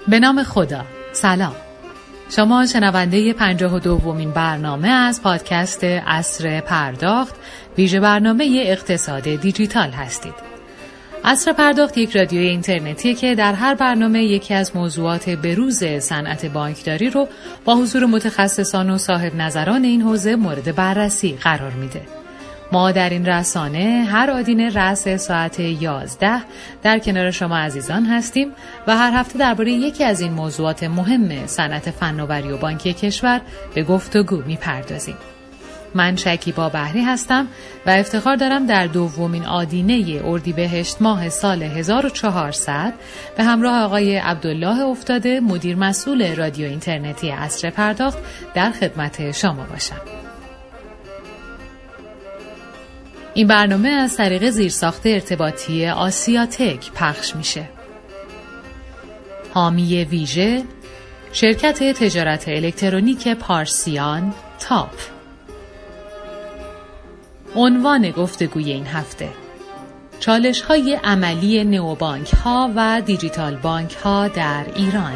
به نام خدا. سلام. شما شنونده 52مین برنامه از پادکست عصر پرداخت، ویژه برنامه اقتصاد دیجیتال هستید. عصر پرداخت یک رادیوی اینترنتیه که در هر برنامه یکی از موضوعات بروز صنعت بانکداری رو با حضور متخصصان و صاحب نظران این حوزه مورد بررسی قرار میده. ما در این رسانه هر آدینه رأس ساعت 11 در کنار شما عزیزان هستیم و هر هفته درباره یکی از این موضوعات مهم صنعت فناوری و بانکی کشور به گفتگو میپردازیم. من شکیبا بحری هستم و افتخار دارم در دومین آدینه اردیبهشت ماه سال 1400 به همراه آقای عبدالله افتاده، مدیر مسئول رادیو اینترنتی عصر پرداخت، در خدمت شما باشم. این برنامه از طریق زیرساخت ارتباطی آسیاتک پخش میشه. حامی ویژه شرکت تجارت الکترونیک پارسیان تاپ. عنوان گفتگوی این هفته: چالش‌های عملی نئوبانک‌ها و دیجیتال بانک‌ها در ایران.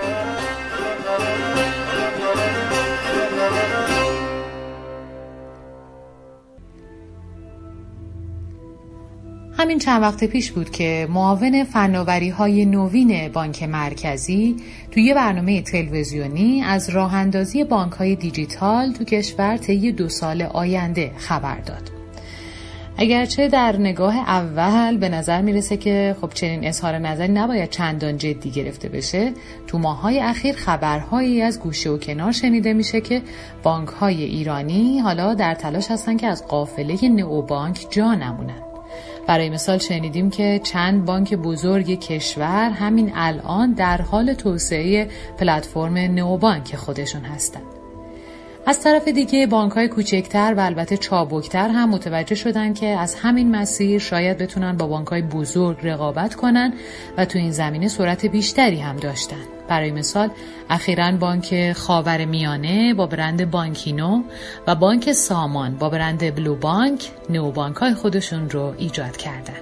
همین چند وقت پیش بود که معاون فناوری‌های نوین بانک مرکزی توی برنامه تلویزیونی از راه‌اندازی بانک‌های دیجیتال تو کشور طی 2 سال آینده خبر داد. اگرچه در نگاه اول به نظر میرسه که خب چنین اظهار نظری نباید چندان جدی گرفته بشه، تو ماه‌های اخیر خبرهایی از گوشه و کنار شنیده میشه که بانک‌های ایرانی حالا در تلاش هستن که از قافله نئوبانک جا نمونن. برای مثال شنیدیم که چند بانک بزرگ کشور همین الان در حال توسعه پلتفرم نئوبانک خودشون هستند. از طرف دیگه بانک‌های کوچکتر و البته چابکتر هم متوجه شدن که از همین مسیر شاید بتونن با بانک‌های بزرگ رقابت کنن و تو این زمینه سرعت بیشتری هم داشتن. برای مثال اخیراً بانک خاورمیانه با برند بانکینو و بانک سامان با برند بلو بانک نئوبانک‌های خودشون رو ایجاد کردن.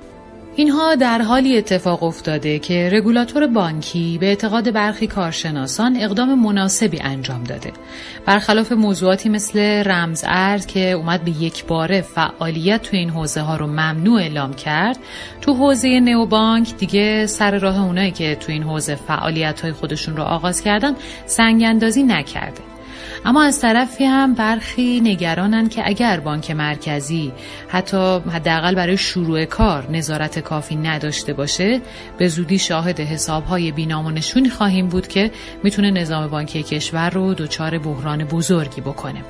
اینها در حالی اتفاق افتاده که رگولاتور بانکی به اعتقاد برخی کارشناسان اقدام مناسبی انجام داده. برخلاف موضوعاتی مثل رمز ارز که اومد به یک باره فعالیت تو این حوزه ها رو ممنوع اعلام کرد، تو حوزه نئوبانک دیگه سر راه اونایی که تو این حوزه فعالیت های خودشون رو آغاز کردن سنگ اندازی نکرده. اما از طرفی هم برخی نگرانن که اگر بانک مرکزی حداقل برای شروع کار نظارت کافی نداشته باشه، به زودی شاهد حسابهای بی‌نام و نشونی خواهیم بود که میتونه نظام بانکی کشور رو دچار بحران بزرگی بکنه.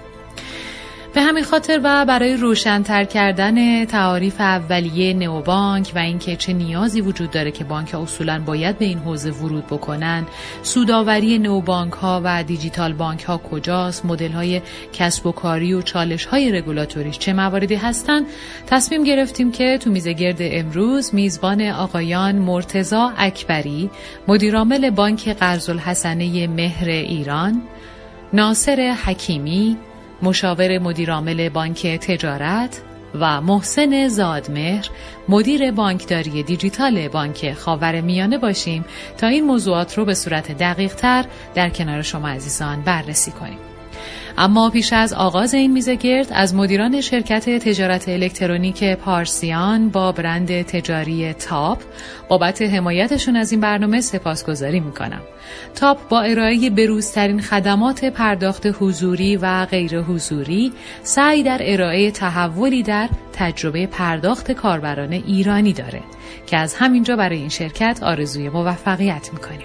به همین خاطر و برای روشن‌تر کردن تعاریف اولیه نئوبانک و اینکه چه نیازی وجود داره که بانک‌ها اصولاً باید به این حوزه ورود بکنن، سودآوری نئوبانک‌ها و دیجیتال بانک‌ها کجاست، مدل‌های کسب و کاری و چالش‌های رگولاتوریش چه مواردی هستن، تصمیم گرفتیم که تو میزگرد امروز میزبان آقایان مرتضی اکبری، مدیرعامل بانک قرض‌الحسنه مهر ایران، ناصر حکیمی، مشاور مدیرعامل بانک تجارت و محسن زادمهر، مدیر بانکداری دیجیتال بانک خاورمیانه باشیم تا این موضوعات رو به صورت دقیق‌تر در کنار شما عزیزان بررسی کنیم. اما پیش از آغاز این میزگرد از مدیران شرکت تجارت الکترونیک پارسیان با برند تجاری تاپ بابت حمایتشون از این برنامه سپاسگزاری میکنم. تاپ با ارائه بروزترین خدمات پرداخت حضوری و غیر حضوری سعی در ارائه تحولی در تجربه پرداخت کاربران ایرانی داره که از همینجا برای این شرکت آرزوی موفقیت میکنیم.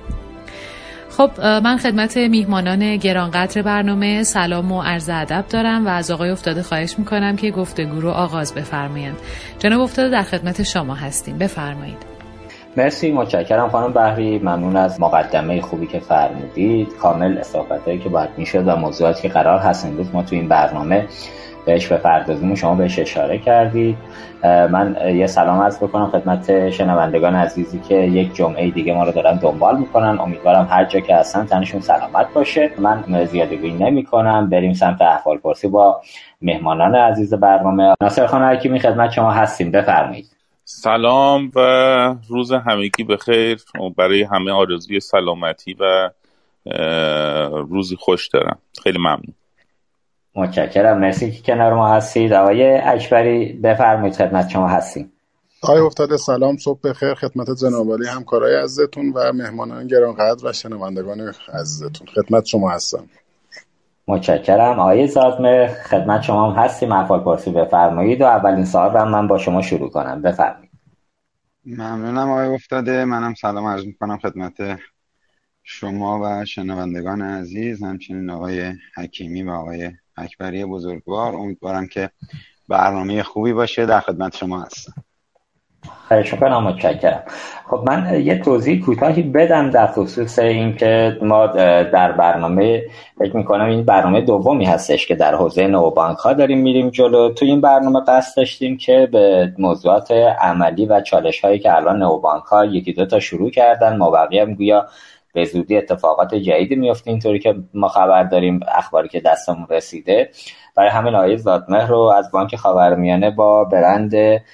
خب من خدمت میهمانان گرانقدر برنامه سلام و عرض ادب دارم و از آقای افتاده خواهش میکنم که گفتگو رو آغاز بفرمایند. جناب افتاده در خدمت شما هستیم، بفرمایید. مرسی، متشکرم خانم بحری، ممنون از مقدمه خوبی که فرمودید. کامل صحبتایی که باید میشد و موضوعاتی که قرار هست امروز ما تو این برنامه بهش بپردازیم شما بهش اشاره کردید. من یه سلام عرض بکنم خدمت شنوندگان عزیزی که یک جمعه دیگه ما رو دارن دنبال میکنن. امیدوارم هر جا که هستن تنشون سلامت باشه. من زیادگویی نمی‌کنم، بریم سمت احوالپرسی با مهمانان عزیز برنامه. ناصر خان حکیمی خدمت شما هستیم، بفرمایید. سلام و روز همگی بخیر. برای همه آرزوی سلامتی و روزی خوش دارم. خیلی ممنون. متشکرم، مرسی که کنار ما هستید. آقای اکبری بفرمایید، خدمت شما هستیم. آقای افتاده سلام، صبح بخیر خدمت جناب عالی، همکارای عزیزتون و مهمانان گرانقدر و شنوندگان عزیزتون. خدمت شما هستم. متشکرم. آقای زادمه خدمت شما هم هستیم. احوال پرسی بفرمایید و اولین سوال رو من با شما شروع کنم. بفرمایید. ممنونم آقای افتاده. منم سلام عرض میکنم خدمت شما و شنوندگان عزیز، همچنین آقای حکیمی و آقای اکبری بزرگوار. امیدوارم که برنامه خوبی باشه. در خدمت شما هستم. خواهش میکنم. متشکرم. خب من یه توضیح کوتاهی بدم در خصوص این که ما در برنامه، فکر میکنم این برنامه دومی هستش که در حوزه نوبانک ها داریم میریم جلو. تو این برنامه قصد داشتیم که به موضوعات عملی و چالش هایی که الان نوبانک ها یکی دو تا شروع کردن، ما بقیه هم گویا به زودی اتفاقات جدیدی میفته اینطوری که ما خبر داریم، اخباری که دستمون رسیده. برای همین آقای زادمهر رو از بانک خاورمیانه با برند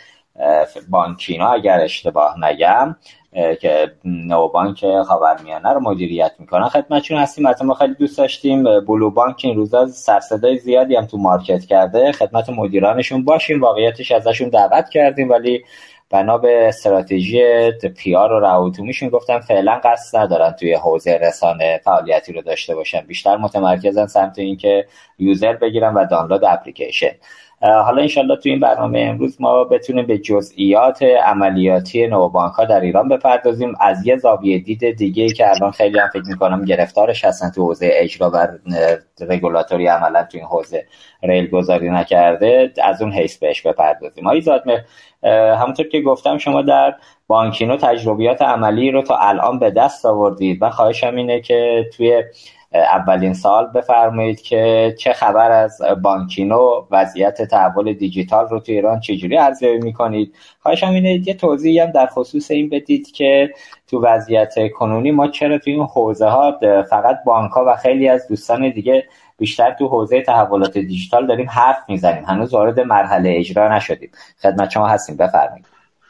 بانکینا اگر اشتباه نگم که نوبانک خاورمیانه رو مدیریت میکنن خدمتشون هستیم. حتی ما خیلی دوست داشتیم بلو بانک این روزا سرصدای زیادی هم تو مارکت کرده، خدمت مدیرانشون باشیم. واقعیتش ازشون دعوت کردیم ولی بنا به استراتژی پیار و روابط‌عمومیشون گفتن فعلا قصد ندارن توی حوزه رسانه فعالیتی رو داشته باشن، بیشتر متمرکزن سمت اینکه یوزر بگیرن و دانلود اپلیکیشن. حالا انشالله تو این برنامه امروز ما بتونیم به جزئیات عملیاتی نوبانک ها در ایران بپردازیم از یه زاویه دید دیگه‌ای که الان خیلی هم فکر می‌کنم گرفتارش هستن تو حوزه اجرا و رگولاتوری، عملا تو این حوزه ریل گذاری نکرده، از اون حیث بهش بپردازیم. آقای زادمهر، همونطور که گفتم شما در بانکینو تجربیات عملی رو تا الان به دست آوردید. من خواهشم اینه که توی اولین سال بفرمایید که چه خبر از بانکینو، وضعیت تحول دیجیتال رو تو ایران چجوری ارزیابی میکنید. خواهشم اینه یه توضیحی هم در خصوص این بدید که تو وضعیت کنونی ما چرا تو این حوزه ها فقط بانک ها و خیلی از دوستان دیگه بیشتر تو حوزه تحولات دیجیتال داریم حرف میزنیم، هنوز وارد مرحله اجرا نشدیم. خدمت شما هستیم، بفرمایید.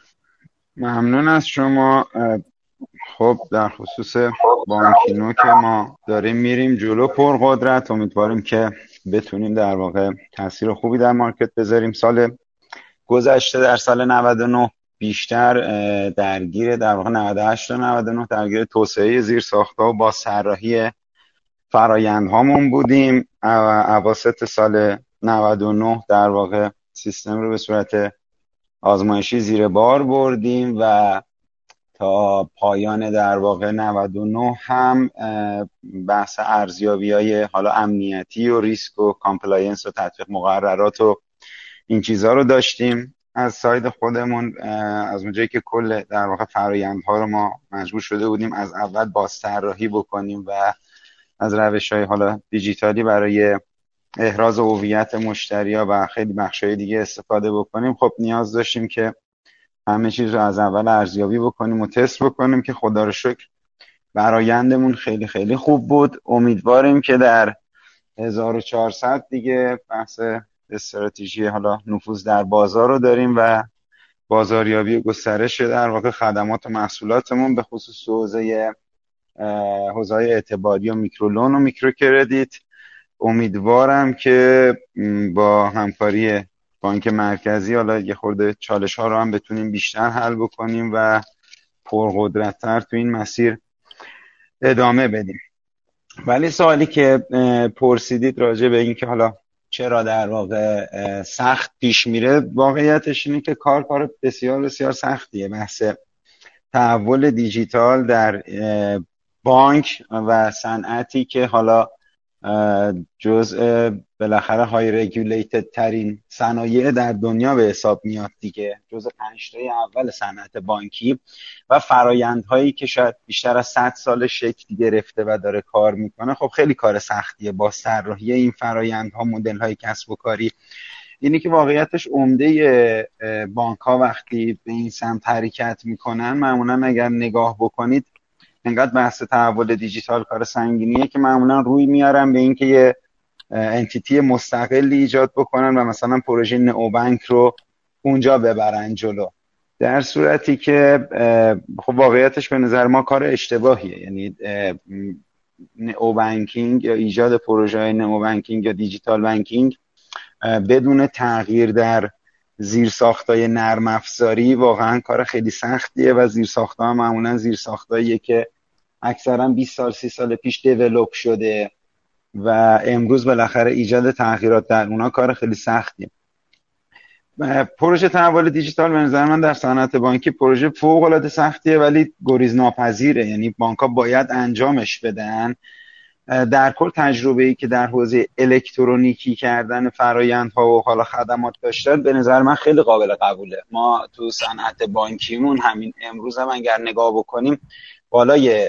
ممنون از شما. خب در خصوص بانکینو که ما داریم میریم جلو پرقدرت، امیدواریم که بتونیم در واقع تاثیر خوبی در مارکت بذاریم. سال گذشته در سال 99 بیشتر درگیر در واقع 98 تا 99 درگیر توسعه زیرساخت‌ها و بازطراحی فرآیندهامون بودیم. اواسط سال 99 در واقع سیستم رو به صورت آزمایشی زیر بار بردیم و تا پایان در واقع 99 هم بحث ارزیابی‌های حالا امنیتی و ریسک و کامپلاینس و تطبیق مقررات و این چیزها رو داشتیم. از ساید خودمون از اونجایی که کل در واقع فرآیندها رو ما مجبور شده بودیم از اول بازطراحی بکنیم و از روش‌های حالا دیجیتالی برای احراز هویت مشتری‌ها و خیلی بخش‌های دیگه استفاده بکنیم، خب نیاز داشتیم که همه چیز رو از اول ارزیابی بکنیم و تست بکنیم که خدا رو شکر برآیندمون خیلی خیلی خوب بود. امیدواریم که در 1400 دیگه بحث استراتژی حالا نفوذ در بازار رو داریم و بازاریابی و گسترش در واقع خدمات و محصولاتمون به خصوص حوزه اعتباری و میکرولون و میکروکردیت. امیدوارم که با همکاری بانک مرکزی حالا یه خورده چالش ها رو هم بتونیم بیشتر حل بکنیم و پرقدرت‌تر تو این مسیر ادامه بدیم. ولی سوالی که پرسیدید راجع به این که حالا چرا در واقع سخت پیش میره، واقعیتش اینه که کار بسیار بسیار سختیه. بحث تحول دیجیتال در بانک و صنعتی که حالا جزء بالاخره های رگولیتد ترین صنایع در دنیا به حساب میاد دیگه، جزء 5 تای اول صنعت بانکی و فرآیندهایی که شاید بیشتر از 100 سال شکل گرفته و داره کار میکنه، خب خیلی کار سختیه. با طراحی این فرآیندها، مدل های کسب و کاری، اینی که واقعیتش عمده بانک ها وقتی به این سمت حرکت میکنن، معمولا اگر نگاه بکنید انقدر بحث تحول دیجیتال کار سنگینیه که معمولا روی میارن به این که یه انتیتی مستقلی ایجاد بکنن و مثلا پروژه نئوبانک رو اونجا ببرن جلو. در صورتی که خب واقعیتش به نظر ما کار اشتباهیه. یعنی نئو بانکینگ یا ایجاد پروژه نئو بانکینگ یا دیجیتال بانکینگ بدون تغییر در زیرساختای نرم افزاری واقعا کار خیلی سختیه و زیرساخت‌ها معمولا زیرساختاییه که اکثرا 20 سال 30 سال پیش دیولپ شده و امروز بالاخره ایجاد تغییرات در اونها کار خیلی سختیه. پروژه تحول دیجیتال به نظر من در صنعت بانکی پروژه فوق العاده سختیه ولی گریز ناپذیره. یعنی بانک‌ها باید انجامش بدن. در کل تجربه‌ای که در حوزه الکترونیکی کردن فرآیندها و حالا خدمات داشتن به نظر من خیلی قابل قبوله. ما تو صنعت بانکیمون همین امروز هم اگر نگاه بکنیم بالای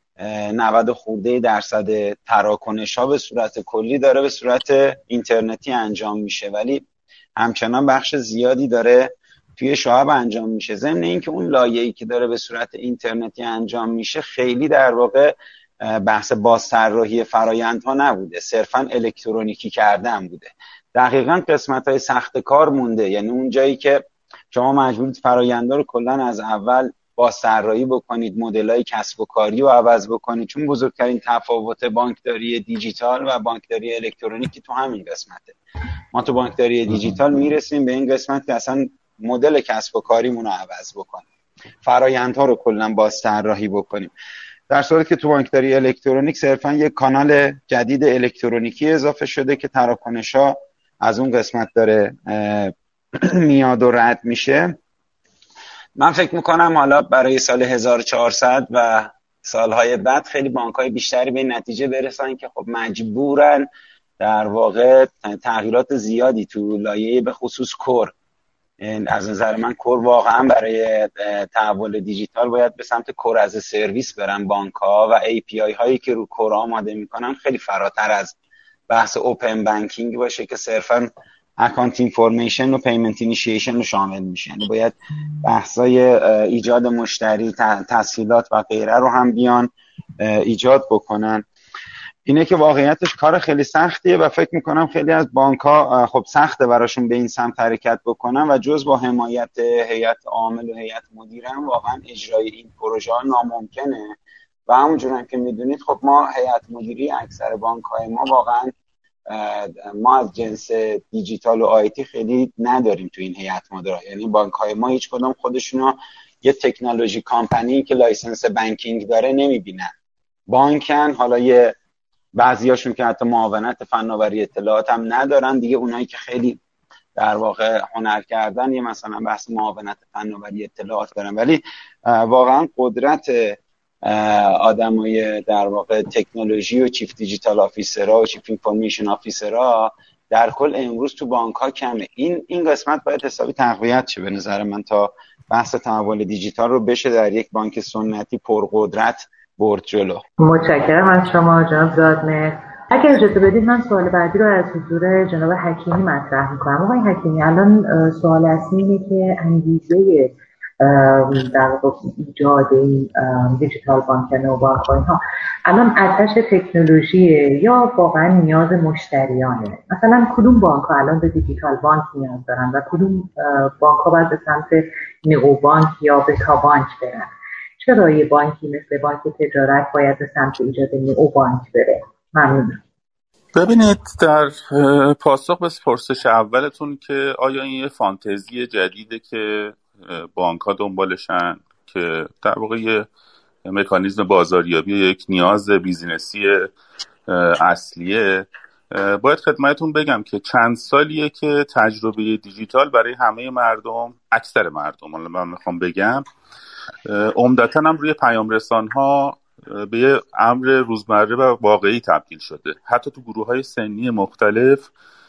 90 خورده درصد تراکنش‌ها به صورت کلی داره به صورت اینترنتی انجام میشه ولی همچنان بخش زیادی داره توی شعب انجام میشه. ضمن اینکه اون لایه‌ای که داره به صورت اینترنتی انجام میشه خیلی در واقع بحث بازطراحی فرآیندها نبوده، صرفا الکترونیکی کردن بوده. دقیقاً قسمت‌های سخت کار مونده. یعنی اون جایی که شما مجبورید فرآیندها رو کلاً از اول بازطراحی بکنید، مدل‌های کسب و کاری رو عوض بکنید، چون بزرگترین تفاوت بانکداری دیجیتال و بانکداری الکترونیکی تو همین قسمته. ما تو بانکداری دیجیتال میرسیم به این قسمت که اصلا مدل کسب و کاریمون رو عوض بکنیم، فرآیندها رو کلاً بازطراحی بکنیم. در صورتی که تو بانکداری الکترونیک صرفا یک کانال جدید الکترونیکی اضافه شده که تراکنش‌ها از اون قسمت داره میاد و رد میشه. من فکر میکنم حالا برای سال 1400 و سالهای بعد خیلی بانک‌های بیشتری به این نتیجه برسن که خب مجبورن در واقع تغییرات زیادی تو لایه به خصوص کور. از نظر من کور واقعا برای تحول دیجیتال باید به سمت کور از سرویس برن بانک‌ها و API هایی که رو کور آماده میکنن خیلی فراتر از بحث اوپن بانکینگ باشه که صرفا اکانت اینفورمیشن و پیمنت اینیشیشن رو شامل میشه. یعنی باید بحثای ایجاد مشتری، تسهیلات و غیره رو هم بیان ایجاد بکنن. اینه که واقعیتش کار خیلی سختیه و فکر میکنم خیلی از بانک‌ها خب سخته براشون به این سمت حرکت بکنن و جز با حمایت هیئت عامل و هیئت مدیره هم واقعا اجرای این پروژه ها ناممکنه. و همونجور هم که میدونید خب ما هیئت مدیری اکثر بانک‌های ما واقعا ما از جنس دیجیتال و آیتی خیلی نداریم تو این هیئت مدیره. یعنی بانک‌های ما هیچ کدوم خودشونو یه تکنولوژی کامپنی که لایسنس بانکینگ داره نمیبینن. بانکن، حالا یه بعضیاشون که حتی معاونت فناوری اطلاعات هم ندارن دیگه، اونایی که خیلی در واقع هنر کردن یه مثلا بحث معاونت فناوری اطلاعات دارن، ولی واقعا قدرت آدمای در واقع تکنولوژی و چیف دیجیتال آفیسرها و چیف اینفورمیشن آفیسرها در کل امروز تو بانک ها کمه. این قسمت باید حسابی تقویت شه به نظر من تا بحث تحول دیجیتال رو بشه در یک بانک سنتی پرقدرت برد جلو. متشکرم از شما جناب زادمهر. اگر اجازه بدید من سوال بعدی رو از حضور جناب حکیمی مطرح می‌کنم. آقای حکیمی، الان سوال اصلی اینه که انگیزه در واقع ایجاد این دیجیتال بانک نوبانک ها الان آتش تکنولوژیه یا واقعا نیاز مشتریانه؟ مثلا کدوم بانک ها الان به دیجیتال بانک نیاز دارن و کدوم بانک ها باید به سمت نئو بانک یا بتا بانک برن؟ چرا یه بانکی مثل بانک تجارت باید به سمت ایجاد نئو بانک بره؟ ممنونم. ببینید، در پاسخ به پرسش اولتون که آیا این یه فانتزی جدیده که بانک ها دنبالشن که در واقع یه مکانیزم بازاریابی یک نیاز بیزینسی اصلیه، باید خدمتون بگم که چند سالیه که تجربه دیجیتال برای همه مردم، اکثر مردم من میخوام بگم، عمدتاً هم روی پیام رسان ها به یه امر روزمره و واقعی تبدیل شده. حتی تو گروه‌های سنی مختلف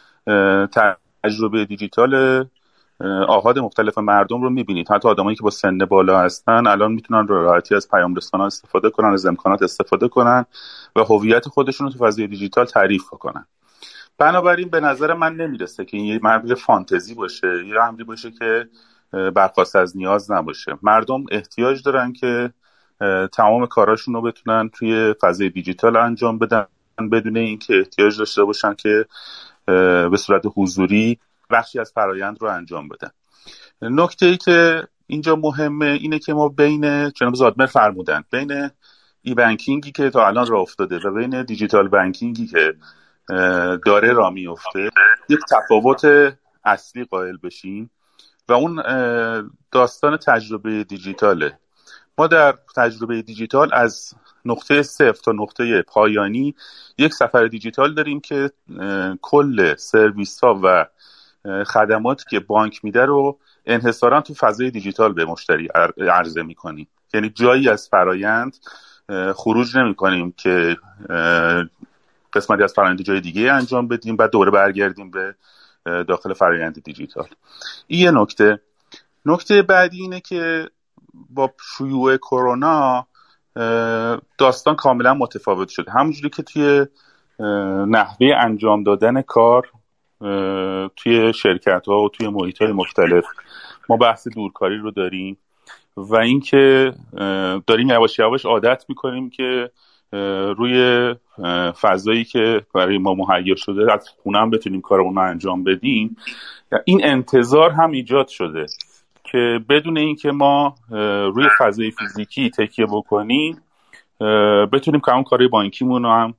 تجربه دیجیتال آحاد مختلف مردم رو می‌بینید. حتی آدمایی که با سن بالا هستن الان میتونن راحتی از پیام رسان‌ها استفاده کنن، از امکانات استفاده کنن و هویت خودشون رو تو فضای دیجیتال تعریف کنن. بنابراین به نظر من نمیرسه که این یه امر فانتزی باشه، یه امری باشه که برخواست از نیاز نباشه. مردم احتیاج دارن که تمام کاراشون رو بتونن توی فضای دیجیتال انجام بدن بدون اینکه احتیاج داشته باشن که به صورت حضوری بخشی از فرایند رو انجام بدن. نکته‌ای که اینجا مهمه اینه که ما بین جناب زادمر فرمودن بین ای بانکینگی که تا الان راه افتاده و بین دیجیتال بانکینگی که داره راه میفته یک تفاوت اصلی قائل بشیم و اون داستان تجربه دیجیتاله. ما در تجربه دیجیتال از نقطه صفر تا نقطه پایانی یک سفر دیجیتال داریم که کل سرویس ها و خدماتی که بانک میده رو انحصاراً تو فضای دیجیتال به مشتری عرضه میکنیم. یعنی جایی از فرایند خروج نمیکنیم که قسمتی از فرآیند جای دیگه انجام بدیم بعد دوباره برگردیم به داخل فرآیند دیجیتال. این یه نکته بعدی اینه که با شیوع کرونا داستان کاملا متفاوت شده. همونجوری که توی نحوه انجام دادن کار توی شرکت ها و توی محیط های مختلف ما بحث دورکاری رو داریم و اینکه داریم یواش یواش عادت میکنیم که روی فضایی که برای ما مهیا شده از خونه هم بتونیم کارمون رو انجام بدیم. این انتظار هم ایجاد شده که بدون اینکه ما روی فضای فیزیکی تکیه بکنیم بتونیم که همون کارهای بانکیمون رو هم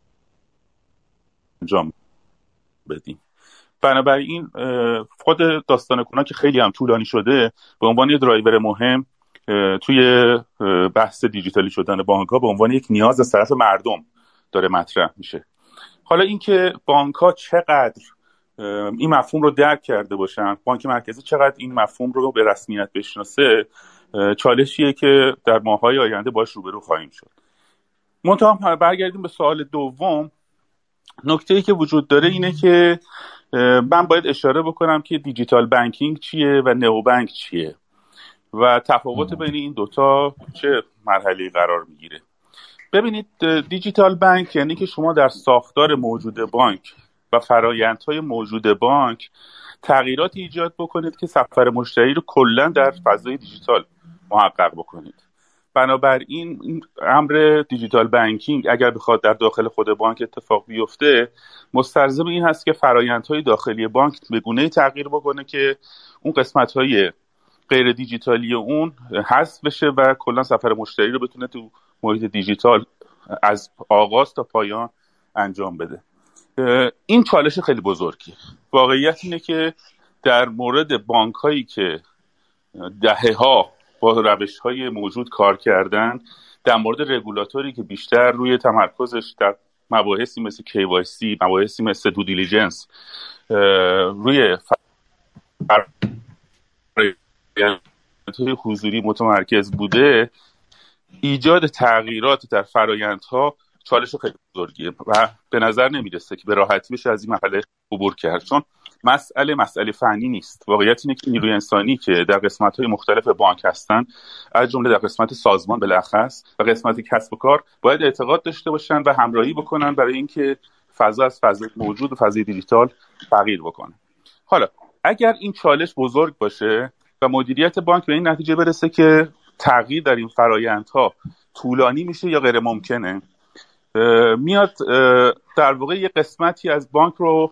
انجام بدیم. بنابراین خود داستان کرونا که خیلی هم طولانی شده به عنوان یه درایور مهم توی بحث دیجیتالی شدن بانک‌ها به عنوان یک نیاز از طرف مردم داره مطرح میشه. حالا اینکه بانک‌ها چقدر این مفهوم رو درک کرده باشن، بانک مرکزی چقدر این مفهوم رو به رسمیت بشناسه، چالشیه که در ماه‌های آینده باش روبرو خواهیم شد. منتها برگردیم به سوال دوم. نکته‌ای که وجود داره اینه که من باید اشاره بکنم که دیجیتال بانکینگ چیه و نئو بانک چیه و تفاوت بین این دوتا چه مرحله‌ای قرار میگیره. ببینید، دیجیتال بانک یعنی که شما در ساختار موجود بانک و فرآیندهای موجود بانک تغییراتی ایجاد بکنید که سفر مشتری رو کلاً در فضای دیجیتال محقق بکنید. بنابراین این امر دیجیتال بانکینگ اگر بخواد در داخل خود بانک اتفاق بیفته مستلزم این هست که فرآیندهای داخلی بانک به گونه‌ای تغییر بکنه که اون قسمت‌های غیر دیجیتالی اون حذف بشه و کلا سفر مشتری رو بتونه تو محیط دیجیتال از آغاز تا پایان انجام بده. این چالش خیلی بزرگیه. واقعیت اینه که در مورد بانک‌هایی که دهه‌ها با روش‌های موجود کار کردن، در مورد رگولاتوری که بیشتر روی تمرکزش در مباحثی مثل KYC، مباحثی مثل دو دیلیجنس روی فرآیندهای حضوری متمرکز بوده، ایجاد تغییرات در فرآیندها چالش خیلی بزرگیه و به نظر نمیرسه که به راحتی بشه از این مرحله عبور کرد، چون مسئله فنی نیست. واقعیت اینه که نیروی انسانی که در قسمت‌های مختلف بانک هستن، از جمله در قسمت سازمان بالاخص و قسمت کسب و کار، باید اعتقاد داشته باشن و همراهی بکنن برای اینکه فضا از فضای موجود و فضای دیجیتال تغییر بکنه. حالا اگر این چالش بزرگ باشه و مدیریت بانک به این نتیجه برسه که تغییر در این فرآیندها طولانی میشه یا غیر ممکنه، میاد در واقع یه قسمتی از بانک رو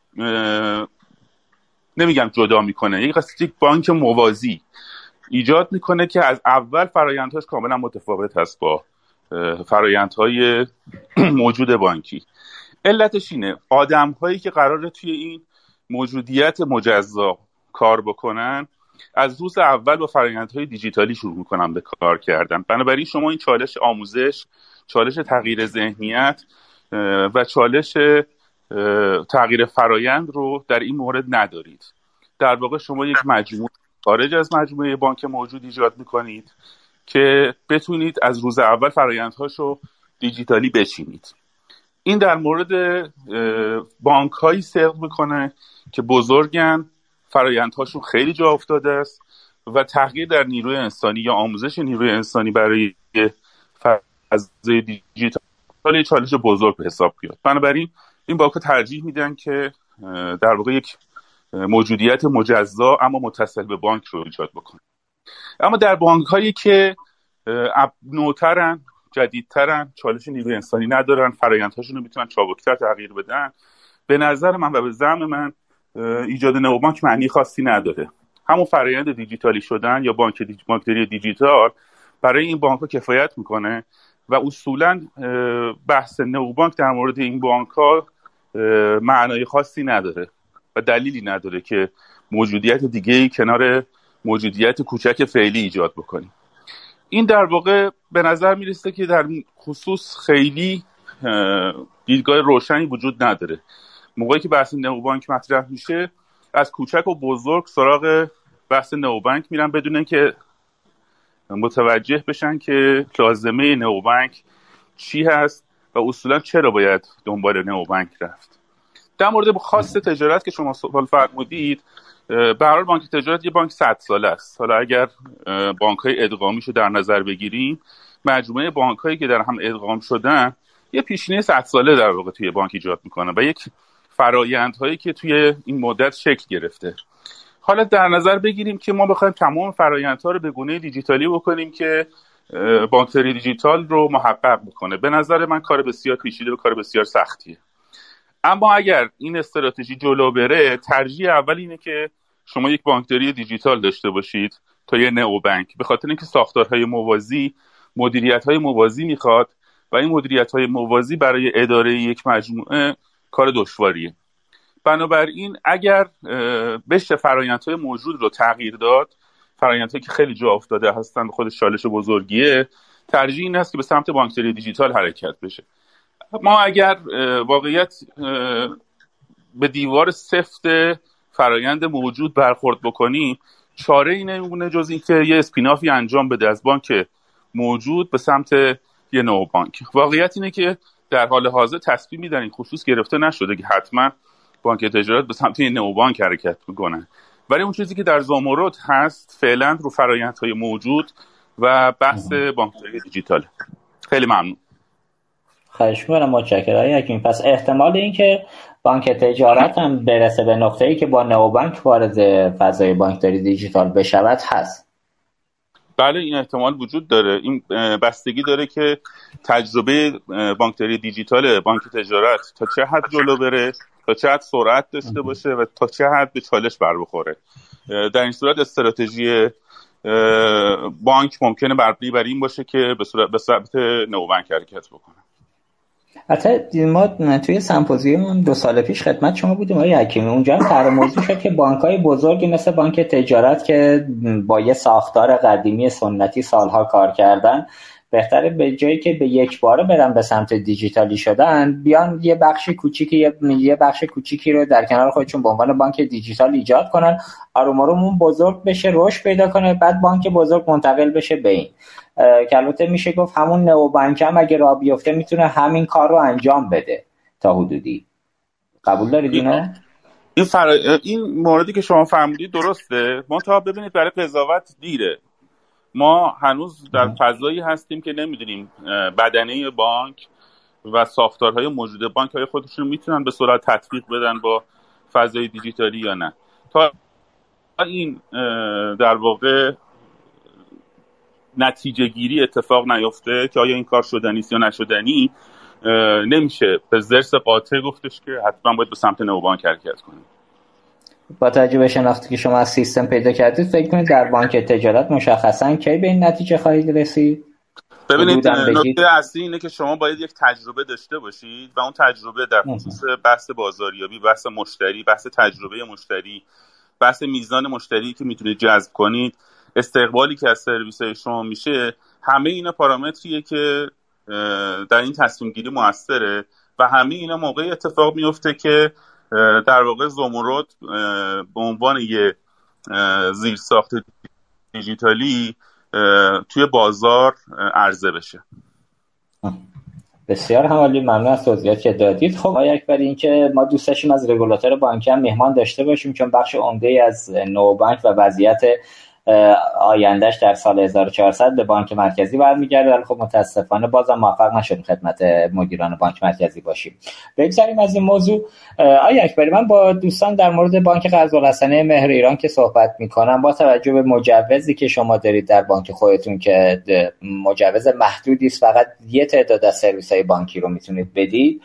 نمیگم جدا میکنه، یک بانک موازی ایجاد میکنه که از اول فرآیندهاش کاملا متفاوت هست با فرآیندهای موجود بانکی. علتش اینه آدم‌هایی که قراره توی این موجودیت مجزا کار بکنن از روز اول با فرآیندهای دیجیتالی شروع میکنن به کار کردن. بنابراین شما این چالش آموزش، چالش تغییر ذهنیت و چالش تغییر فرآیند رو در این مورد ندارید. در واقع شما یک مجموعه خارج از مجموعه بانک موجود ایجاد میکنید که بتونید از روز اول فرآیندهاشو دیجیتالی بچینید. این در مورد بانک هایی صدق میکنه که بزرگن، فرآیندهاشون خیلی جا افتاده است و تغییر در نیروی انسانی یا آموزش نیروی انسانی برای فضای دیجیتال چالش بزرگ به حساب بیاد. بنابراین این بانک‌ها ترجیح میدن که در واقع یک موجودیت مجزا اما متصل به بانک رو ایجاد بکنن. اما در بانک‌هایی که نوترن، جدیدترن، چالش نیروی انسانی ندارن، فرآیندهاشون رو میتونن چابکتر تغییر بدن، به نظر من و به زعم من ایجاد نئوبانک معنی خاصی نداره. همون فرآیند دیجیتالی شدن یا بانکداری دیجیتال برای این بانک‌ها کفایت میکنه و اصولاً بحث نئوبانک در مورد این بانک‌ها معنای خاصی نداره و دلیلی نداره که موجودیت دیگه‌ای کنار موجودیت کوچک فعلی ایجاد بکنیم. این در واقع به نظر میرسه که در خصوص خیلی دیدگاه روشنی وجود نداره. موقعی که بحث نئوبانک مطرح میشه از کوچک و بزرگ سراغ بحث نئوبانک میرن بدون اینکه متوجه بشن که لازمه نئوبانک چی هست و اصولا چرا باید دنبال نئوبانک رفت. در مورد خاص تجارت که شما سوال فرمودید، به هر حال بانک تجارت یه بانک 100 ساله است. حالا اگر بانک‌های ادغامیشو در نظر بگیریم، مجموعه بانک‌هایی که در هم ادغام شدن یه پیشینه 100 ساله در واقع توی بانک ایجاد میکنه و یک فرآیندهایی که توی این مدت شکل گرفته. حالا در نظر بگیریم که ما بخوایم تمام فرآیندها رو به گونه دیجیتالی بکنیم که بانکداری دیجیتال رو محقق بکنه، به نظر من کار بسیار پیچیده و کار بسیار سختیه. اما اگر این استراتژی جلو بره، ترجیح اول اینه که شما یک بانکداری دیجیتال داشته باشید تا یه نئوبانک، به خاطر اینکه ساختارهای موازی، مدیریت‌های موازی میخواد و این مدیریت‌های موازی برای اداره یک مجموعه کار دشواریه. بنابراین اگر بشه فرآیندهای موجود رو تغییر داد، فرآیندهایی که خیلی جا افتاده هستن به خود چالش بزرگیه، ترجیح این است که به سمت بانکداری دیجیتال حرکت بشه. ما اگر واقعیت به دیوار سفت فرآیند موجود برخورد بکنیم، چاره ای نمیمونه جز این که یه اسپینافی انجام بده از بانک موجود به سمت یه نئوبانک. واقعیت اینه که در حال حاضر تصمیمی در این خصوص گرفته نشده که حتما بانک تجارت به سمت یه نئوبانک حرکت میکنه، ولی اون چیزی که در زامورد هست فعلا رو فرآیندهای موجود و بحث بانکداری دیجیتال. خیلی ممنون. خواهش می‌کنم، متشکرم حکیم. پس احتمال این که بانک تجارت هم برسه به نقطه‌ای که با نئوبانک وارد فضای بانکداری دیجیتال بشود هست؟ بله، این احتمال وجود داره. این بستگی داره که تجربه بانکداری دیجیتال بانک تجارت تا چه حد جلو بره، تا چه حد سرعت داشته باشه و تا چه حد به چالش بر بخوره. در این صورت استراتژی بانک ممکنه مبنی بر این باشه که به صورت نئوبانک حرکت بکنه. حتی ما توی سمپوزیوم 2 سال پیش خدمت شما بودیم آقای حکیمی، اونجا هم طرح موضوع شد که بانک‌های بزرگی مثل بانک تجارت که با یه ساختار قدیمی سنتی سالها کار کردن، بهتره به جایی که به یک باره برن به سمت دیجیتالی شدن، بیان یه بخش کوچیکی رو در کنار خودشون به عنوان بانک دیجیتال ایجاد کنن، آروم آروم اون بزرگ بشه، رشد پیدا کنه، بعد بانک بزرگ منتقل بشه به این. که البته میشه گفت همون نئوبانک هم اگه راه بیفته میتونه همین کار رو انجام بده تا حدودی. قبول دارید اینو؟ این موردی که شما فهمیدید درسته، منتها ببینید برای قضاوت دیره. ما هنوز در فضایی هستیم که نمیدونیم بدنه بانک و ساختارهای موجود بانک های خودشون میتونن به سرعت تطبیق بدن با فضای دیجیتالی یا نه. تا این در واقع نتیجه گیری اتفاق نیفته که آیا این کار شدنی است یا نشدنی، نمیشه به ضرس قاطع گفتش که حتما باید به سمت نئوبانک حرکت کنیم. با توجه به شناختی که شما از سیستم پیدا کردید، فکر کنید در بانک تجارت مشخصاً کی به این نتیجه خواهید رسید؟ ببینید، نکته اصلی اینه که شما باید یک تجربه داشته باشید و اون تجربه در خصوص بحث بازاریابی، بحث مشتری، بحث تجربه مشتری، بحث میزان مشتری که میتونید جذب کنید، استقبالی که از سرویس شما میشه، همه اینا پارامتریه که در این تصمیم گیری موثره و همه اینا موقعی اتفاق میفته که در واقع زامورد به عنوان یه زیرساخت دیجیتالی توی بازار عرضه بشه. بسیار عالی، ممنون از توضیحاتی که دادید. خب آقای اکبری، این که ما دوست داشتیم از رگولاتور بانکی هم مهمان داشته باشیم، چون بخش عمده‌ای از نئوبانک و وضعیت آیندهش در سال 1400 به بانک مرکزی برمیگرده، ولی خب متاسفانه بازم موفق نشدیم خدمت مدیران بانک مرکزی باشیم. بگذاریم از این موضوع. آقای اکبری، من با دوستان در مورد بانک قرض‌الحسنه مهر ایران که صحبت میکنم، با توجه به مجوزی که شما دارید در بانک خودتون که مجوز محدودی است، فقط یه تعداد از سرویس‌های بانکی رو میتونید بدید،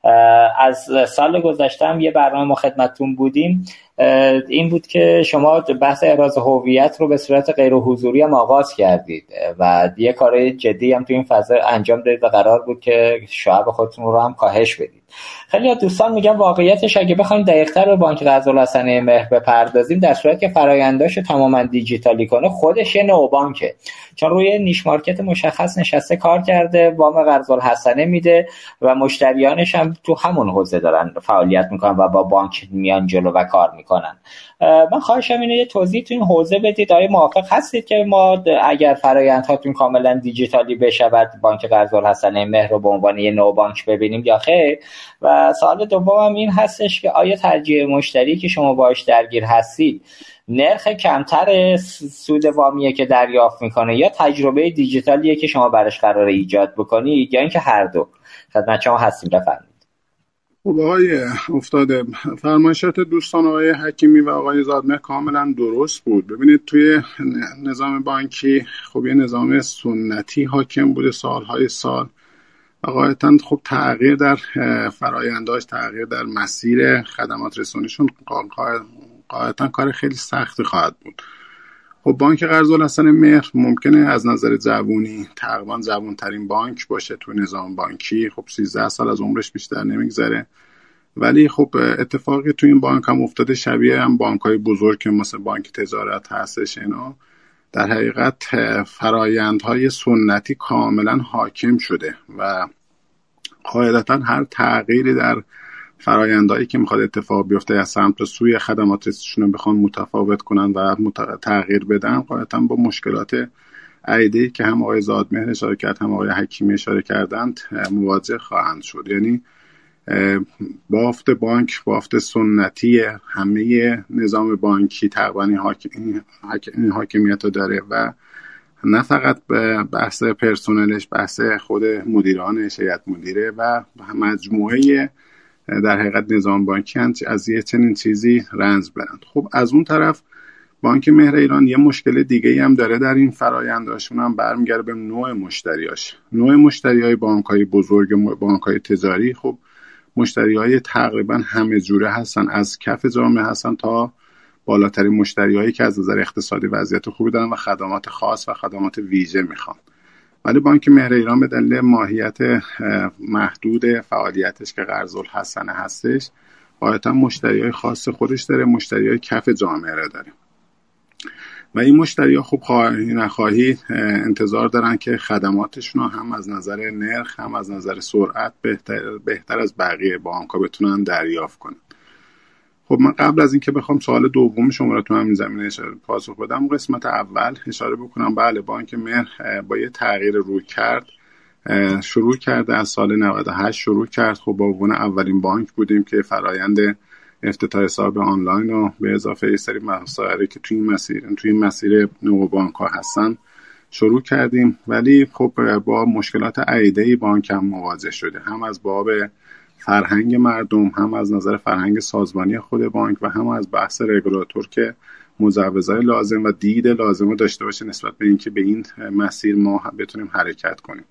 از سال گذشته هم یه برنامه ما خدمتتون بودیم، این بود که شما بحث احراز هویت رو به صورت غیر حضوری هم آغاز کردید و یه کار جدی هم تو این فضا انجام دادید و قرار بود که شعب خودتون رو هم کاهش بدید. خیلی از دوستان میگن واقعیتش اگه بخوایم دقیق‌تر به بانک قرض‌الحسنه مهر بپردازیم، در صورت که فرآینداش تماما دیجیتالی کنه خودش یه نو بانکه، چون روی نیش مارکت مشخص نشسته کار کرده، وام قرض‌الحسنه میده و مشتریانش هم تو همون حوزه دارن فعالیت میکنن و با بانک میان جلو و کار میکنن. من خواهشم اینه یه توضیح تو این حوزه بدید. آیا موافق هستید که ما اگر فرآیندهاتون کاملا دیجیتالی بشود بانک قرض‌الحسنه مهر رو به عنوان یه نو بانک ببینیم یا خیر؟ و سوال دومم این هستش که آیا ترجیح مشتری که شما باهاش درگیر هستید نرخ کمتر سود وامیه که دریافت میکنه یا تجربه دیجیتالیه که شما براش قراره ایجاد بکنید یا اینکه هر دو؟ خدمت شما هستیم، بفرمایید. خب آقای افتاده، فرمایشات دوستان آقای حکیمی و آقای زادمهر کاملا درست بود. ببینید توی نظام بانکی خب یه نظام سنتی حاکم بوده سالهای سال و قاعدتاً خب تغییر در فرآینداش، تغییر در مسیر خدمات رسانیشون قاعدتاً کار خیلی سختی خواهد بود. خب بانک قرض‌الحسنه مهر ممکنه از نظر جوونی تقریبا جوان‌ترین بانک باشه تو نظام بانکی، خب 13 سال از عمرش بیشتر نمیگذره، ولی خب اتفاقی تو این بانک هم افتاده شبیه هم بانک‌های بزرگ که مثل بانک تجارت هستش، اینا در حقیقت فرایندهای سنتی کاملا حاکم شده و قاعدتا هر تغییری در فرایندهایی که میخواد اتفاق بیفته از سمت سوی خدمات رسانیشون رو بخوان متفاوت کنن و تغییر بدن، قاعدتا با مشکلات عده‌ای که هم آقای زادمهر اشاره کرد هم آقای حکیمی اشاره کردند مواجه خواهند شد. یعنی بافت بانک بافت سنتی همه نظام بانکی تقریبا این حاکمیت رو داره و نه فقط بحث پرسنلش، بحث خود مدیرانش، هیئت مدیره و مجموعه در حقیقت نظام بانکی از یه چنین چیزی رنج برند. خب از اون طرف بانک مهر ایران یه مشکل دیگه هم داره در این فرآینداشون، هم برمیگرده به نوع مشتریاش. نوع مشتریای بانک‌های بزرگ، بانک‌های تجاری، خب مشتریای تقریبا همه جوره هستن، از کف جامعه هستن تا بالاترین مشتریایی که از نظر اقتصادی وضعیت خوبی دارن و خدمات خاص و خدمات ویژه میخوان. ولی بانک مهر ایران به دلیل ماهیت محدود فعالیتش که قرض‌الحسنه هستش، قاعدتا مشتریای خاص خودش داره، مشتریای کف جامعه رو داره و این مشتری‌ها خب خواهی نخواهی انتظار دارن که خدماتشون هم از نظر نرخ هم از نظر سرعت بهتر از بقیه بانک‌ها بتونن دریافت کنن. خب من قبل از اینکه بخوام سوال دوم شما رو تو همین زمینه پاسخ بدم، قسمت اول اشاره بکنم بله بانک مهر با یه تغییر رویکرد شروع کرده، از سال 98 شروع کرد. خب با عنوان اولین بانک بودیم که فرایند افتتاح حساب آنلاین و به اضافه یه سری مسائلی که توی مسیر نو بانک ها هستن شروع کردیم، ولی خب با مشکلات عده‌ای بانک هم مواجه شده، هم از باب فرهنگ مردم، هم از نظر فرهنگ سازمانی خود بانک و هم از بحث رگولاتور که مجوزهای لازم و دید لازم رو داشته باشه نسبت به اینکه به این مسیر ما بتونیم حرکت کنیم.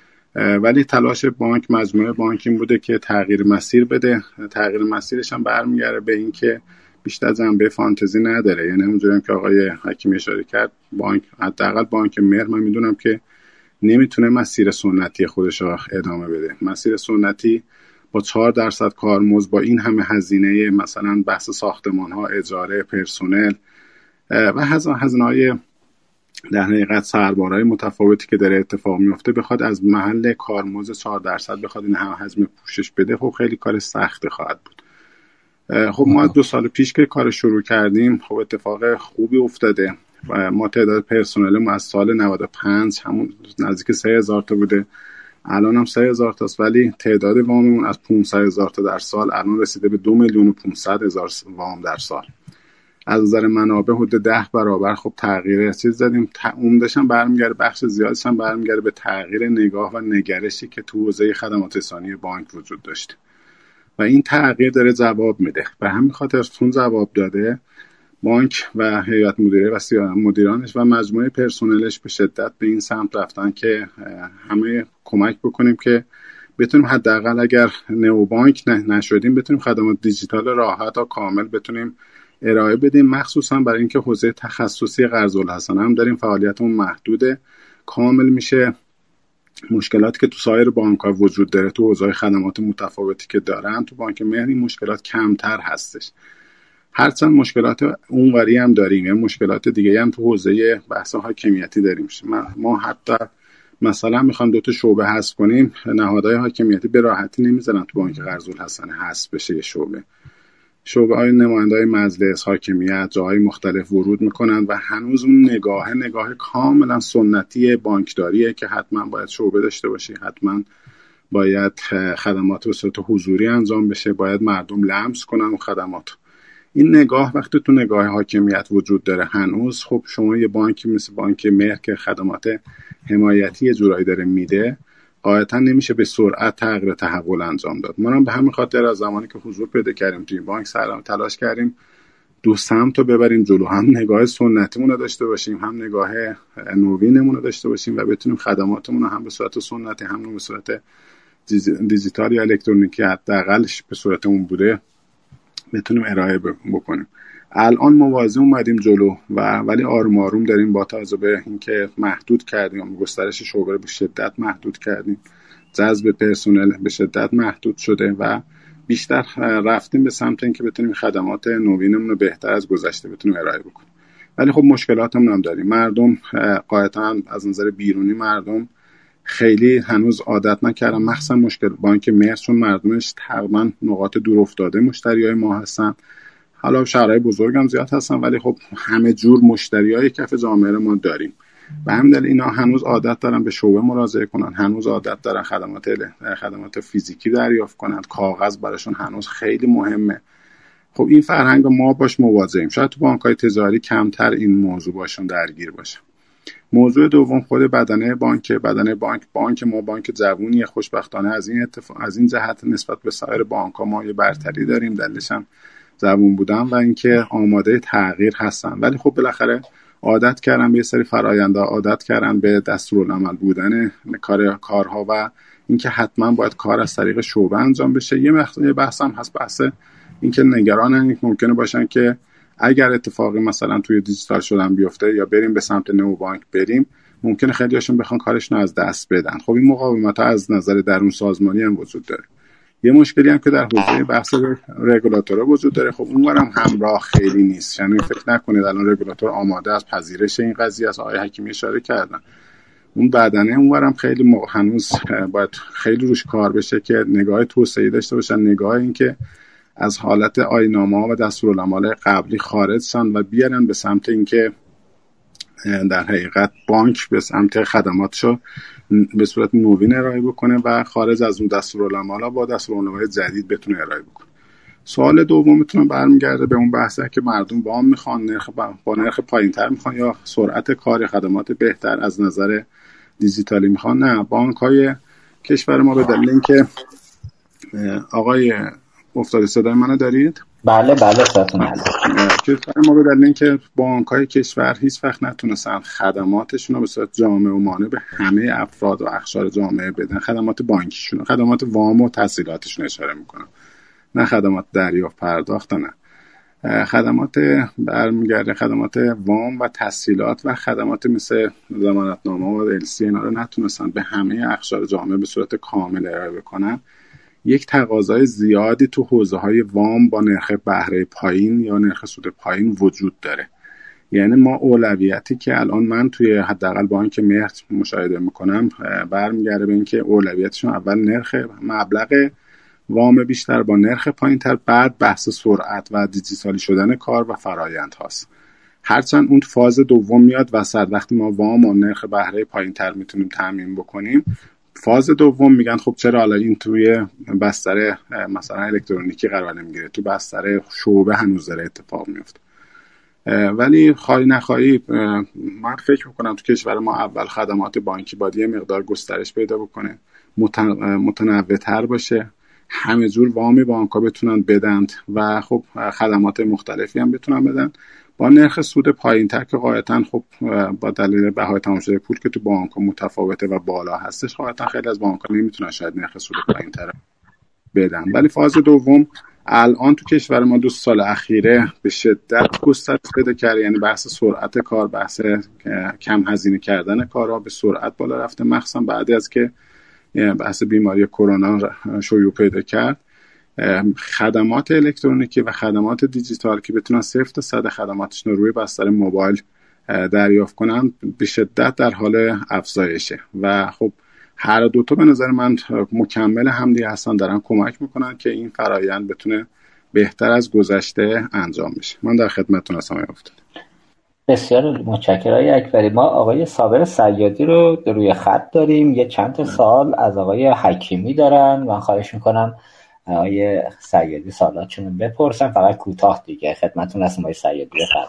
ولی تلاش بانک، مجموعه بانک این بوده که تغییر مسیر بده. تغییر مسیرش هم برمیگره به این که بیشتر جنبه فانتزی نداره، یعنی همونجوری که آقای حکیمی اشاره کرد بانک، حداقل بانک مهر من میدونم که نمیتونه مسیر سنتی خودش رو ادامه بده. مسیر سنتی با 4% کارمزد، با این همه هزینه مثلا بحث ساختمان ها، اجاره، پرسنل و هزینه‌های در حقیقت سربارهای متفاوتی که داره اتفاق میفته، بخواد از محل کارمزد 4% بخواد این هم حجم پوشش بده، خب خیلی کار سختی خواهد بود. خب ما 2 سال پیش که کار شروع کردیم، خب اتفاق خوبی افتاده و ما تعداد پرسنل ما از سال 95 همون نزدیک 3000 تا بوده، الان هم 3000 تاست، ولی تعداد واممون از 500,000 تا در سال الان رسیده به 2,500,000 وام در سال. از نظر منابع حدود 10 برابر خب تغییر چیز دادیم. عمدش هم برمیگرده، بخش زیادش هم برمیگرده به تغییر نگاه و نگرشی که تو حوزه خدمات رسانی بانک وجود داشته و این تغییر داره جواب میده. به همین خاطر چون جواب داده، بانک و هیئت مدیره و مدیرانش و مجموعه پرسنلش به شدت به این سمت رفتن که همه کمک بکنیم که بتونیم حداقل اگر نئوبانک نشدیم بتونیم خدمات دیجیتال راحت و کامل بتونیم ارائه بدیم، مخصوصا برای اینکه حوزه تخصصی قرض الحسنه هم داریم، فعالیتمون محدوده، کامل میشه مشکلاتی که تو سایر بانک‌ها وجود داره تو حوزه خدمات متفاوتی که دارن تو بانک مهر این مشکلات کمتر هستش. هرچند مشکلات اونوری هم داریم، یعنی مشکلات دیگه هم تو حوزه بحث حاکمیتی داریم. ما حتی مثلا میخوام 2 شعبه حذف کنیم، نهادهای حاکمیتی به راحتی نمیذارن تو بانک قرض الحسنه حذف بشه. یه شعبه های نماینده‌های مجلس حاکمیت جاهای مختلف ورود میکنن و هنوز اون نگاه کاملا سنتی بانکداریه که حتما باید شعبه داشته باشی، حتما باید خدمات به صورت حضوری انجام بشه، باید مردم لمس کنن اون خدمات. این نگاه وقتی تو نگاه حاکمیت وجود داره هنوز، خب شما یه بانکی مثل بانک مهر که خدمات حمایتی یه جورایی داره میده، قاعدتا نمیشه به سرعت تغییر تحول انجام داد. ما هم به همین خاطر از زمانی که حضور پیدا کردیم توی بانک تلاش کردیم 2 سمت رو ببریم جلو، هم نگاه سنتیمون رو داشته باشیم، هم نگاه نوینمون رو داشته باشیم و بتونیم خدماتمون رو هم به صورت سنتی هم به صورت دیجیتال یا الکترونیکی حداقلش به صورت اون بوده بتونیم ارائه بکنیم. الان موازی اومدیم جلو ولی آروم آروم داریم با توجه به اینکه محدود کردیم، گسترش شعبه به شدت محدود کردیم، جذب پرسنل به شدت محدود شده و بیشتر رفتیم به سمت اینکه بتونیم خدمات نوینمون رو بهتر از گذشته بتونیم ارائه بکنیم. ولی خب مشکلاتمون هم داریم. مردم قاعدتا از نظر بیرونی مردم خیلی هنوز عادت نکردن، مخصوصا مشکل بانک مهر چون مردمش تقریبا نقاط دور افتاده مشتریای ما هستن. حالا شهرهای بزرگ هم زیاد هستن ولی خب همه جور مشتریای کف جامعه ما داریم. به همین دلیل اینا هنوز عادت دارن به شعبه مراجعه کنن، هنوز عادت دارن خدمات فیزیکی دریافت کنن، کاغذ براشون هنوز خیلی مهمه. خب این فرهنگ ما باش مواجهیم. شاید تو بانک‌های تجاری کمتر این موضوع باشون درگیر باشه. موضوع دوم خود بدنه بانک ما بانک جوونیه. خوشبختانه از این جهت نسبت به سایر بانک‌ها ما یه برتری داریم، دلیلش هم جوون بودن و اینکه آماده تغییر هستن. ولی خب بالاخره عادت کردن به یه سری فرآیندها، عادت کردن به دستورالعمل بودن کارها و اینکه حتما باید کار از طریق شعبه انجام بشه. یه بحث هم هست، بحث اینکه نگرانن ممکنه باشن که اگر اتفاقی مثلا توی دیجیتال شدن بیفته یا بریم به سمت نئوبانک بریم، ممکنه خیلی هاشون بخوان کارشون از دست بدن. خب این مقاومت‌ها از نظر درون سازمانی هم وجود داره. یه مشکلی هم که در حوزه بحث رگولاتورها وجود داره، خب اونورم همراه خیلی نیست. یعنی فکر نکنید الان رگولاتور آماده از پذیرش این قضیه است. آقای حکیمی اشاره کردن اون بدنه اونورم خیلی هنوز باید خیلی روش کار بشه که نگاه توسعه‌ای داشته باشن، نگاه این که از حالت آیین‌نامه‌ها و دستورالعمل قبلی خارج شن و بیارن به سمت اینکه در حقیقت بانک به سمت خدماتشو به صورت نوین ارائه بکنه و خارج از اون دستورالعمل‌ها با دستورالعمل جدید بتونه ارائه بکنه. سوال دومتون برمیگرده به اون بحثه که مردم وام میخوان با نرخ پایین‌تر میخوان یا سرعت کار خدمات بهتر از نظر دیجیتالی میخوان. نه، بانک‌های کشور ما به دلیل اینکه آقای افتاده صدای منو دارید؟ بله صداتون هست. کشور ما به دلیل اینکه بانک‌های کشور هیچ وقت نتونستن خدماتشون رو به صورت جامع و مانع به همه افراد و اقشار جامعه بدن، خدمات بانکیشون، خدمات وام و تسهیلاتشون اشاره میکنم، نه خدمات دریافت پرداخت، نه خدمات برمیگرده خدمات وام و تسهیلات و خدمات مثل ضمانتنامه و السی، اینا رو نتونستن به همه اقشار جامعه به صورت کامل ارائه بکنن. یک تقاضای زیادی تو حوزه‌های وام با نرخ بهره پایین یا نرخ سود پایین وجود داره. یعنی ما اولویتی که الان من توی حداقل بانک مهر مشاهده میکنم برمیگرده به اینکه اولویتشون اول نرخ مبلغ وام بیشتر با نرخ پایینتر، بعد بحث سرعت و دیجیتالی شدن کار و فرایند هاست. هرچند اون فاز دوم میاد وسط، وقتی ما وام و نرخ بهره پایینتر میتونیم تامین بکنیم، فاز دوم میگن خب چرا حالا این توی بستر مثلا الکترونیکی قرار نمیگیره، تو بستر شعبه هنوز داره اتفاق میفته. ولی خواهی نخواهی من فکر میکنم تو کشور ما اول خدمات بانکی باید یه مقدار گسترش پیدا بکنه، متنوع تر باشه، همه جور وامی بانک‌ها بتونن بدن و خب خدمات مختلفی هم بتونن بدن با نرخ سود پایین‌تر که قاعدتاً خب با دلیل بهای تمام شده پول که تو بانک‌ها متفاوته و بالا هستش، قاعدتاً خیلی از بانک‌ها نمیتونن شاید نرخ سود پایین‌تر بدن. ولی فاز دوم الان تو کشور ما 2 سال اخیره به شدت گسترش پیدا کرده، یعنی بحث سرعت کار، بحث کم هزینه کردن کارها به سرعت بالا رفته، مخصوصا بعد از که بحث بیماری کرونا شیوع پیدا کرد. خدمات الکترونیکی و خدمات دیجیتال که بتونن 0 تا 100 خدماتشون رو روی بستر موبایل دریافت کنن به شدت در حال افزایشه و خب هر دوتا به نظر من مکمل همدیگه هستن، دارن کمک میکنن که این فرایند بتونه بهتر از گذشته انجام بشه. من در خدمتتون هستم. افتاد. بسیار متشکرم آقای اکبری. ما آقای صابر صیادی رو روی خط داریم، یه چند تا سوال از آقای حکیمی دارن. من خواهش میکنم آقای صیادی سوالاتشون رو بپرسن، فقط کوتاه دیگه. خدمتتون هستم آقای صیادی.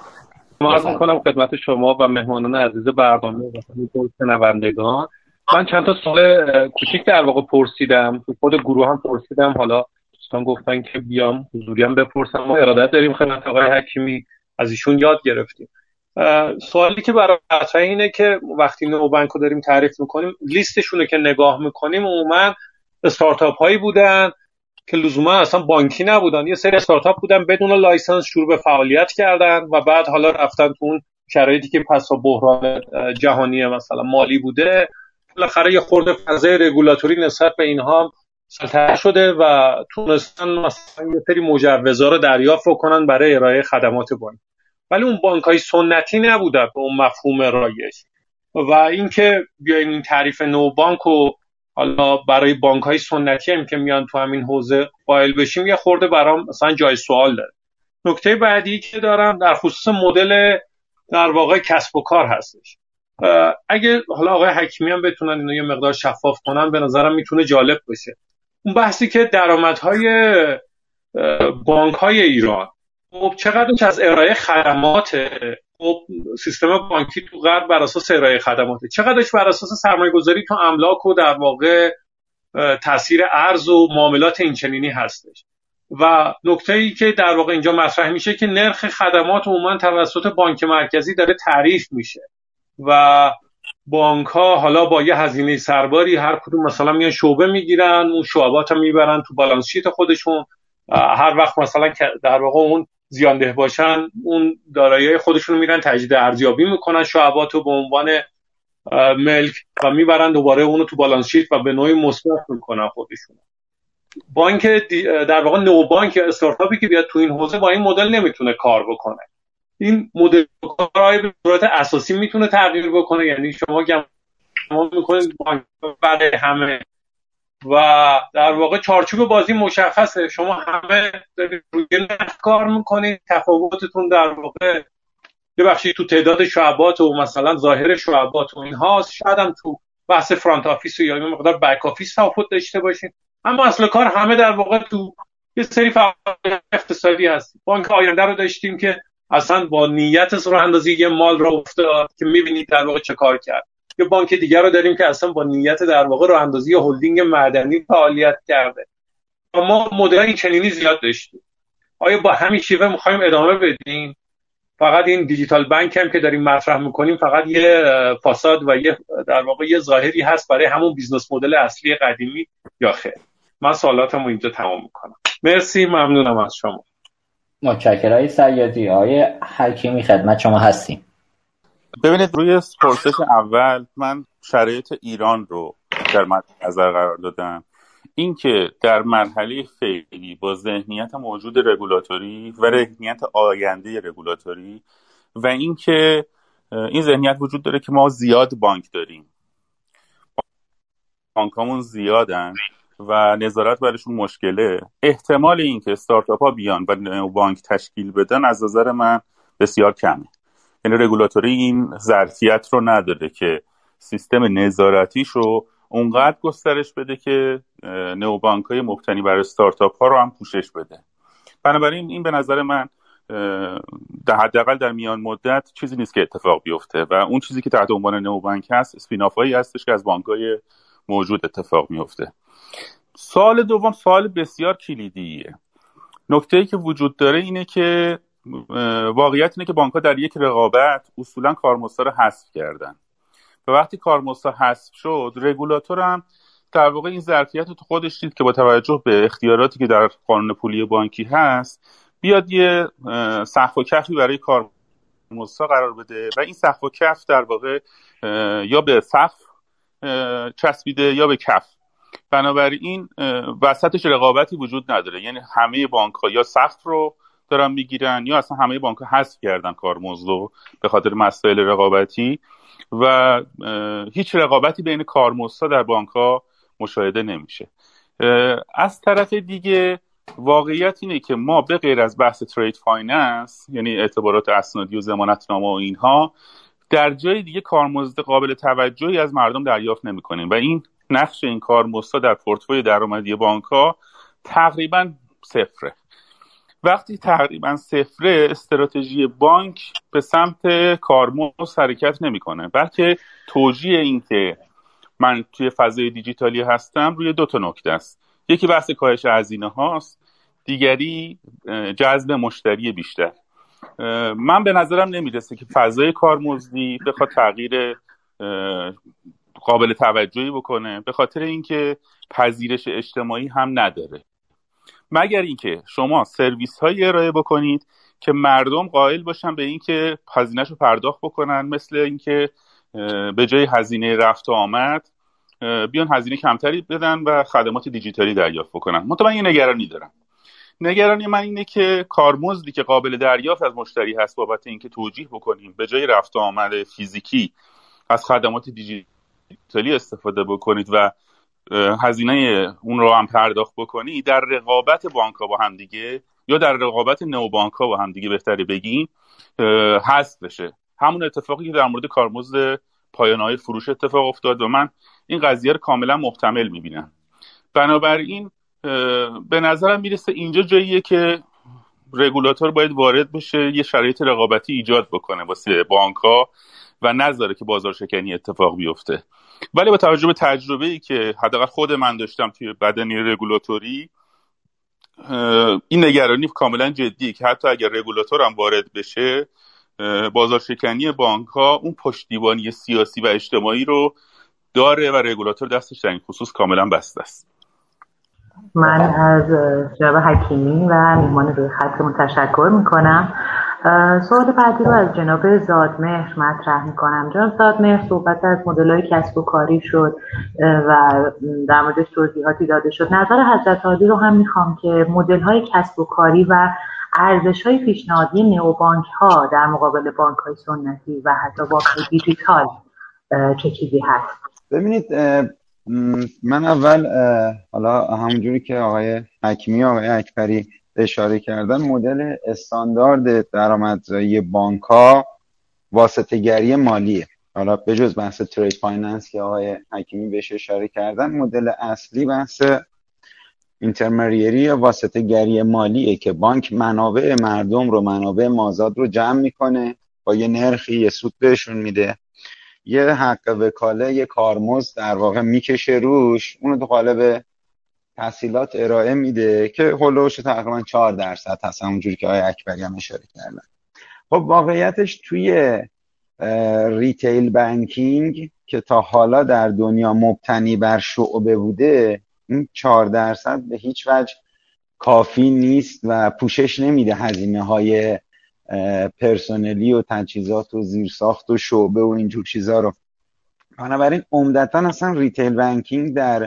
من عرض میکنم خدمت شما و مهمانان عزیز برنامه و شنوندگان. من چند تا سوال کوچیک در واقع پرسیدم، تو خود گروه هم پرسیدم، حالا دوستان گفتن که بیام حضوری هم بپرسم. ما ارادت داریم خدمت آقای حکیمی، از ایشون یاد گرفتیم. سوالی که برای مطرح اینه که وقتی نوبانک رو داریم تعریف میکنیم، لیستشون رو که نگاه میکنیم عموما استارتاپ هایی بودن که لزوما اصلا بانکی نبودن. یه سری استارتاپ بودن بدون لایسنس شروع به فعالیت کردن و بعد حالا رفتن تو اون شرایطی که پس از بحران جهانی مثلا مالی بوده، بالاخره یه خورده فضای رگولاتوری نسبت به اینها سلطنت شده و تونستن مثلا یه سری مجوزا رو دریافت کنن برای ارائه خدمات بانک. ولی اون بانک‌های سنتی نبودن به اون مفهوم رایج. و اینکه بیایم این تعریف نوبانک رو حالا برای بانک‌های سنتی هم که میان تو همین حوزه قائل بشیم، یه خورده برام مثلا جای سوال داره. نکته بعدی که دارم در خصوص مدل در واقع کسب و کار هستش. اگه حالا آقای حکیمی هم بتونن اینو یه مقدار شفاف کنن، به نظرم میتونه جالب بشه. اون بحثی که درآمدهای بانک‌های ایران خب چقدرش از ارائه خدماته، خب سیستم بانکی تو غرب بر اساس ارائه خدماته، چقدرش بر اساس سرمایه‌گذاری تو املاک و در واقع تاثیر ارز و معاملات اینچنینی هستش. و نکته‌ای که در واقع اینجا مطرح میشه که نرخ خدمات عموما توسط بانک مرکزی داره تعریف میشه و بانک‌ها حالا با یه هزینه سرباری هر کدوم مثلا میان شعبه میگیرن، اون شعبات رو میبرن تو بالانس شیت خودشون. هر وقت مثلا در واقع اون زیانده باشن، اون دارایی خودشون رو میرن تجدید ارزیابی میکنن، شعبات رو به عنوان ملک و میبرن دوباره اونو تو بالانس شیت و به نوعی مصرف میکنن خودشون. بانک در واقع نوبانک یا استارتاپی که بیاد تو این حوزه با این مدل نمیتونه کار بکنه. این مدل کارهای به صورت اساسی میتونه تغییر بکنه، یعنی شما میکنید بانک برای همه و در واقع چارچوب بازی مشخصه، شما همه دارید روی نرخ کار میکنید، تفاوتتون در واقع یه بخشی تو تعداد شعبات و مثلا ظاهر شعبات و اینهاست، شاید هم تو بحث فرانت آفیس یا یه مقدار بک آفیس تفاوت داشته باشین، اما اصل کار همه در واقع تو یه سری فعالیت اقتصادی هست. بانک آینده رو داشتیم که اصلا با نیت راه اندازی یه مال را افتاد که میبینید در واقع چه کار کرد. یه بانک دیگر رو داریم که اصلا با نیت در واقع راه اندازی هلدینگ معدنی فعالیت کرده. ما مدل‌های چنینی زیاد داشتیم. آیا با همین شیوه می‌خوایم ادامه بدیم؟ فقط این دیجیتال بانک هم که داریم مطرح می‌کنیم فقط یه فاساد و یه در واقع یه ظاهری هست برای همون بیزنس مدل اصلی قدیمی یا خیر؟ من سوالاتمو اینجا تمام می‌کنم. مرسی، ممنونم از شما. متشکرم آقای صیادی. آقای حکیمی خدمت شما هستیم. ببینید، روی پرسش اول من شرایط ایران رو در مد نظر قرار دادم. اینکه در مرحله فعلی با ذهنیت موجود رگولاتوری و ذهنیت آینده رگولاتوری و اینکه این ذهنیت وجود داره که ما زیاد بانک داریم، بانکامون زیادن و نظارت برشون مشکله، احتمال اینکه استارتاپ ها بیان و بانک تشکیل بدن از نظر من بسیار کمه. یعنی رگولاتوری این ظرفیت رو نداره که سیستم نظارتیش رو اونقدر گسترش بده که نئوبانک‌های مبتنی بر استارتاپ ها رو هم پوشش بده. بنابراین این به نظر من حداقل در میان مدت چیزی نیست که اتفاق بیفته و اون چیزی که تحت عنوان نئوبانک هست اسپیناف هایی هستش که از بانک‌های موجود اتفاق میفته. سوال دوم سوال بسیار کلیدیه. نکته‌ای که وجود داره اینه که واقعیت اینه که بانک‌ها در یک رقابت اصولاً کارمزدها رو حذف کردن و وقتی کارمزدها حذف شد، رگولاتور هم در واقع این ظرفیت رو تو خودش دید که با توجه به اختیاراتی که در قانون پولی بانکی هست بیاد یه سقف و کفی برای کارمزدها قرار بده و این سقف و کف در واقع یا به سقف چسبیده یا به کف. بنابراین وسطش رقابتی وجود نداره، یعنی همه بانک‌ها یا سقف رو دارن میگیرن یا اصلا همه بانک‌ها حذف کردن کارمزد رو به خاطر مسائل رقابتی و هیچ رقابتی بین کارمزدها در بانک‌ها مشاهده نمیشه. از طرف دیگه واقعیت اینه که ما به غیر از بحث ترید فایننس، یعنی اعتبارات اسنادی و ضمانتنامه و اینها، در جای دیگه کارمزد قابل توجهی از مردم دریافت نمی‌کنیم و این نقش این کارمزدها در پورتفوی درآمدی بانک‌ها تقریباً صفره. وقتی تقریباً صفره، استراتژی بانک به سمت کارمزد حرکت نمی‌کنه، بلکه توجیه این که من توی فضای دیجیتالی هستم روی دو تا نکته است. یکی بحث کاهش هزینه هاست، دیگری جذب مشتری بیشتر. من به نظرم نمیرسه که فضای کارمزدی بخواد تغییر قابل توجهی بکنه، به خاطر اینکه پذیرش اجتماعی هم نداره، مگر اینکه شما سرویس هایی ارائه بکنید که مردم قائل باشن به اینکه هزینه‌شو پرداخت بکنن، مثل اینکه به جای هزینه رفت و آمد بیان هزینه کمتری بدن و خدمات دیجیتالی دریافت بکنن. من یه نگرانی دارم. نگرانی من اینه که کارمزدی که قابل دریافت از مشتری هست بابت اینکه توجیه بکنیم به جای رفت و آمد فیزیکی از خدمات دیجیتالی استفاده بکنید و هزینه اون رو هم پرداخت بکنید، در رقابت بانک‌ها با هم دیگه یا در رقابت نئوبانک‌ها با هم دیگه بهتره بگیم حذف بشه. همون اتفاقی که در مورد کارمزد پایانه‌های فروش اتفاق افتاد و من این قضیه رو کاملا محتمل می‌بینم. بنابراین به نظرم میرسه اینجا جاییه که رگولاتور باید وارد بشه، یه شرایط رقابتی ایجاد بکنه واسه بانک‌ها و نذاره که بازار شکنی اتفاق بیفته. ولی با توجه به تجربه‌ای که حداقل خود من داشتم توی بدنه رگولاتوری، این نگرانی کاملا جدیه که حتی اگر رگولاتور هم وارد بشه، بازار شکنی بانک‌ها اون پشتیبانی سیاسی و اجتماعی رو داره و رگولاتور دستش در این خصوص کاملا بسته است. من از جناب حکیمی و میهمان روی خطمون تشکر میکنم. سوال بعدی رو از جناب زادمهر مطرح میکنم. جناب زادمهر صحبت از مدل‌های کسب و کاری شد و در موردش توضیحاتی داده شد. نظر حضرت عالی رو هم میخوام که مدل‌های کسب و کاری و ارزش‌های پیشنهادی نئوبانک‌ها در مقابل بانک‌های سنتی و حتی بانک‌های دیجیتال چه چیزی هست؟ ببینید، من اول حالا همونجوری که آقای حکیمی و آقای اکبری اشاره کردن، مدل استاندارد درآمدزایی بانک‌ها واسطه‌گری مالیه. حالا به جز بحث ترید فایننس که آقای حکیمی بهش اشاره کردن، مدل اصلی بحث اینترمریری یا واسطه‌گری مالیه که بانک منابع مردم رو، منابع مازاد رو جمع میکنه، با یه نرخی یه سود بهشون میده، یه حق وکاله، یه کارمزد در واقع میکشه روش، اونو تو قالب تسهیلات ارائه میده که هولوش تقریبا 4% هست، همونجوری که آقای اکبری هم اشاره کردن. خب واقعیتش توی ریتیل بانکینگ که تا حالا در دنیا مبتنی بر شعبه بوده، این 4% به هیچ وجه کافی نیست و پوشش نمیده هزینه های پرسنلی و تجهیزات و زیرساخت و شعبه و اینجور چیزا رو. بنابراین عمدتاً اصلا ریتیل بانکینگ در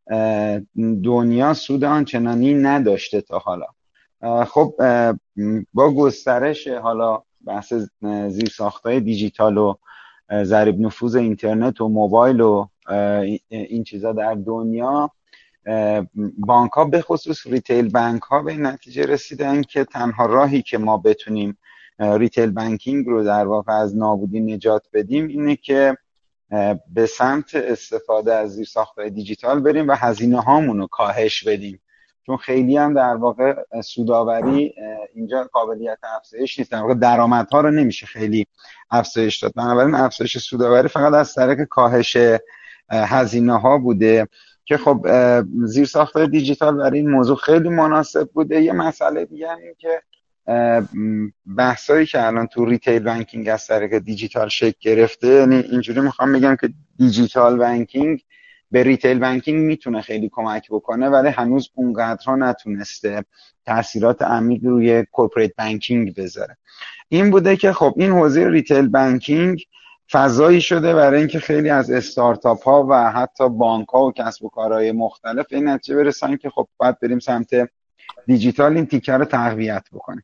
دنیا سود آنچنانی نداشته تا حالا. خب با گسترش حالا بحث زیرساخت‌های دیجیتال و ضریب نفوذ اینترنت و موبایل و این چیزا در دنیا، بانک‌ها به خصوص ریتیل بانک‌ها به نتیجه رسیدن که تنها راهی که ما بتونیم ریتیل بانکینگ رو در واقع از نابودی نجات بدیم اینه که به سمت استفاده از زیرساخت‌های دیجیتال بریم و هزینه هامون رو کاهش بدیم، چون خیلی هم در واقع سودآوری اینجا قابلیت افزایش نیست، در واقع درآمدها رو نمیشه خیلی افزایش داد. بنابراین افزایش سودآوری فقط از طریق کاهش هزینه ها بوده که خب زیرساخت‌های دیجیتال برای این موضوع خیلی مناسب بوده. یه مسئله دیگه هم این که بحثایی که الان تو ریتیل بانکینگ از طریق دیجیتال شکل گرفته، یعنی اینجوری میخوام بگم که دیجیتال بانکینگ به ریتیل بانکینگ میتونه خیلی کمک بکنه، ولی هنوز اونقدرها نتونسته تاثیرات عمیق روی کورپوریت بانکینگ بذاره. این بوده که خب این حوزه ریتیل بانکینگ فضایی شده برای اینکه خیلی از استارتاپ ها و حتی بانک ها و کسب و کارهای مختلف این نتیجه برسن که خب باید بریم سمت دیجیتال، این تیکه رو تقویت بکنیم.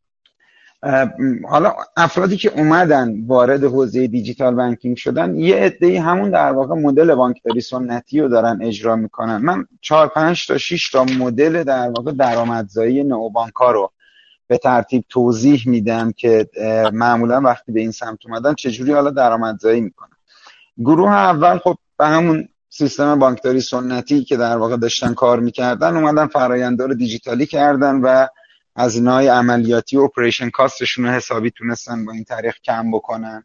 حالا افرادی که اومدن وارد حوزه دیجیتال بانکینگ شدن، یه عده‌ای همون در واقع مدل بانکداری سنتی رو دارن اجرا میکنن. من 4-5 تا 6 تا مدل در واقع درآمدزایی نئوبانک‌ها رو به ترتیب توضیح میدم که معمولا وقتی به این سمت اومدن چجوری حالا درآمدزایی میکنن. گروه اول خب به همون سیستم بانکداری سنتی که در واقع داشتن کار میکردن اومدن فرآیندها رو دیجیتالی کردن و هزینه‌های عملیاتی و اپریشن کاستشون رو حسابی تونستن با این طریق کم بکنن.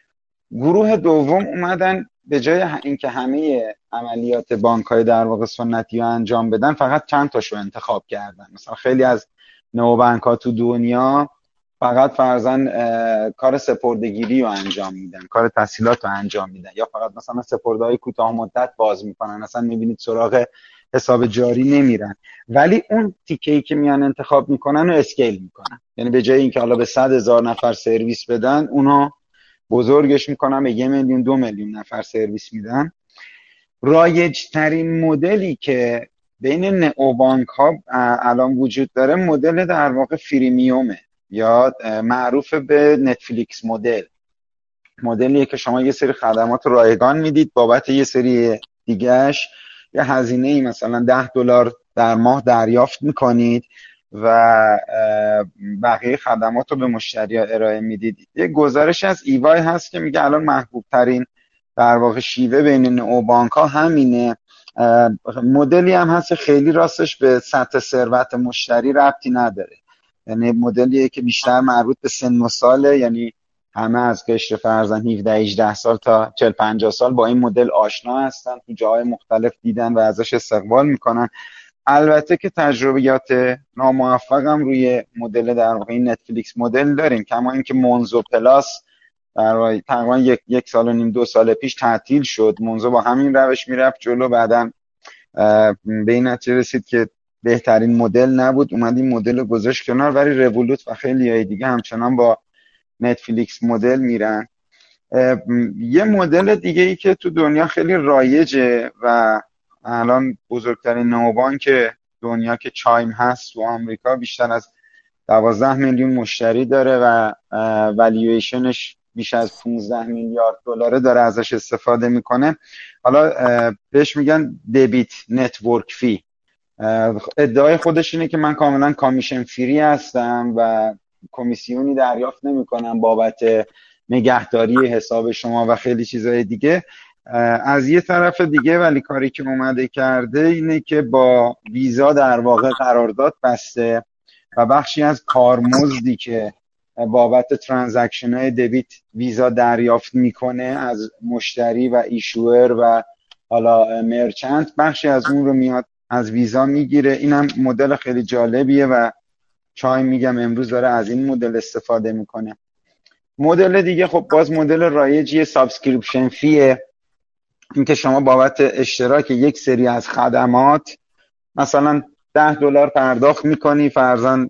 گروه دوم اومدن به جای اینکه همه عملیات بانک‌های در واقع سنتی رو انجام بدن، فقط چند تاشو انتخاب کردن. مثلا خیلی از نئوبانک‌ها تو دنیا فقط فرضاً کار سپرده‌گیری رو انجام میدن، کار تسهیلات رو انجام میدن، یا فقط مثلا سپرده‌های کوتاه مدت باز میکنن، اصلا میبینید سراغ حساب جاری نمیرن. ولی اون تیکه‌ای که میان انتخاب میکنن و اسکیل میکنن، یعنی به جای اینکه حالا به 100,000 نفر سرویس بدن، اونو بزرگش میکنن به 1 میلیون 2 میلیون نفر سرویس میدن. رایج ترین مدلی که بین نئوبانک ها الان وجود داره مدل در واقع فریمیومه، یا معروف به نتفلیکس مدل. مدلیه که شما یه سری خدمات رایگان میدید، بابت یه سری دیگهش یه هزینه‌ای مثلا $10 در ماه دریافت میکنید و بقیه خدمات رو به مشتری ارائه میدید. یه گزارش از ایوای هست که میگه الان محبوب ترین در واقع شیوه بین نئوبانک ها همینه. مدلی هم هست خیلی راستش به سطح ثروت مشتری ربطی نداره، یعنی مدلیه که بیشتر مربوط به سن و ساله، یعنی همه از قشر فرزن 17-18 سال تا 40-50 سال با این مدل آشنا هستن، تو جاهای مختلف دیدن و ازش استقبال میکنن. البته که تجربیات ناموفق هم روی مدل در واقع این نتفلیکس مدل داریم، کما اینکه مونزو پلاس در واقع تقریبا 1.5 سال 2 سال پیش تعطیل شد. مونزو با همین روش میرفت جلو، بعدن به این نتیجه رسید که بهترین مدل نبود، اومد این مدل رو گذاشت کنار. ولی رولوت و خیلی های دیگه همچنان با نتفلیکس مدل میرن. یه مدل دیگه ای که تو دنیا خیلی رایجه و الان بزرگترین نئوبانک دنیا که چایم هست تو آمریکا بیشتر از 12 میلیون مشتری داره و والیویشنش بیش از 15 میلیارد دلار داره ازش استفاده میکنه. حالا بهش میگن دبیت نتورک فی. ادعای خودش اینه که من کاملا کامیشن فری هستم و کمیسیونی دریافت نمیکنم بابت نگهداری حساب شما و خیلی چیزهای دیگه. از یه طرف دیگه ولی کاری که اومده کرده اینه که با ویزا در واقع قرارداد بسته و بخشی از کارمزدی که بابت ترانزکشن های دبیت ویزا دریافت میکنه از مشتری و ایشوئر و حالا مرچنت، بخشی از اون رو میاد از ویزا میگیره. اینم مدل خیلی جالبیه و چای میگم امروز داره از این مدل استفاده میکنه. مدل دیگه خب باز مدل رایجی سابسکریپشن فیه، این که شما بابت اشتراک یک سری از خدمات مثلا $10 پرداخت میکنی فرضاً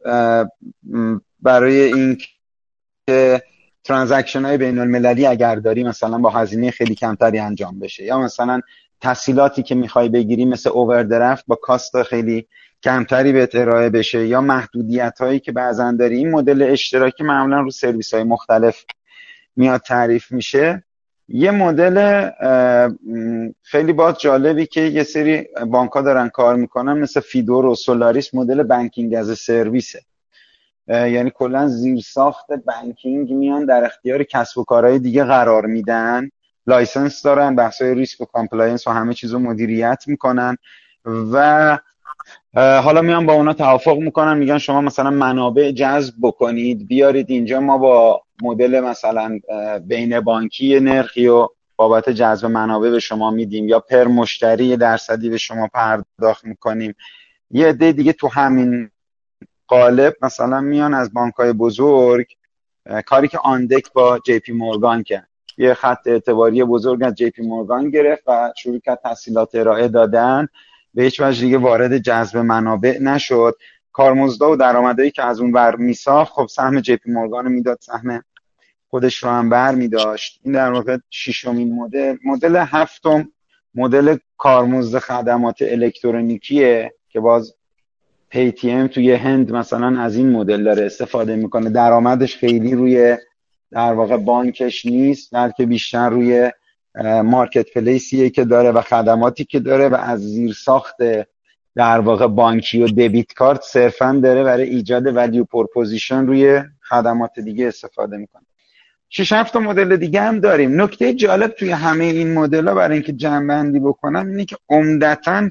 برای این که ترانزکشن های بین المللی اگر داری مثلا با هزینه خیلی کمتری انجام بشه، یا مثلا تسهیلاتی که میخوای بگیری مثل اووردرافت با کاست خیلی کمتری بهت ارائه بشه، یا محدودیت هایی که بعضا داری. این مدل اشتراکی معمولا رو سرویس های مختلف میاد تعریف میشه. یه مدل خیلی باز جالبی که یه سری بانک ها دارن کار میکنن مثل فیدور و سولاریس، مدل بانکینگ از سرویسه. یعنی کلا زیرساخت بانکینگ میان در اختیار کسب و کارهای دیگه قرار میدن، لایسنس دارن، بحثای ریسک و کامپلاینس و همه چیزو مدیریت میکنن و حالا میان با اونا توافق میکنن، میگن شما مثلا منابع جذب بکنید بیارید اینجا، ما با مدل مثلا بین بانکی نرخی و بابت جذب منابع به شما میدیم یا پر مشتری درصدی به شما پرداخت میکنیم. یه عده دیگه تو همین قالب مثلا میان از بانک‌های بزرگ کاری که آندک با جی پی مورگان کرد، یه خط اعتباری بزرگ از جی پی مورگان گرفت و شروع کرد تسهیلات ارائه دادن، به هیچ وجه دیگه وارد جذب منابع نشد. کارمزدا و درآمدایی که از اون ور میساخت، خب سهم جی پی مورگان میداد، سهم خودش رو هم بر میداشت. این در واقع ششمین مدل هفتم مدل کارمزد خدمات الکترونیکیه که باز پی تی ام توی هند مثلا از این مدل داره استفاده میکنه. درآمدش خیلی روی در واقع بانکش نیست، بلکه بیشتر روی مارکت پلیسیه که داره و خدماتی که داره و از زیرساخت در واقع بانکی و دبیت کارت صرفا داره برای ایجاد ولیو پروپوزیشن روی خدمات دیگه استفاده میکنه. 6-7 مدل دیگه هم داریم. نکته جالب توی همه این مدل‌ها برای اینکه جمع‌بندی بکنم اینه که عمدتاً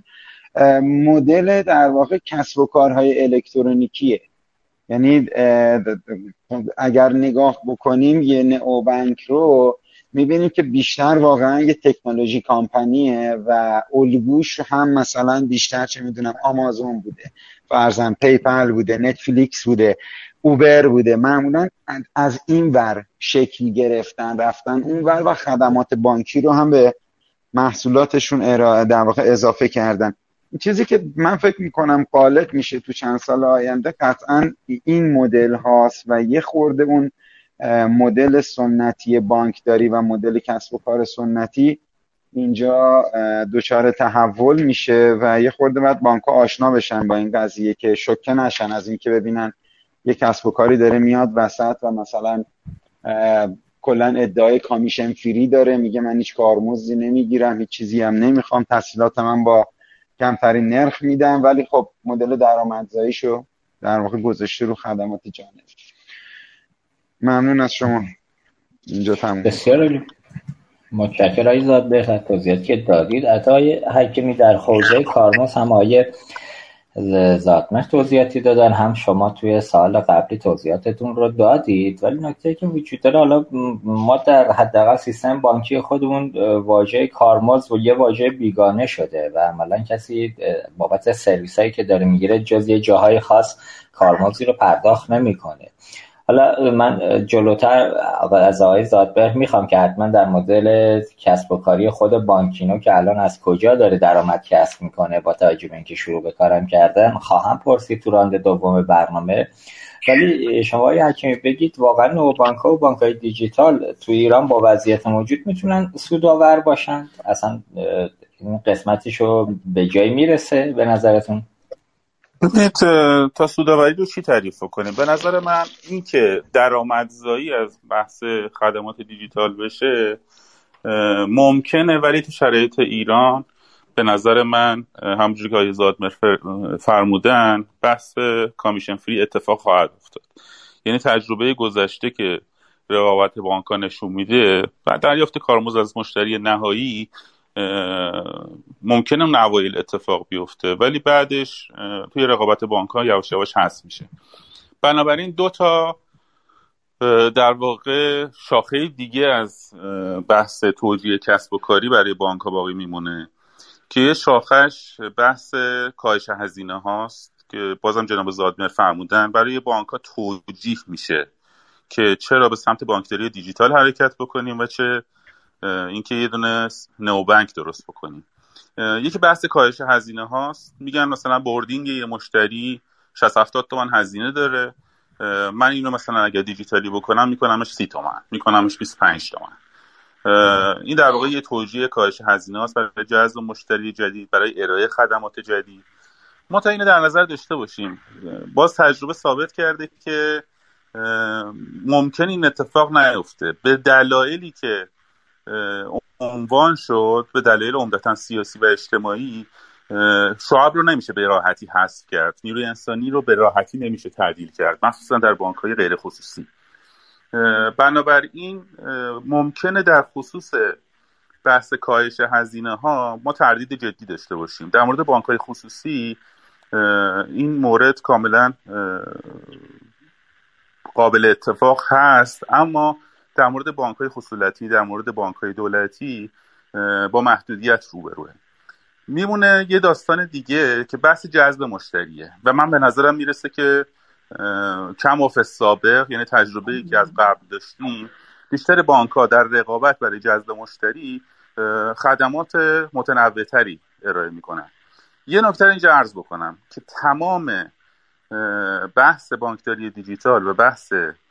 مدل در واقع کسب و کارهای الکترونیکیه. یعنی اگر نگاه بکنیم یه نئوبانک رو میبینیم که بیشتر واقعا یه تکنولوژی کامپانیه و الگوش هم مثلا بیشتر چه میدونم آمازون بوده، فرضاً پیپل بوده، نتفلیکس بوده، اوبر بوده. معمولا از این ور شکل گرفتن رفتن اون ور و خدمات بانکی رو هم به محصولاتشون ارائه در واقع اضافه کردن. چیزی که من فکر میکنم غالب میشه تو چند سال آینده قطعا این مدل هاست و یه خورده اون مدل سنتی بانکداری و مدل کسب و کار سنتی اینجا دچار تحول میشه و یه خورده باید بانک‌ها آشنا بشن با این قضیه که شوکه نشن از اینکه ببینن یه کسب و کاری داره میاد وسط و مثلا کلا ادعای کامیشن فری داره، میگه من هیچ کارمزدی نمیگیرم، هیچ چیزی هم نمیخوام، تسهیلات من با کمترین نرخ میدم، ولی خب مدل درآمدزاییشو در واقع گذاشته رو خدمات جانبی. ممنون از شما. اینجا تموم. بسیار متشکرم آقای زادبهر از توضیحاتی که دادید. آقای حکیمی در حوزه کارمزد هم آقای زادمهر توضیحاتی دادن، هم شما توی سال قبلی توضیحاتتون رو دادید، ولی نکته که وجود داره، حالا ما در حداقل سیستم بانکی خودمون واژه کارمزد و یه واژه بیگانه شده و عملا کسی بابت سرویسایی که داره میگیره جز یه جاهای خاص کارمزدی رو پرداخت نمیکنه. حالا من جلوتر از آقای زادبهر میخوام که حتما در مدل کسب و کاری خود بانکینو که الان از کجا داره درآمد کسب میکنه با توجه به اینکه شروع به کارم کردن خواهم پرسید تو راند دوم برنامه. ولی شما آقای حکیمی بگید واقعا نوبانک‌ها و بانک‌های دیجیتال تو ایران با وضعیت موجود میتونن سودآور باشن؟ اصلا این قسمتیشو به جای میرسه به نظرتون؟ ببینید تا سودآوری رو چی تعریف کنیم؟ به نظر من این که درآمدزایی از بحث خدمات دیجیتال بشه ممکنه، ولی تو شرایط ایران به نظر من همونجوری که آقای زادمهر فرمودن بحث کامیشن فری اتفاق خواهد افتاد. یعنی تجربه گذشته که رقابت بانک‌ها نشون میده و دریافت کارمزد از مشتری نهایی ممکنه اون اوایل اتفاق بیفته، ولی بعدش توی رقابت بانک‌ها یواش یواش حذف میشه. بنابراین دو تا در واقع شاخه دیگه از بحث توجیه کسب و کاری برای بانک‌ها باقی میمونه که یه شاخش بحث کاهش هزینه هاست که بازم جناب زادمهر فرمودن برای بانک‌ها توجیه میشه که چرا به سمت بانکداری دیجیتال حرکت بکنیم و چه اینکه یه دونه نئوبانک درست بکنیم. یکی بحث کاهش هزینه هاست. میگن مثلا بوردینگ یه مشتری 60-70 تومن هزینه داره، من اینو مثلا اگه دیجیتالی بکنم میکنمش 30 تومن، میکنمش 25 تومن. این در واقع یه توجیه کاهش هزینه هاست برای جذب مشتری جدید، برای ارائه خدمات جدید. ما تا اینو در نظر داشته باشیم. باز تجربه ثابت کرده که ممکن این اتفاق نیفته به دلایلی که عنوان شد، به دلایل عمدتاً سیاسی و اجتماعی. شعب رو نمیشه به راحتی حذف کرد، نیروی انسانی رو به راحتی نمیشه تعدیل کرد، مخصوصا در بانک‌های غیر خصوصی. بنابراین ممکنه در خصوص بحث کاهش هزینه ها ما تردید جدی داشته باشیم. در مورد بانک‌های خصوصی این مورد کاملا قابل اتفاق هست، اما در مورد بانک‌های خصوصی، در مورد بانک‌های دولتی با محدودیت روبروه. میمونه یه داستان دیگه که بحث جذب مشتریه و من به نظرم میرسه که کم و سابق، یعنی تجربه‌ای که از قبل داشتیم، بیشتر بانک‌ها در رقابت برای جذب مشتری خدمات متنوع‌تری ارائه میکنن. یه نکته اینجا عرض بکنم که تمام بحث بانکداری دیجیتال و بحث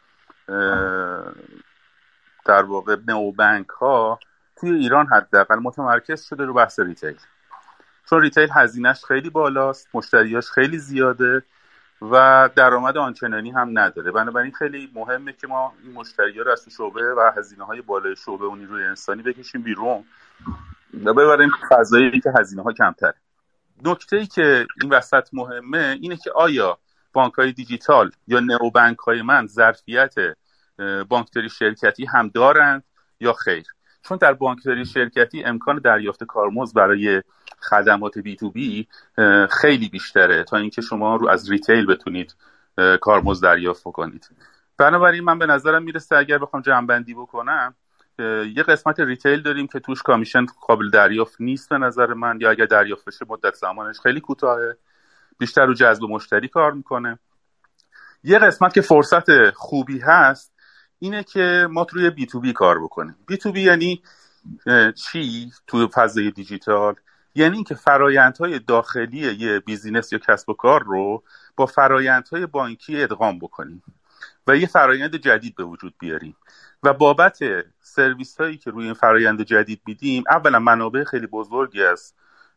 در واقع نئوبانک ها توی ایران حداقل متمرکز شده رو بحث ریتیل، چون ریتیل هزینه‌اش خیلی بالاست، مشتریاش خیلی زیاده و درآمد آنچنانی هم نداره. بنابراین خیلی مهمه که ما این مشتری‌ها رو از شعبه و هزینه‌های بالای شعبه و نیروی انسانی بکشیم بیرون و ببریم فضایی که هزینه‌ها کمتره. نکته‌ای که این وسط مهمه اینه که آیا بانک‌های دیجیتال یا نئوبانک‌های من ظرفیت بانکداری شرکتی هم دارند یا خیر؟ چون در بانکداری شرکتی امکان دریافت کارمزد برای خدمات بی تو بی خیلی بیشتره تا اینکه شما رو از ریتیل بتونید کارمزد دریافت کنید. بنابراین من به نظرم میرسه اگر بخوام جمع‌بندی بکنم، یه قسمت ریتیل داریم که توش کامیشن قابل دریافت نیست به نظر من، یا اگر دریافت بشه مدت زمانش خیلی کوتاهه، بیشتر رو جذب مشتری کار میکنه. یه قسمت که فرصت خوبی هست اینه که ما روی بی تو بی کار بکنیم. بی تو بی یعنی چی توی فضای دیجیتال؟ یعنی اینکه فرآیندهای داخلی یه بیزینس یا کسب و کار رو با فرآیندهای بانکی ادغام بکنیم و یه فرآیند جدید به وجود بیاریم و بابت سرویس هایی که روی این فرآیند جدید میدیم، اولا منابع خیلی بزرگی از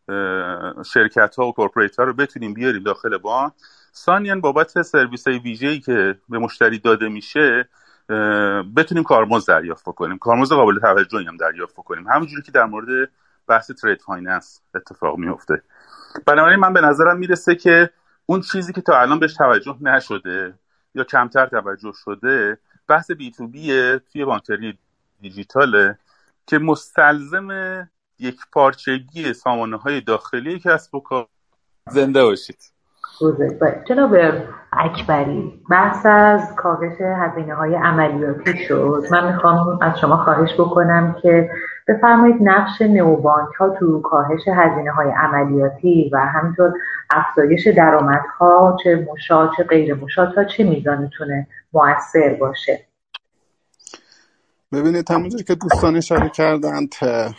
شرکت ها و کورپوریت ها رو بتونیم بیاریم داخل بانک. ثانیاً بابت سرویس های ویژه‌ای که به مشتری داده میشه بتونیم کارمزد دریافت کنیم، کارمزد قابل توجهی هم دریافت کنیم، همونجوری که در مورد بحث ترید فایننس اتفاق میفته. بنابراین من به نظرم میرسه که اون چیزی که تا الان بهش توجه نشده یا کمتر توجه شده بحث بی تو بیه توی بانکداری دیجیتاله که مستلزم یک پارچگی سامانه‌های داخلی کسب و کار. زنده باشید. جناب اکبری، بحث از کاهش هزینه‌های عملیاتی شد. من میخوام از شما خواهش بکنم که بفرمایید نقش نئوبانک‌ها تو کاهش هزینه‌های عملیاتی و همینطور افزایش درآمدها، چه مشاع چه غیر مشاع، تا چه میزان میتونه مؤثر باشه. ببینید همونجوری که دوستان اشاره کردند،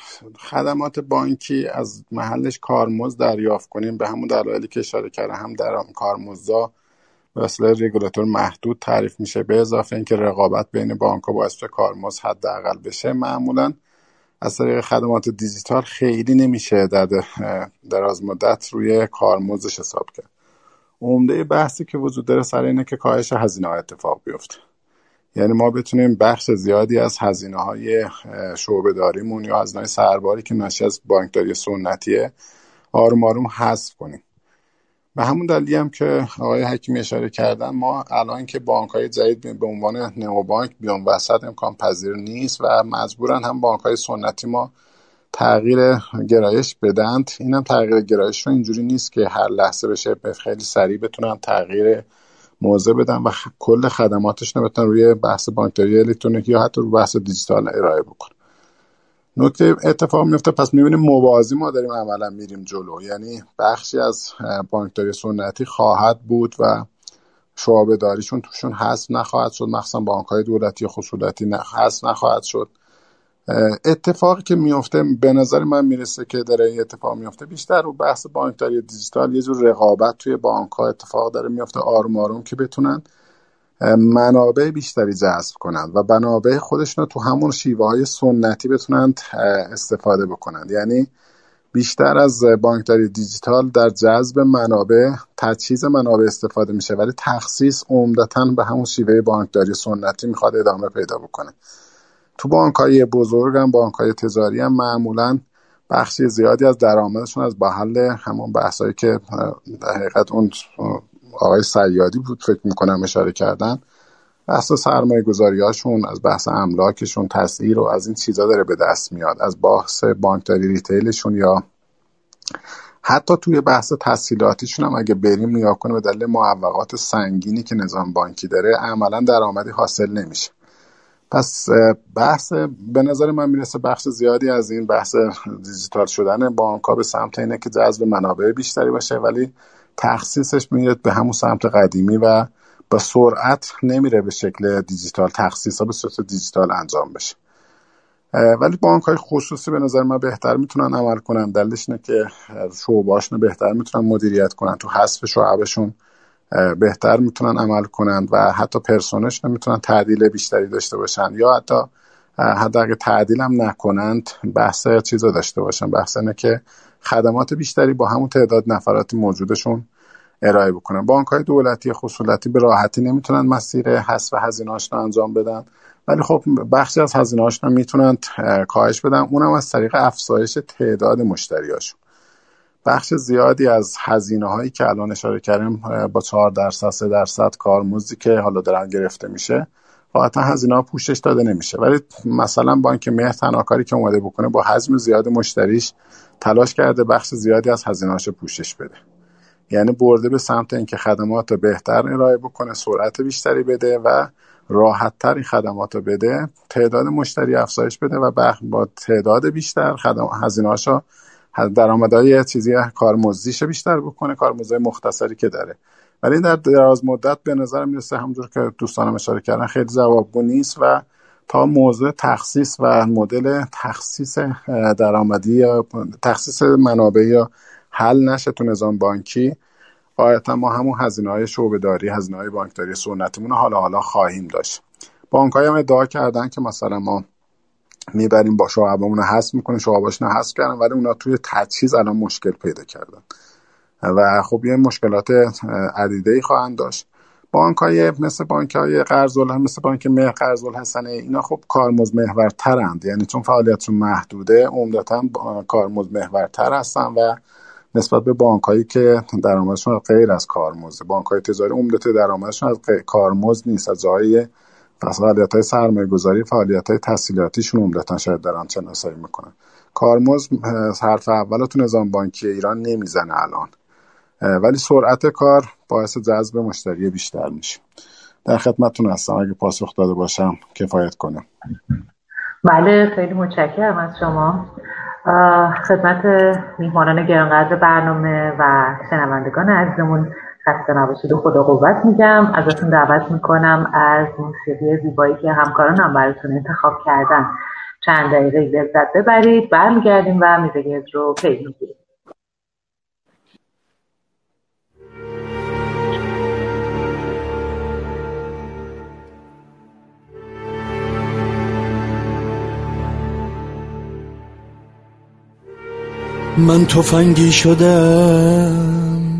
خدمات بانکی از محلش کارمزد دریافت کنیم به همون دلایلی که اشاره کردن، هم در کارمزدها به وسیله رگولاتور محدود تعریف میشه، به اضافه اینکه رقابت بین بانک‌ها باعث بشه کارمزد حداقل بشه. معمولاً از طریق خدمات دیجیتال خیلی نمیشه در دراز مدت روی کارمزدش حساب کرد. عمده بحثی که وجود داره سر اینه که کاهش هزینه‌ها اتفاق بیفته، یعنی ما بتونیم بخش زیادی از هزینه‌های شعبه داریمون یا هزینه‌های سرباری که ناشی از بانکداری سنتیه آروم آروم حذف کنیم. به همون دلیلی هم که آقای حکیمی اشاره کردن، ما الان که بانک‌های جدید به عنوان نئوبانک بیان وسط امکان پذیر نیست و مجبورن هم بانک‌های سنتی ما تغییر گرایش بدند. اینم تغییر گرایش رو اینجوری نیست که هر لحظه بشه، خیلی سریع بتونن تغییر موضع بدن و کل خدماتشون رو بتونن روی بحث بانکداری الکترونیکی یا حتی روی بحث دیجیتال ارائه بکنن. نکته اتفاق میفته، پس میبینیم موازی ما داریم عملا میریم جلو، یعنی بخشی از بانکداری سنتی خواهد بود و شعبه داریشون توشون حذف نخواهد شد، مخصوصا بانک‌های دولتی و خصوصی حذف نخواهد شد. اتفاقی که میفته به نظر من میرسه که داره این اتفاق میفته بیشتر رو بحث بانکداری دیجیتال یه جور رقابت توی بانک‌ها اتفاق داره میفته آروم آروم که بتونن منابع بیشتری جذب کنند و منابع خودشون رو تو همون شیوه‌های سنتی بتونن استفاده بکنند. یعنی بیشتر از بانکداری دیجیتال در جذب منابع، تجهیز منابع استفاده میشه، ولی تخصیص عمدتاً به همون شیوه بانکداری سنتی میخواد ادامه پیدا بکنه. تو بانک‌های بزرگ هم، بانک‌های تجاری هم معمولاً بخشی زیادی از درآمدشون از محل همون بحثایی که در حقیقت اون آقای صیادی بود فکر میکنم اشاره کردن، بحث سرمایه گذاریاشون، از بحث املاکشون، تسعیر و از این چیزا داره به دست میاد، از بحث بانکداری ریتیلشون یا حتی توی بحث تسهیلاتیشون هم اگه بریم نگاه کنیم به دلیل معوقات سنگینی که نظام بانکی داره عملا درآمدی حاصل نمیشه. پس بحث به نظر من میرسه بخش زیادی از این بحث دیجیتال شدن بانک‌ها به سمت اینه که جذب منابع بیشتری باشه، ولی تخصیصش میره به همون سمت قدیمی و با سرعت نمیره به شکل دیجیتال، تخصیصا به صورت دیجیتال انجام بشه. ولی بانک‌های خصوصی به نظر من بهتر میتونن عمل کنن. دلیلش اینه که شعبه‌هاشون بهتر میتونن مدیریت کنن، تو حذف شعبشون بهتر میتونن عمل کنن و حتی پرسنلشون میتونن تعدیل بیشتری داشته باشن، یا حتی اگه تعدیل هم نکنند بحث چیزا داشته باشن، بحث اینه که خدمات بیشتری با همون تعداد نفرات موجودشون ارائه بکنن. بانک‌های دولتی خصوصی به راحتی نمیتونن مسیر حذف هزینه‌هاشون انجام بدن، ولی خب بخشی از هزینه‌هاشون میتونن کاهش بدن، اونم از طریق افزایش تعداد مشتریاشون. بخش زیادی از هزینه‌هایی که الان اشاره کردیم با 4% 3% کارمزدی که حالا دارن گرفته میشه، واقعا هزینه‌ها پوشش داده نمیشه. ولی مثلا بانک مهر تنها کاری که اومده بکنه با حجم زیاد مشتریش تلاش کرده بخش زیادی از هزینه‌هاش پوشش بده، یعنی برده به سمت اینکه خدمات رو بهتر ارائه بکنه، سرعت بیشتری بده و راحت‌تر این خدمات رو بده، تعداد مشتری افزایش بده و با تعداد بیشتر هزینه‌هاشو درآمدهای چیزی کارمزدیش بیشتر بکنه، کارمزدهای مختصری که داره. ولی این در دراز مدت به نظر میرسه همونجور که دوستانم اشاره کردن خیلی جوابگو نیست و تا موضوع تخصیص و مدل تخصیص درآمدی یا تخصیص منابع یا حل نشه تو نظام بانکی، غالبا ما همون هزینه‌های شعبه‌داری، هزینه‌های بانکداری سنتیمون حالا خواهیم داشت. بانک‌ها هم ادعا کردن که مثلا ما میبریم با شعبمون رو حذف میکنیم، شعباشون رو حذف کردن، ولی اونا توی تجهیز الان مشکل پیدا کردن و خب یه مشکلات عدیده‌ای خواهند داشت. بانک‌های مثل بانک‌های قرض‌الحسن، مثل بانک مهر قرض‌الحسن، اینا خب کارمزد محورترند، یعنی چون فعالیتشون محدوده عمدتاً کارمزد محورتر هستن و نسبت به بانک‌هایی که درآمدشون غیر از کارمزد، بانک‌های تجاری عمدت درآمدشون از کارمزد نیست، از جای فعالیت‌های سرمایه‌گذاری، فعالیت‌های تسهیلاتیشون عمدتاً شاید دارن شناسایی میکنن. کارمزد حرف اول تو نظام بانکی ایران نمیزنه الان، ولی سرعت کار باعث جذب مشتری بیشتر میشه. در خدمتتون هستم، اگه پاسخ داده باشم کفایت کنم. بله، خیلی متشکرم از شما. خدمت میهمانان گرانقدر برنامه و شنوندگان عزیزمون خسته نباشید و خدا قوت میگم. ازتون دعوت میکنم از موسیقی زیبایی که همکارانم براتون انتخاب کردن چند دقیقه لذت ببرید. برمیگردیم و میزگز رو پی میگیریم. من تفنگی شدم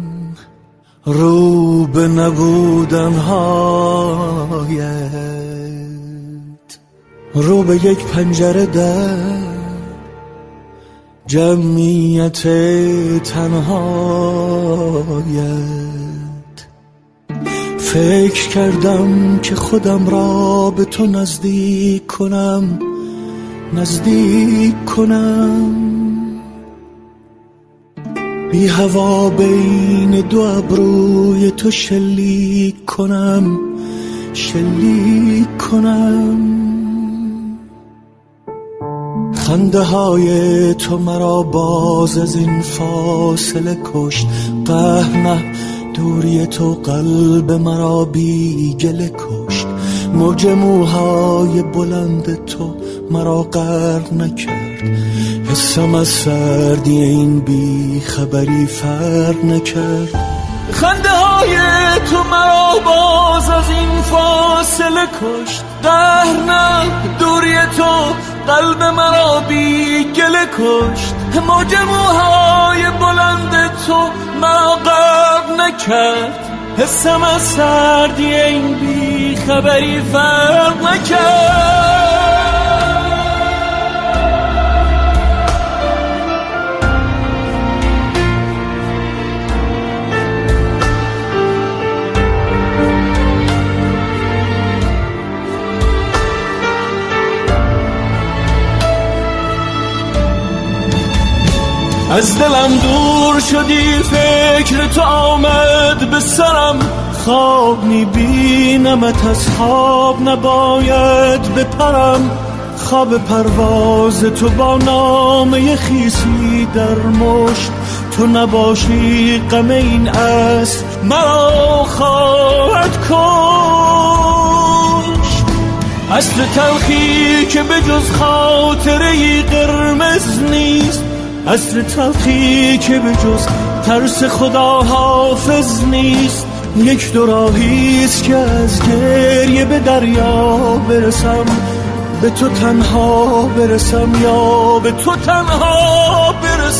رو به نبودن هایت، رو به یک پنجره در جمعیت تنهایت. فکر کردم که خودم را به تو نزدیک کنم بی هوا بین دو ابروی تو شلیک کنم. خنده های تو مرا باز از این فاصله کشت. قهر نه، دوری تو قلب مرا بی گله کشت. موج موهای بلند تو مرا غرق نکرد. حسم از سردی این بی خبری فرق نکرد. خنده های تو مرا باز از این فاصله کشت. قهر نه، دوری تو قلب مرا بی گله کشت. موج موهای بلند تو مرا غرق نکرد. حسم از سردی این بی خبری فرق نکرد. از دلم دور شدی، فکر تو آمد به سرم، خواب میبینمت از خواب نباید بپرم، خواب پرواز تو با نامه خیسی در مشت، تو نباشی غم این اسب مرا خواهد کشت. اصل تلخی که به جز خاطره‌ای قرمز نیست، اصل تلخی که به جز ترس خدا حافظ نیست، یک دو راهیست که از گریه به دریا برسم، به تو تنها برسم یا به تو تنها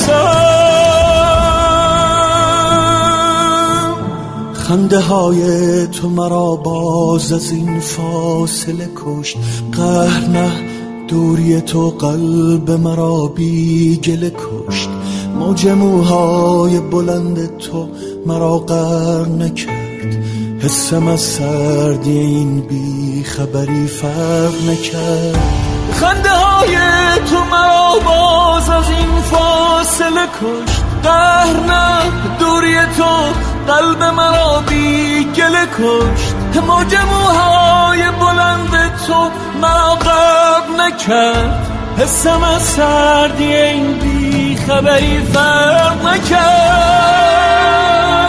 برسم. خنده های تو مرا باز از این فاصله کشت، قهر نه دوری تو قلب مرا بی گله کشت، موج موهای بلند تو مرا غرق نکرد، حسم از سردی این بی خبری فرق نکرد. خنده های تو مرا باز از این فاصله کشت، قهر نه دوری تو قلب مرا بی گله کشت، موج موهای بلند تو مرا غرق نکرد، حسم از سردی این بی خبری فرق نکرد.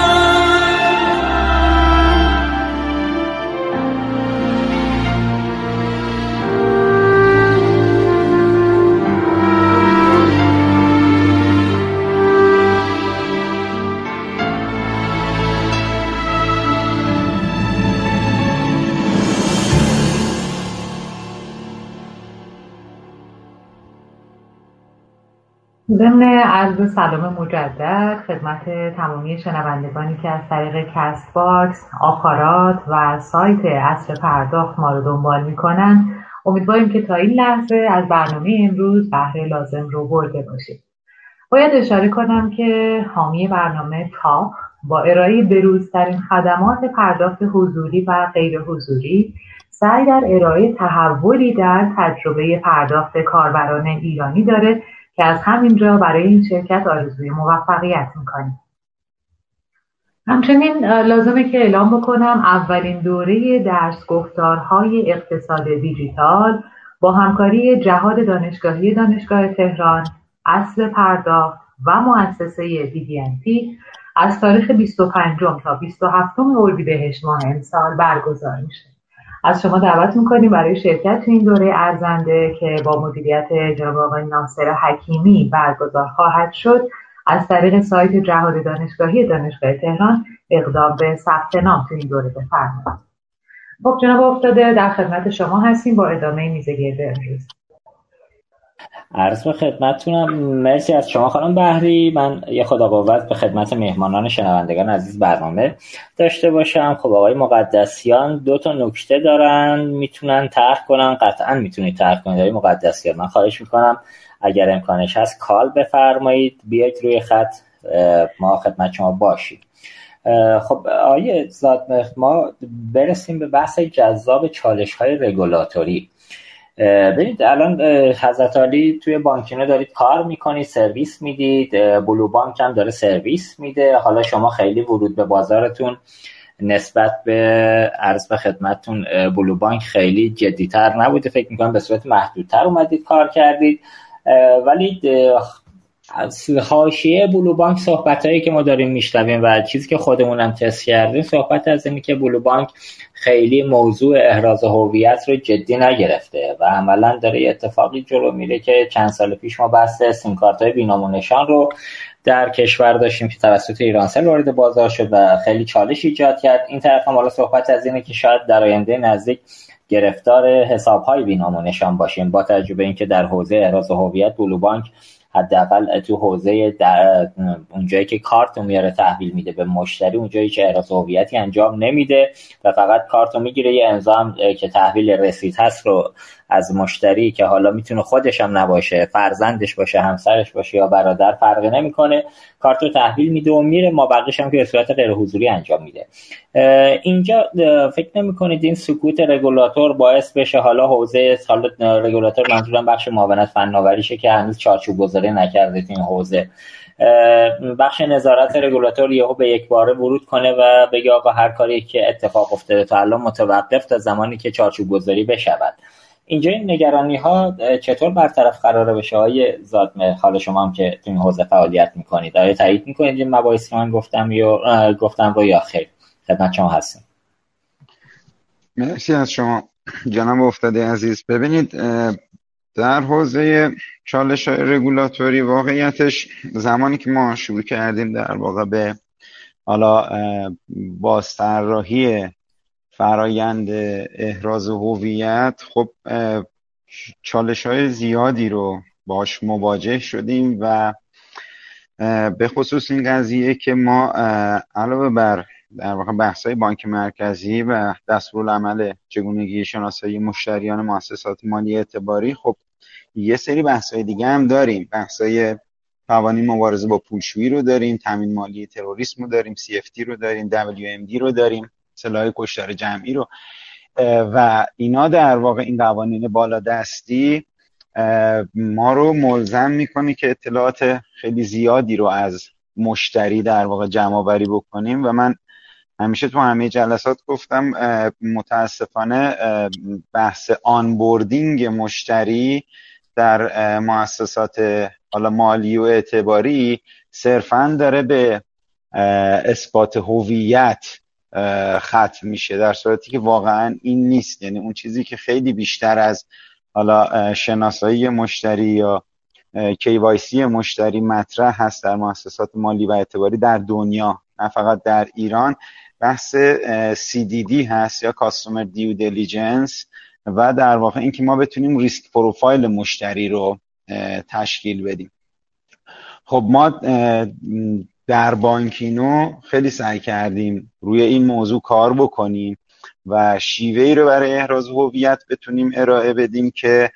ضمن عرض سلام مجدد خدمت تمامی شنوندگانی که از طریق کست باکس، آپارات و سایت عصر پرداخت ما رو دنبال میکنن، امیدواریم که تا این لحظه از برنامه امروز بهره لازم رو برده باشید. باید اشاره کنم که حامی برنامه تاق با ارائه بروزترین خدمات پرداخت حضوری و غیر حضوری سعی در ارائه تحولی در تجربه پرداخت کاربران ایرانی داره که از همینجا برای این شرکت آرزوی موفقیت میکنیم. همچنین لازمه که اعلام بکنم اولین دوره درس گفتارهای اقتصاد دیجیتال با همکاری جهاد دانشگاهی دانشگاه تهران، اصل پرداخت و مؤسسه BDNP از تاریخ 25 تا 27 اردیبهشت ماه امسال برگزار میشه. از شما دعوت میکنیم برای شرکت تو این دوره ارزنده که با مدیریت جناب آقای ناصر حکیمی برگزار خواهد شد از طریق سایت جهاد دانشگاهی دانشگاه تهران اقدام به ثبت نام تو این دوره بفرمایید. خب جناب افتاده در خدمت شما هستیم با ادامه میزگرد امروز. عرض به خدمتتونم. مرسی از شما خانم بحری. من یه خداقوت به خدمت مهمانان شنوندگان عزیز برنامه داشته باشم. خب آقای مقدسیان 2 نکته دارن، میتونن طرح کنن. قطعا میتونید طرح کنید آقای مقدسیان. من خواهش میکنم اگر امکانش هست کال بفرمایید، بیاید روی خط ما خدمت شما باشید. خب آقای زادمهر، ما برسیم به بحث جذاب چالش‌های رگولاتوری. ببینید الان حضرت عالی توی بانکینو دارید کار میکنید، سرویس میدید، بلو بانک هم داره سرویس میده. حالا شما خیلی ورود به بازارتون نسبت به عرض به خدمتتون بلو بانک خیلی جدیتر نبوده، فکر میکنم به صورت محدودتر اومدید کار کردید، ولی از حاشیه بلو بانک صحبتایی که ما داریم میشنویم و چیزی که خودمون هم تست کردیم صحبت از اینه که بلو بانک خیلی موضوع احراز هویت رو جدی نگرفته و عملا داره اتفاقی جلو میره که چند سال پیش ما بحث سیم کارت‌های بی‌نام و نشان رو در کشور داشتیم که توسط ایرانسل وارد بازار شد و خیلی چالش ایجاد کرد. این طرف هم حالا صحبت از اینه که شاید در آینده نزدیک گرفتار حساب‌های بی‌نام و نشان باشیم، با توجه به اینکه در حوزه احراز هویت بلو بانک حداقل تو حوزه اونجایی که کارت رو میاره تحویل میده به مشتری، اونجایی که احراز هویتی انجام نمیده و فقط کارت رو میگیره، یه امضا هم که تحویل رسید هست رو از مشتری که حالا میتونه خودش هم نباشه، فرزندش باشه، همسرش باشه یا برادر، فرقی نمیکنه، کارت رو تحویل میده و میره، ما بقیش هم که به صورت غیر حضوری انجام میده. اینجا فکر نمیکنید این سکوت رگولاتور باعث بشه حالا حوزه، حالا رگولاتور منظورم بخش معاونت فناوریشه که هنوز چارچوب گذاری نکرده این حوزه، بخش نظارت رگولاتور یهو به یک باره ورود کنه و بگه آقا هر کاری که اتفاق افتاده تا الان متوقف تا زمانی که چارچوب گذاری بشود. اینجا این نگرانی ها چطور برطرف قراره بشه های زادمهر؟ حالا شما هم که تو این حوزه فعالیت میکنید، آیا تایید میکنید این مباحثی که من گفتم رو یا خیر؟ خدمت شما هستیم. مرسی از شما جناب افتاده عزیز. ببینید در حوزه چالش رگولاتوری واقعیتش زمانی که ما شروع کردیم در واقع به حالا بازطراحی فرایند احراز هویت، خب چالش‌های زیادی رو باش مواجه شدیم و به خصوص این قضیه که ما علاوه بر در واقع بحث‌های بانک مرکزی و دستورالعمل چگونگی شناسایی مشتریان مؤسسات مالی اعتباری، خب یه سری بحث‌های دیگه هم داریم. بحث‌های قوانین مبارزه با پولشویی رو داریم، تامین مالی تروریسم رو داریم، CFT رو داریم، WMD رو داریم، سلاح کشتار جمعی رو، و اینا در واقع این قوانین بالادستی ما رو ملزم میکنه که اطلاعات خیلی زیادی رو از مشتری در واقع جمع آوری بکنیم و من همیشه تو همه جلسات گفتم متاسفانه بحث آنبوردینگ مشتری در مؤسسات حالا مالی و اعتباری صرفاً داره به اثبات هویت ختم میشه، در صورتی که واقعاً این نیست. یعنی اون چیزی که خیلی بیشتر از حالا شناسایی مشتری یا KYC مشتری مطرح هست در مؤسسات مالی و اعتباری در دنیا، نه فقط در ایران، بحث CDD هست یا Customer Due Diligence و در واقع این که ما بتونیم ریسک پروفایل مشتری رو تشکیل بدیم. خب ما در بانکینو خیلی سعی کردیم روی این موضوع کار بکنیم و شیوهی رو برای احراز هویت بتونیم ارائه بدیم که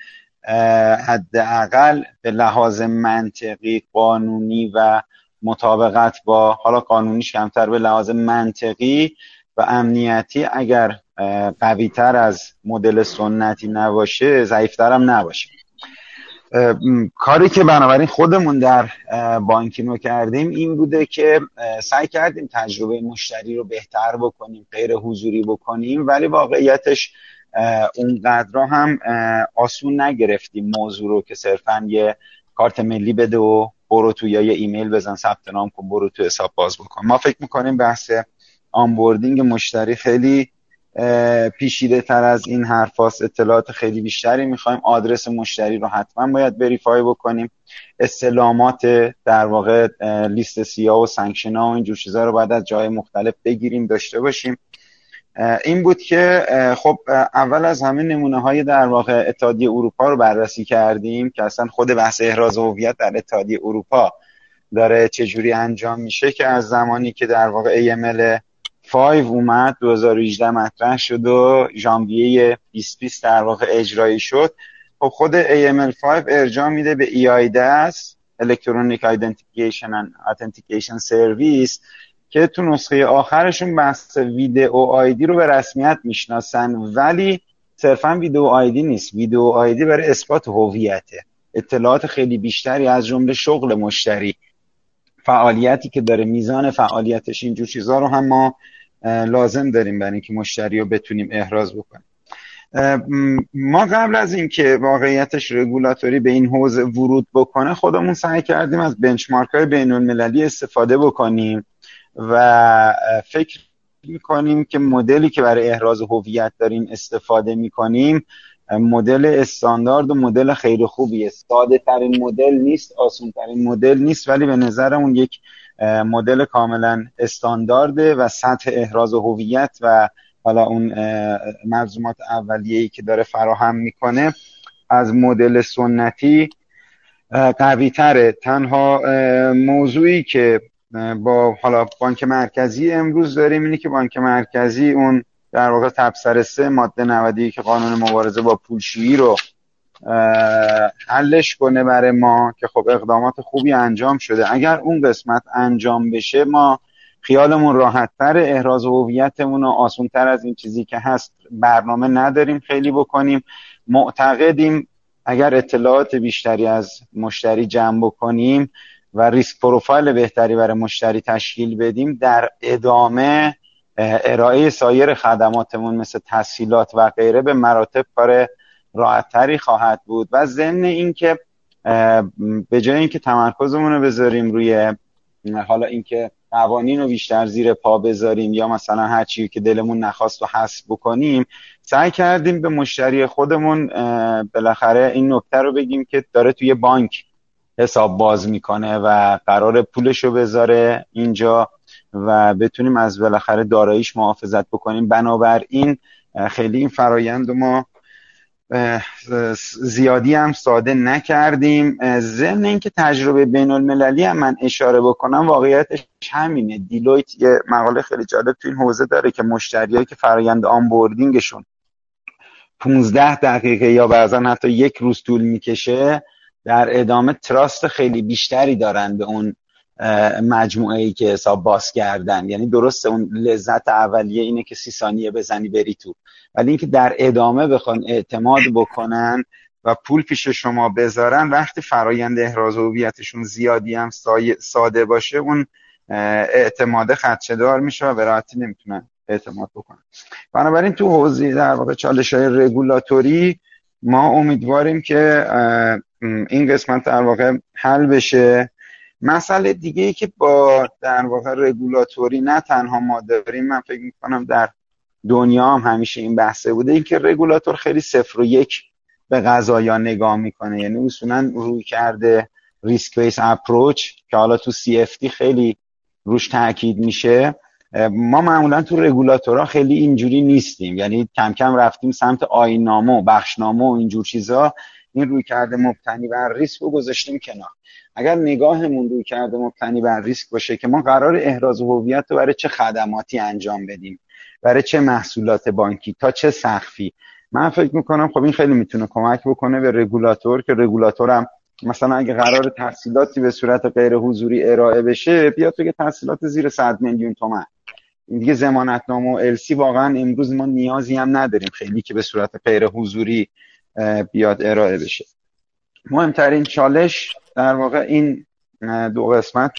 حداقل به لحاظ منطقی، قانونی و مطابقت با حالا قانونیش کمتر، به لحاظ منطقی و امنیتی اگر قوی‌تر از مدل سنتی نباشه، ضعیف‌تر هم نباشه. کاری که بنابراین خودمون در بانکینو کردیم این بوده که سعی کردیم تجربه مشتری رو بهتر بکنیم، غیر حضوری بکنیم، ولی واقعیتش اونقدر هم آسون نگرفتیم موضوع رو که صرفاً یه کارت ملی بده و برو تو، یا یه ایمیل بزن ثبت نام کن برو تو حساب باز بکن. ما فکر میکنیم بحث آنبوردینگ مشتری خیلی پیچیده تر از این حرفاست، اطلاعات خیلی بیشتری میخوایم، آدرس مشتری رو حتما باید وریفای بکنیم، استلامات در واقع لیست سیاه و سانکشن ها و اینجور چیزا رو باید از جای مختلف بگیریم داشته باشیم. این بود که خب اول از همه نمونه های در واقع اتحادیه اروپا رو بررسی کردیم که اصلا خود بحث احراز هویت در اتحادیه اروپا داره چجوری انجام میشه، که از زمانی که در واقع AML 5 اومد 2018 مطرح شد و ژانویه 2020 در واقع اجرایی شد. خب خود AML 5 ارجاع میده به EIDAS Electronic Identification and Authentication Service که تو نسخه آخرشون بحث ویدئو آیدی رو به رسمیت میشناسن، ولی صرفا ویدئو آیدی نیست، ویدئو آیدی برای اثبات هویته، اطلاعات خیلی بیشتری از جمله شغل مشتری، فعالیتی که داره، میزان فعالیتش، اینجور چیزا رو هم ما لازم داریم برای اینکه مشتری رو بتونیم احراز بکنیم. ما قبل از اینکه واقعیتش رگولاتوری به این حوزه ورود بکنه خودمون سعی کردیم از بنچمارک‌های بین‌المللی استفاده بکنیم و فکر می‌کنیم که مدلی که برای احراز هویت داریم استفاده می‌کنیم مدل استاندارد و مدل خیلی خوبیه. ساده ترین مدل نیست، آسان ترین مدل نیست، ولی به نظرمون یک مدل کاملا استاندارده و سطح احراز هویت و حالا اون ملزومات اولیه‌ای که داره فراهم میکنه از مدل سنتی قوی تره. تنها موضوعی که با حالا بانک مرکزی امروز داریم اینه که بانک مرکزی اون در واقع تبصره 3 ماده 90 که قانون مبارزه با پولشویی رو حلش کنه برای ما، که خب اقدامات خوبی انجام شده. اگر اون قسمت انجام بشه ما خیالمون راحت‌تر، احراز هویتمون آسان‌تر از این چیزی که هست برنامه نداریم خیلی بکنیم. معتقدیم اگر اطلاعات بیشتری از مشتری جمع بکنیم و ریسک پروفایل بهتری برای مشتری تشکیل بدیم، در ادامه ارائه سایر خدماتمون مثل تسهیلات و غیره به مراتب کار راحت‌تری خواهد بود. و ضمن این که به جای اینکه تمرکزمون رو بذاریم روی حالا اینکه قوانین رو بیشتر زیر پا بذاریم یا مثلا هر چیزی که دلمون نخواست و حذف بکنیم، سعی کردیم به مشتری خودمون بالاخره این نکته رو بگیم که داره توی بانک حساب باز میکنه و قرار پولش رو بذاره اینجا و بتونیم از بالاخره داراییش محافظت بکنیم. بنابراین خیلی این فرایند ما زیادی هم ساده نکردیم. ضمن اینکه تجربه بین المللی هم من اشاره بکنم، واقعیتش همینه. دیلویت یه مقاله خیلی جالب تو این حوزه داره که مشتریایی که فرایند آنبوردینگشون 15 دقیقه یا بعضا حتی 1 روز طول میکشه، در ادامه تراست خیلی بیشتری دارن به اون مجموعه‌ای که حساب باز کردن. یعنی درسته اون لذت اولیه اینه که 30 ثانیه بزنی بری تو، ولی اینکه در ادامه بخوان اعتماد بکنن و پول پیش شما بذارن، وقتی فرایند احراز هویتشون زیادی هم ساده باشه، اون اعتماد خدشه‌دار میشه و به راحتی نمیتونن اعتماد بکنن. بنابراین تو حوزه در واقع چالش‌های رگولاتوری ما امیدواریم که این قسمت در واقع حل بشه. مسئله دیگه ای که با در واقع رگولاتوری نه تنها ما داریم، من فکر میکنم در دنیا هم همیشه این بحثه بوده، این که رگولاتور خیلی 0 و 1 به قضایا نگاه میکنه. یعنی اصولا روی کرده ریسک بیس اپروچ که حالا تو CFT خیلی روش تاکید میشه، ما معمولا تو رگولاتورها خیلی اینجوری نیستیم. یعنی کم کم رفتیم سمت آیین‌نامه و بخشنامه و اینجور چیزا. این روی کرده مبتنی بر ریسک رو گذاشتیم کنار. اگر نگاهمون روی کرده مبتنی بر ریسک باشه که ما قرار احراز هویت رو برای چه خدماتی انجام بدیم، برای چه محصولات بانکی، تا چه سقفی، من فکر میکنم خب این خیلی میتونه کمک بکنه به رگولاتور، که رگولاتور هم مثلا اگه قرار تسهیلاتی به صورت غیر حضوری ارائه بشه، بیاد بگه تسهیلات زیر 100 میلیون تومان. این دیگه ضمانتنامه و LC واقعا امروز ما نیازی هم نداریم خیلی که به صورت غیر حضوری بیاد ارائه بشه. مهمترین چالش در واقع این 2 قسمت.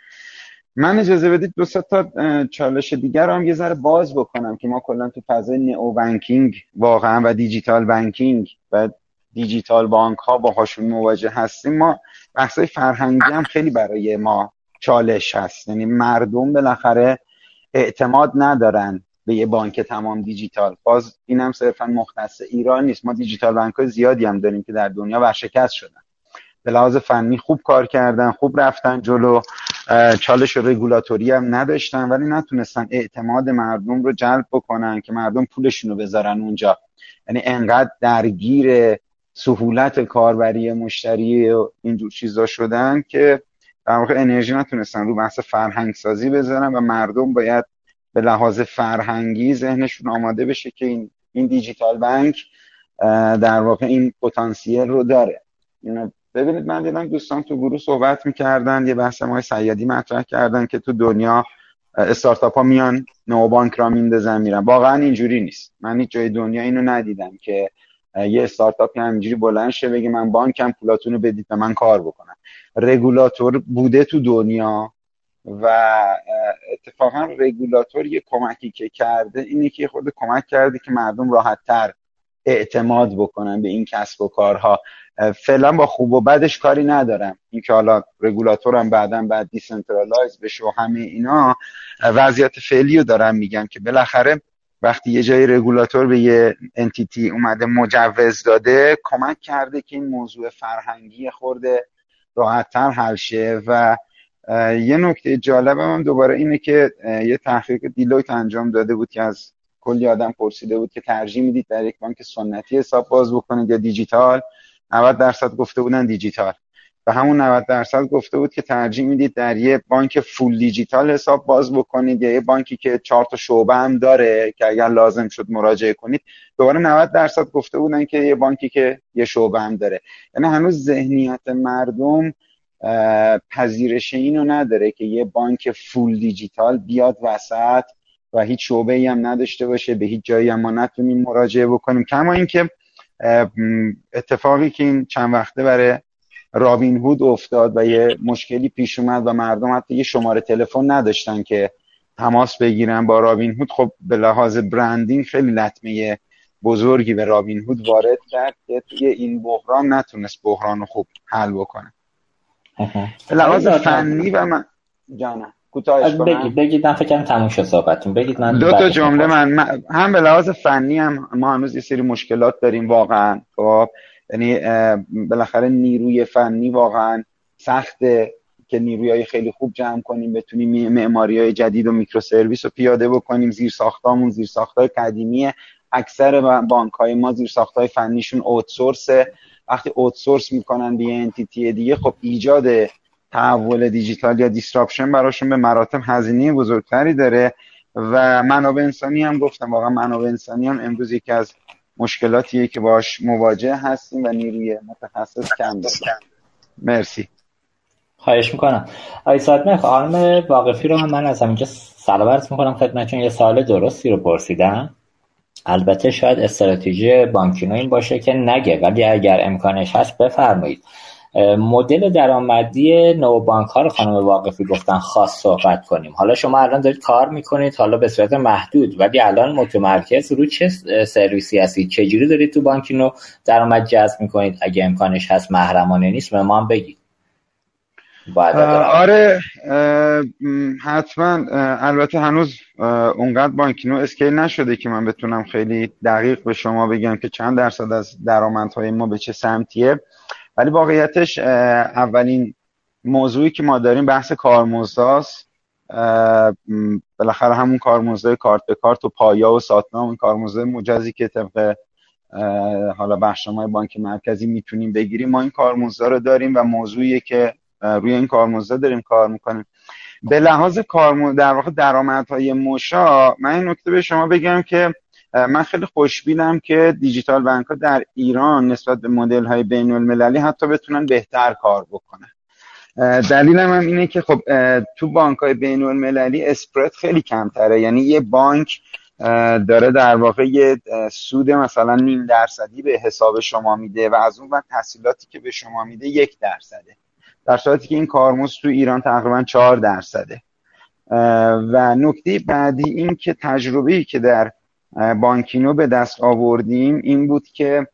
من اجازه بدید 2 تا چالش دیگر رو هم یه ذره باز بکنم که ما کلا تو فضای نئو بانکینگ واقعا و دیجیتال بانکینگ و دیجیتال بانک ها باهاشون مواجه هستیم. ما بحثای فرهنگی هم خیلی برای ما چالش هست. یعنی مردم بالاخره اعتماد ندارن به یه بانک تمام دیجیتال. باز اینم صرفا مختص ایران نیست، ما دیجیتال بانک های زیادی هم داریم که در دنیا ورشکست شدن، به لحاظ فنی خوب کار کردن، خوب رفتن جلو، چالش رگولاتوری هم نداشتن، ولی نتونستن اعتماد مردم رو جلب بکنن که مردم پولشون رو بذارن اونجا. یعنی انقدر درگیر سهولت کاربری مشتری و اینجور چیزا شدن که در واقع انرژی نتونستن رو بحث فرهنگ سازی بذارن و مردم باید به لحاظ فرهنگی ذهنشون آماده بشه که این دیجیتال بانک در واقع این پتانسیل رو داره. ببینید من دیدم دوستان تو گروه صحبت میکردن، یه بحث ما سیادی مطرح کردن که تو دنیا استارتاپ ها میان نو بانک را میندازن میرن. واقعا اینجوری نیست. من هیچ جای دنیا اینو ندیدم که یه استارتاپی همینجوری بلند شه بگه من بانکم پولاتون رو بدید و من کار بکنم. رگولاتور بوده تو دنیا و اتفاقا رگولاتور یه کمکی که کرده اینه که خود کمک کرده که مردم راحت‌تر اعتماد بکنن به این کسب و کارها. فعلا با خوب و بدش کاری ندارم، این که حالا رگولاتور هم بعد دیسنترالایز بشه و همه اینا، وضعیت فعلی رو دارم میگم که بالاخره وقتی یه جای رگولاتور به یه انتیتی اومده مجوز داده، کمک کرده که این موضوع فرهنگی خورده راحت‌تر حل شه. و یه نکته جالب هم دوباره اینه که یه تحقیق دیلویت انجام داده بود که از کلی آدم پرسیده بود که ترجیح میدید در یک بانک سنتی حساب باز بکنید یا دیجیتال. 90% گفته بودن دیجیتال. و همون 90% گفته بود که ترجیح میدید در یه بانک فول دیجیتال حساب باز بکنید یا یه بانکی که 4 تا شعبه هم داره که اگر لازم شد مراجعه کنید. دوباره 90% گفته بودن که یه بانکی که یه شعبه هم داره. یعنی هنوز ذهنیت مردم پذیرش اینو نداره که یه بانک فول دیجیتال بیاد وسط و هیچ شعبه‌ای هم نداشته باشه، به هیچ جایی هم ما نتونیم مراجعه بکنیم. کما اینکه اتفاقی که این چند وقته برای رابین هود افتاد و یه مشکلی پیش اومد و مردم حتی یه شماره تلفن نداشتن که تماس بگیرن با رابین هود، خب به لحاظ برندینگ خیلی لطمه بزرگی به رابین هود وارد کرد که توی این بحران نتونست بحران رو خوب حل بکنه. به لحاظ فنی و من جانم کوتاهش کنم بگید من فکر کنم تموم شد صحبتتون. بگید من دو تا جمله من هم به لحاظ فنی هم ما هنوز یه سری مشکلات داریم واقعا. خب یعنی بالاخره نیروی فنی واقعا سخته که نیروهای خیلی خوب جمع کنیم، بتونیم معماری‌های جدید و میکرو سرویس رو پیاده بکنیم. زیرساختامون زیرساخت‌های قدیمیه. اکثر بانک‌های ما زیرساخت‌های فنیشون اوتسورسه. وقتی اوتسورس میکنن به انتیتی دیگه، خب ایجاد تحول دیجیتال یا دیسراپشن براشون به مراتب هزینه بزرگتری داره. و منابع انسانی هم گفتم، واقعا منابع انسانی هم امروز یکی از مشکلاتیه که باش مواجه هستیم و نیروی متخصص کم داریم. مرسی. خواهش میکنم. آقای صادمه، خانم واقفی رو من از همینجا سلام عرض میکنم خدمتتون. یه سوال درستی رو پرسیدم. البته شاید استراتژی بانکینو این باشه که نگه، ولی اگر امکانش هست بفرمایید. مدل درآمدی نوبانک ها رو خانم واقفی گفتن خاص صحبت کنیم. حالا شما الان دارید کار میکنید، حالا به صورت محدود، ولی الان متمرکز رو چه سرویسی هستید؟ چجوری دارید تو بانکینو درآمد جذب میکنید؟ اگه امکانش هست محرمانه نیست به ما هم بگید. آره حتما. البته هنوز اونقدر بانکینو اسکیل نشده که من بتونم خیلی دقیق به شما بگم که چند درصد از درآمدهای ما به چه سمتیه، ولی واقعیتش اولین موضوعی که ما داریم بحث کارمزداست. بالاخره همون کارمزدای کارت به کارت و پایا و ساتنا، اون کارمزدای مجازی که طبق حالا بخشنامه بانک مرکزی میتونیم بگیریم، ما این کارمزدا رو داریم و موضوعیه که روی این کارمزدا داریم کار میکنیم. به لحاظ در واقع درآمدهای مشا، من این نکته به شما بگم که من خیلی خوشبینم که دیجیتال بانک ها در ایران نسبت به مدل های بین المللی حتی بتونن بهتر کار بکنن. دلیلم هم اینه که خب تو بانک های بین المللی اسپرد خیلی کمتره. یعنی یه بانک داره در واقع یه سود مثلا 0.5% به حساب شما میده و از اون وقت تسهیلاتی که به شما میده 1%، در صورتی که این کارمزد تو ایران تقریبا 4%. و نکته بعدی این که تجربه‌ای که در بانکینو به دست آوردیم این بود که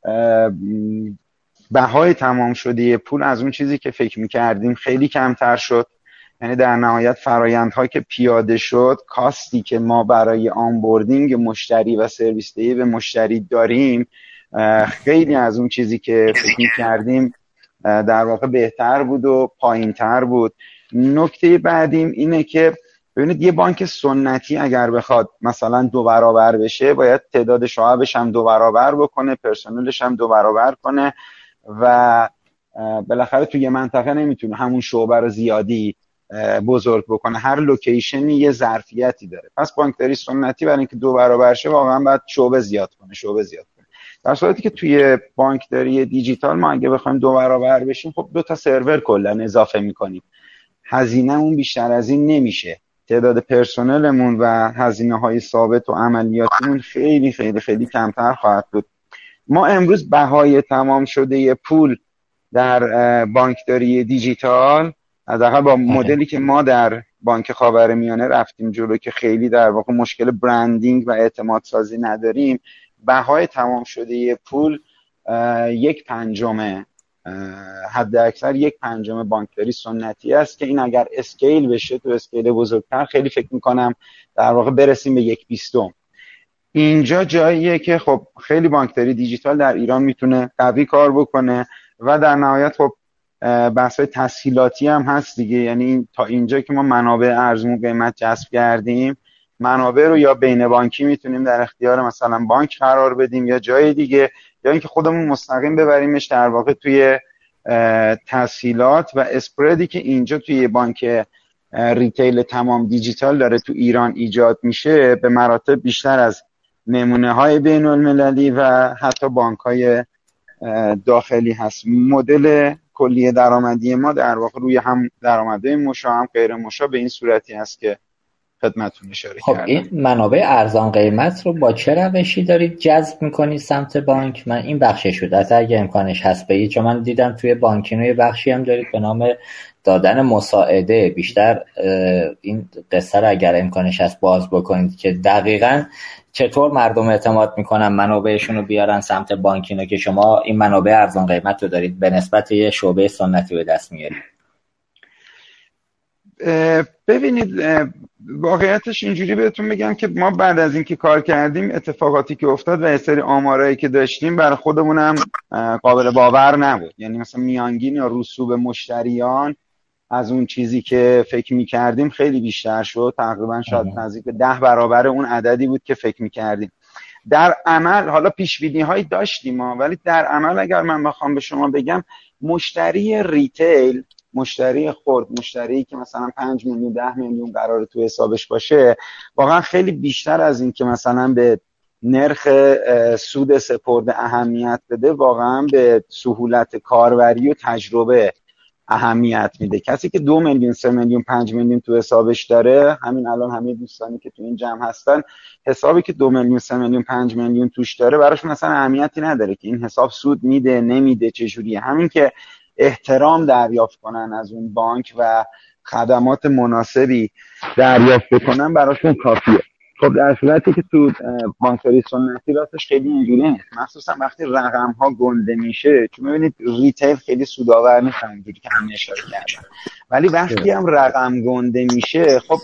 بهای تمام شده پول از اون چیزی که فکر میکردیم خیلی کمتر شد. یعنی در نهایت فرایندها که پیاده شد، کاستی که ما برای آنبوردینگ مشتری و سرویس دهی به مشتری داریم خیلی از اون چیزی که فکر میکردیم در واقع بهتر بود و پایینتر بود. نکته بعدیم اینه که ببینید یه بانک سنتی اگر بخواد مثلا 2 برابر بشه، باید تعداد شعبش هم 2 برابر بکنه، پرسنلش هم 2 برابر کنه و بالاخره توی یه منطقه نمیتونه همون شعبه رو زیادی بزرگ بکنه. هر لوکیشنی یه ظرفیتی داره. پس بانکداری سنتی برای اینکه 2 برابر شه واقعا باید شعبه زیاد کنه. در صورتی که توی بانکداری دیجیتال ما اگه بخوایم 2 برابر بشیم، خب 2 تا سرور کلا اضافه میکنیم. هزینه‌مون بیشتر از این نمیشه. تعداد پرسنلمون و هزینه‌های ثابت و عملیاتیمون خیلی خیلی خیلی کمتر خواهد بود. ما امروز بهای تمام شده پول در بانکداری دیجیتال، حداقل با مدلی که ما در بانک خاورمیانه رفتیم جلو که خیلی در واقع مشکل برندینگ و اعتماد سازی نداریم، بهای تمام شده پول 1/5 حد اکثر 1/5 بانکداری سنتی است که این اگر اسکیل بشه تو اسکیل بزرگتر خیلی فکر میکنم در واقع برسیم به 1/20. اینجا جاییه که خب خیلی بانکداری دیجیتال در ایران میتونه قوی کار بکنه و در نهایت خب بحث‌های تسهیلاتی هم هست دیگه. یعنی تا اینجا که ما منابع ارزون قیمت جذب کردیم، منابع رو یا بین بانکی میتونیم در اختیار مثلا بانک قرار بدیم یا جای دیگه، یا اینکه خودمون مستقیم ببریمش در واقع توی تسهیلات و اسپردی که اینجا توی بانک ریتیل تمام دیجیتال داره تو ایران ایجاد میشه به مراتب بیشتر از نمونه های بین المللی و حتی بانک های داخلی هست. مدل کلی درآمدی ما در واقع روی هم درآمدهای مشا هم غیر مشا به این صورتی هست که خدمتتون اشاره کردم. این منابع ارزان قیمت رو با چه روشی دارید جذب میکنید سمت بانک؟ من این بخشش شد حتی اگه امکانش هست بگید، چون من دیدم توی بانکینو یه بخشی هم دارید به نام دادن مساعده. بیشتر این قصه رو اگر امکانش هست باز بکنید که دقیقاً چطور مردم اعتماد میکنن منابعشون رو بیارن سمت بانکینو که شما این منابع ارزان قیمت رو دارید به نسبت یه شعبه سنتی به دست میارید. ببینید واقعیتش اینجوری بهتون بگم که ما بعد از اینکه کار کردیم اتفاقاتی که افتاد و یه سری آمارایی که داشتیم برای خودمونم قابل باور نبود. یعنی مثلا میانگین یا رسوب مشتریان از اون چیزی که فکر میکردیم خیلی بیشتر شد، تقریبا شاید نزدیک به 10 برابر اون عددی بود که فکر میکردیم. در عمل حالا پیش بینی هایی داشتیم ولی در عمل اگر من بخوام به شما بگم مشتری ریتیل، مشتری خرد، مشتری که مثلا 5 میلیون 10 میلیون قراره تو حسابش باشه واقعا خیلی بیشتر از این که مثلا به نرخ سود سپرده اهمیت بده واقعا به سهولت کاربری و تجربه اهمیت میده. کسی که 2 میلیون 3 میلیون 5 میلیون تو حسابش داره، همین الان همه دوستانی که تو این جمع هستن حسابی که 2 میلیون 3 میلیون 5 میلیون توش داره براش مثلا اهمیتی نداره که این حساب سود میده نمیده چجوریه. همین که احترام دریافت کنن از اون بانک و خدمات مناسبی دریافت بکنن براشون کافیه. خب در صورتی که تو بانکداری سنتی راستش خیلی اینجوری نیست، مخصوصا وقتی رقم ها گنده میشه، چون ببینید ریتیل خیلی سودآور نیست اینجوری که همین اشاره کردن، ولی وقتی هم رقم گنده میشه خب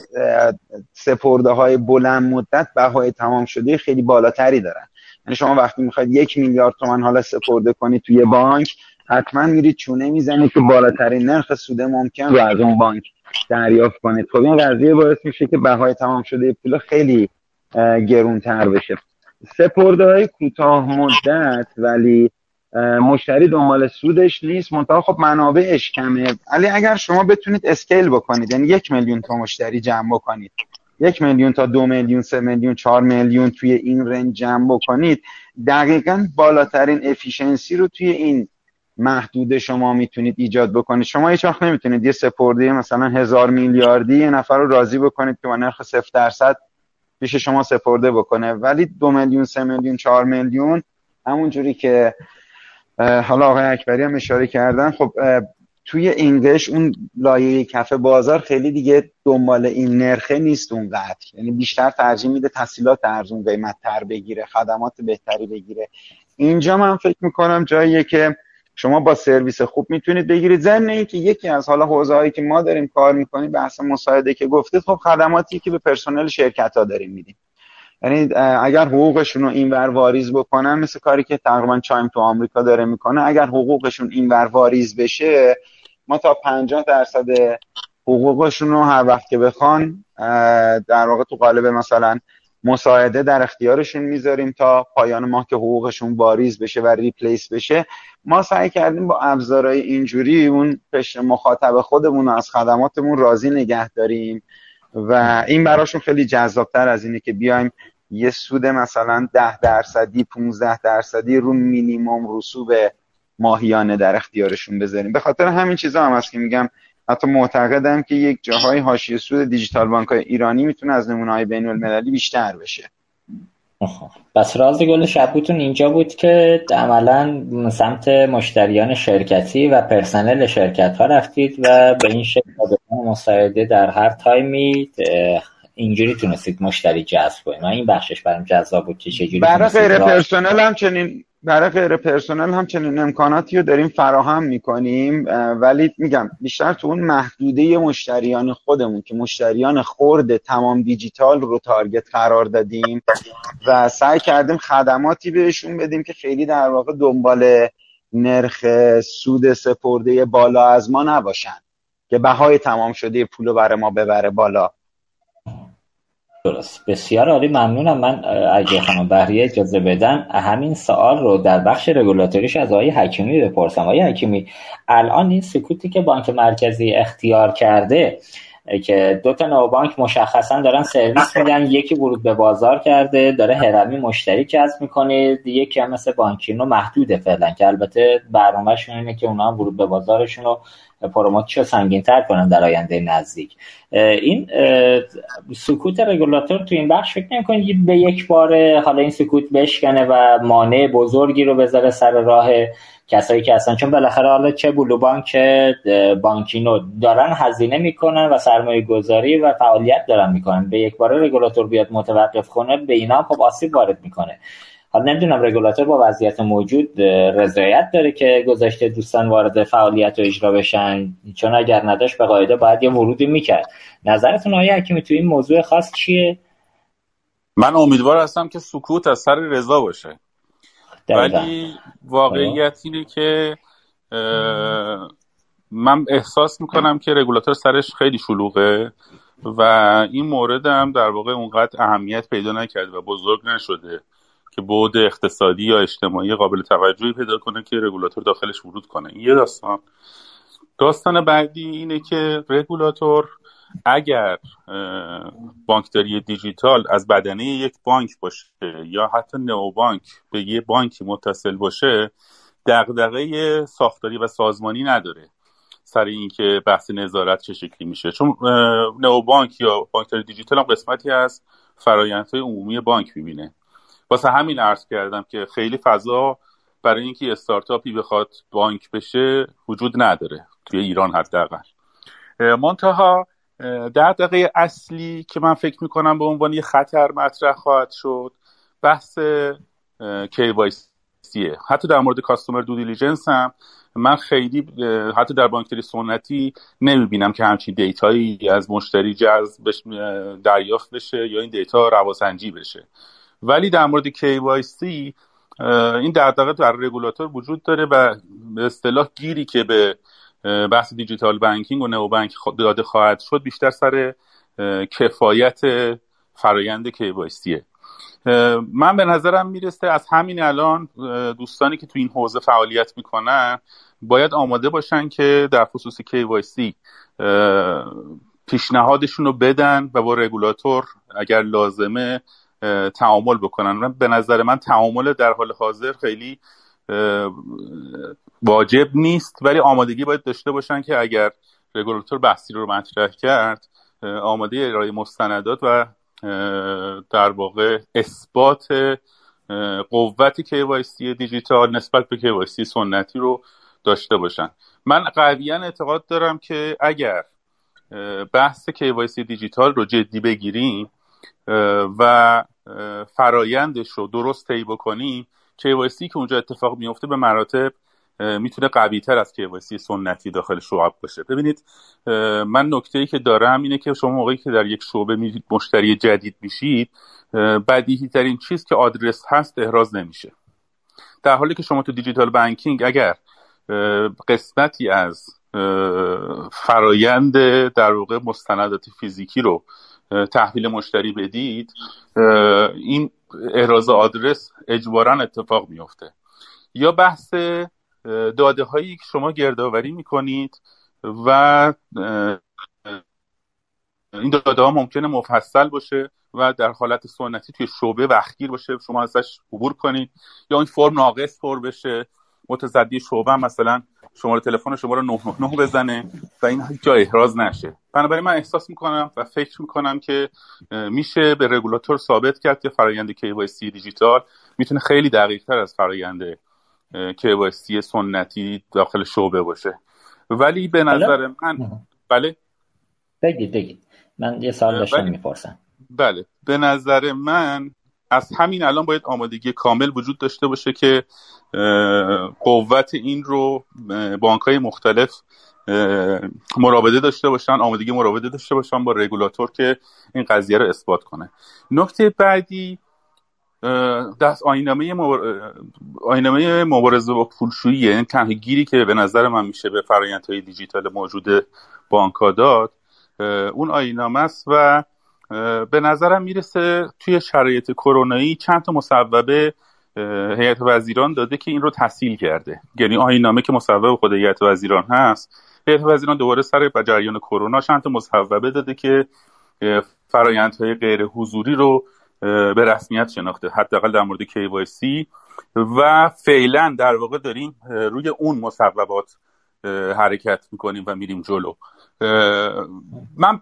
سپرده های بلند مدت بهای تمام شده خیلی بالاتری دارن. یعنی شما وقتی میخواید 1 میلیارد تومان حالا سپرده کنید توی بانک حتما میرید چونه میزنید که بالاترین نرخ سود ممکن رو از اون بانک دریافت کنید. خب این قضیه باعث میشه که بهای تمام شده پول خیلی گرونتر بشه. سپرده‌های کوتاه مدت ولی مشتری دنبال سودش نیست، منتها خب منابعش کمه، ولی اگر شما بتونید اسکیل بکنید، یعنی 1 میلیون تا مشتری جمع بکنید، 1 میلیون تا 2 میلیون 3 میلیون 4 میلیون توی این رنج جمع بکنید، دقیقاً بالاترین افیشنسی رو توی این محدود شما میتونید ایجاد بکنید. شما هیچ وقت نمیتونید یه سپرده مثلا 1000 میلیاردی یه نفر رو راضی بکنید که با نرخ 0% پیش شما سپرده بکنه، ولی 2 میلیون 3 میلیون 4 میلیون همون جوری که حالا آقای اکبری هم اشاره کردن، خب توی اینگش اون لایه کف بازار خیلی دیگه دنبال این نرخه نیست اونقدر، یعنی بیشتر ترجیح میده تسهیلات ارزون قیمت تر بگیره، خدمات بهتری بگیره. اینجا من فکر میکنم جاییه که شما با سرویس خوب میتونید بگیرید. ضمن اینکه یکی از حالا حوزه‌هایی که ما داریم کار میکنیم بحث مساعده که گفتید، خب خدماتی که به پرسنل شرکت‌ها داریم میدیم، یعنی اگر حقوقشون رو اینور واریز بکنن، مثل کاری که تقریبا چایم تو آمریکا داره میکنه، اگر حقوقشون اینور واریز بشه ما تا 50% حقوقشون رو هر وقت که بخوان در واقع تو قالب مثلا مساعده در اختیارشون میذاریم تا پایان ماه که حقوقشون واریز بشه و ریپلیس بشه. ما سعی کردیم با ابزارهای اینجوری اون مخاطب خودمون رو از خدماتمون راضی نگه داریم و این براشون خیلی جذابتر از اینه که بیایم یه سود مثلا 10% 15% رو مینیمم رسوب ماهیانه در اختیارشون بذاریم. به خاطر همین چیزا هم هست که میگم حتی معتقدم که یک جاهای حاشیه سود دیجیتال بانک‌های ایرانی میتونه از نمونه‌های بین‌المللی بیشتر بشه. بس راز گل شبوتون اینجا بود که عملا سمت مشتریان شرکتی و پرسنل شرکت‌ها رفتید و به این شکل مساعده در هر تایمی اینجوری تونستید مشتری جذب کنید. من این بخشش برام جذاب بود که چجوری برای غیر پرسنل هم چنین امکاناتی رو داریم فراهم میکنیم، ولی میگم بیشتر تو اون محدوده مشتریان خودمون که مشتریان خرد تمام دیجیتال رو تارگت قرار دادیم و سعی کردیم خدماتی بهشون بدیم که خیلی در واقع دنبال نرخ سود سپرده بالا از ما نباشن که بهای تمام شده پولو برای ما ببره بالا. درست، بسیار عالی، ممنونم. من اگه خانم بهریه اجازه بدن همین سوال رو در بخش رگولاتوریش از آقای حکیمی بپرسم. آقای حکیمی، الان این سکوتی که بانک مرکزی اختیار کرده که دو تا نوبانک مشخصا دارن سرویس میدن، یکی ورود به بازار کرده داره هرمی مشتری جذب میکنه، یکی هم مثل بانکینو محدوده فعلا، که البته برنامه‌شون اینه که اونا هم ورود به بازارشون رو پروموتشو سنگین‌تر کنن در آینده نزدیک. این سکوت رگولاتور تو این بخش فکر نمی‌کنید به یک باره حالا این سکوت بشکنه و مانع بزرگی رو بذاره سر راه کسایی که هستن؟ چون بالاخره حالا چه بلو بانک چه بانکینو دارن هزینه میکنن و سرمایه گذاری و فعالیت دارن میکنن، به یک باره رگولاتور بیاد متوقف کنه به اینا خب آسیب وارد میکنه. حالا نمیدونم رگولاتور با وضعیت موجود رضایت داره که گذاشته دوستان وارد فعالیت و اجرا بشن، چون اگر نداشت به قاعده باید یه ورودی میکرد. نظرتون آقای حکیمی تو این موضوع خاص چیه؟ من امیدوار هستم که سکوت از سر رضا باشه، ولی واقعیت اینه که من احساس میکنم که رگولاتور سرش خیلی شلوغه و این مورد هم در واقع اونقدر اهمیت پیدا نکرده و بزرگ نشده که بعد اقتصادی یا اجتماعی قابل توجهی پیدا کنه که رگولاتور داخلش ورود کنه. این یه داستان بعدی اینه که رگولاتور اگر بانکداری دیجیتال از بدنه یک بانک باشه یا حتی نئوبانک به یه بانکی متصل باشه، دغدغه ساختاری و سازمانی نداره سر این که بحث نظارت چه شکلی میشه، چون نئوبانک یا بانکداری دیجیتال هم قسمتی از فرآیندهای عمومی بانک میبینه. واسه همین عرض کردم که خیلی فضا برای اینکه استارتاپی بخواد بانک بشه وجود نداره توی ایران حداقل. منتها دغدغه اصلی که من فکر میکنم به عنوان یه خطر مطرح خواهد شد بحث KYCه. حتی در مورد کاستومر دو دیلیجنس هم من خیلی حتی در بانکداری سنتی نمیبینم که همچین دیتایی از مشتری جذب دریافت بشه یا این دیتا رواسنجی بشه، ولی در مورد KYC این دغدغه در رگولاتور وجود داره و به اصطلاح گیری که به بحث دیجیتال بانکینگ و نئوبانک داده خواهد شد بیشتر سر کفایت فرایند KYCه. من به نظرم میرسه از همین الان دوستانی که تو این حوزه فعالیت میکنن باید آماده باشن که در خصوص KYC پیشنهادشون رو بدن و با رگولاتور اگر لازمه تعامل بکنن. به نظر من تعامل در حال حاضر خیلی واجب نیست، ولی آمادگی باید داشته باشن که اگر رگولاتور بحثی رو مطرح کرد آماده ارائه مستندات و در واقع اثبات قوت KYC دیجیتال نسبت به KYC سنتی رو داشته باشن. من قویاً اعتقاد دارم که اگر بحث KYC دیجیتال رو جدی بگیریم و فرایندش رو درست طی بکنیم، KYC که اونجا اتفاق میفته به مراتب میتونه قوی تر از KYC سنتی داخل شعب باشه. ببینید من نکته‌ای که دارم اینه که شما موقعی که در یک شعبه مشتری جدید میشید بدیهی ترین چیز که آدرس هست احراز نمیشه، در حالی که شما تو دیجیتال بانکینگ اگر قسمتی از فرایند در واقع مستندات فیزیکی رو تحویل مشتری بدید این احراز آدرس اجباراً اتفاق میفته. یا بحث داده هایی که شما گردآوری میکنید و این داده ها ممکنه مفصل باشه و در حالت سنتی توی شعبه وقتگیر باشه، شما ازش عبور کنید یا این فرم ناقص پر بشه، متصدی شعبه مثلا شماره تلفن شما رو 999 بزنه و این جا احراز نشه. بنابراین من احساس میکنم و فکر میکنم که میشه به رگولاتور ثابت کرد که فرآیند KYC دیجیتال میتونه خیلی دقیق تر از فرآیند KYC سنتی داخل شعبه باشه. ولی به نظر من بله بگید من یه سوال داشتم میپرسم. بله به نظر من از همین الان باید آمادگی کامل وجود داشته باشه که قوت این رو بانک‌های مختلف مراوده داشته باشن، آمادگی مراوده داشته باشن با رگولاتور که این قضیه رو اثبات کنه. نکته بعدی دست آیین‌نامه مبارزه با پولشویی، یعنی تنها گیری که به نظر من میشه به فرآیندهای دیجیتال موجود بانک‌ها داد اون آیین‌نامه است و به نظرم میرسه توی شرایط کرونایی چند تا مصوبه هیئت وزیران داده که این رو تسهیل کرده. یعنی آیین‌نامه که مصوبه خود هیئت وزیران هست، هیئت وزیران دوباره سر جریان کرونا چند تا مصوبه داده که فرآیندهای غیر حضوری رو به رسمیت شناخته، حداقل در مورد KYC، و فعلا در واقع داریم روی اون مصوبات حرکت میکنیم و میریم جلو. من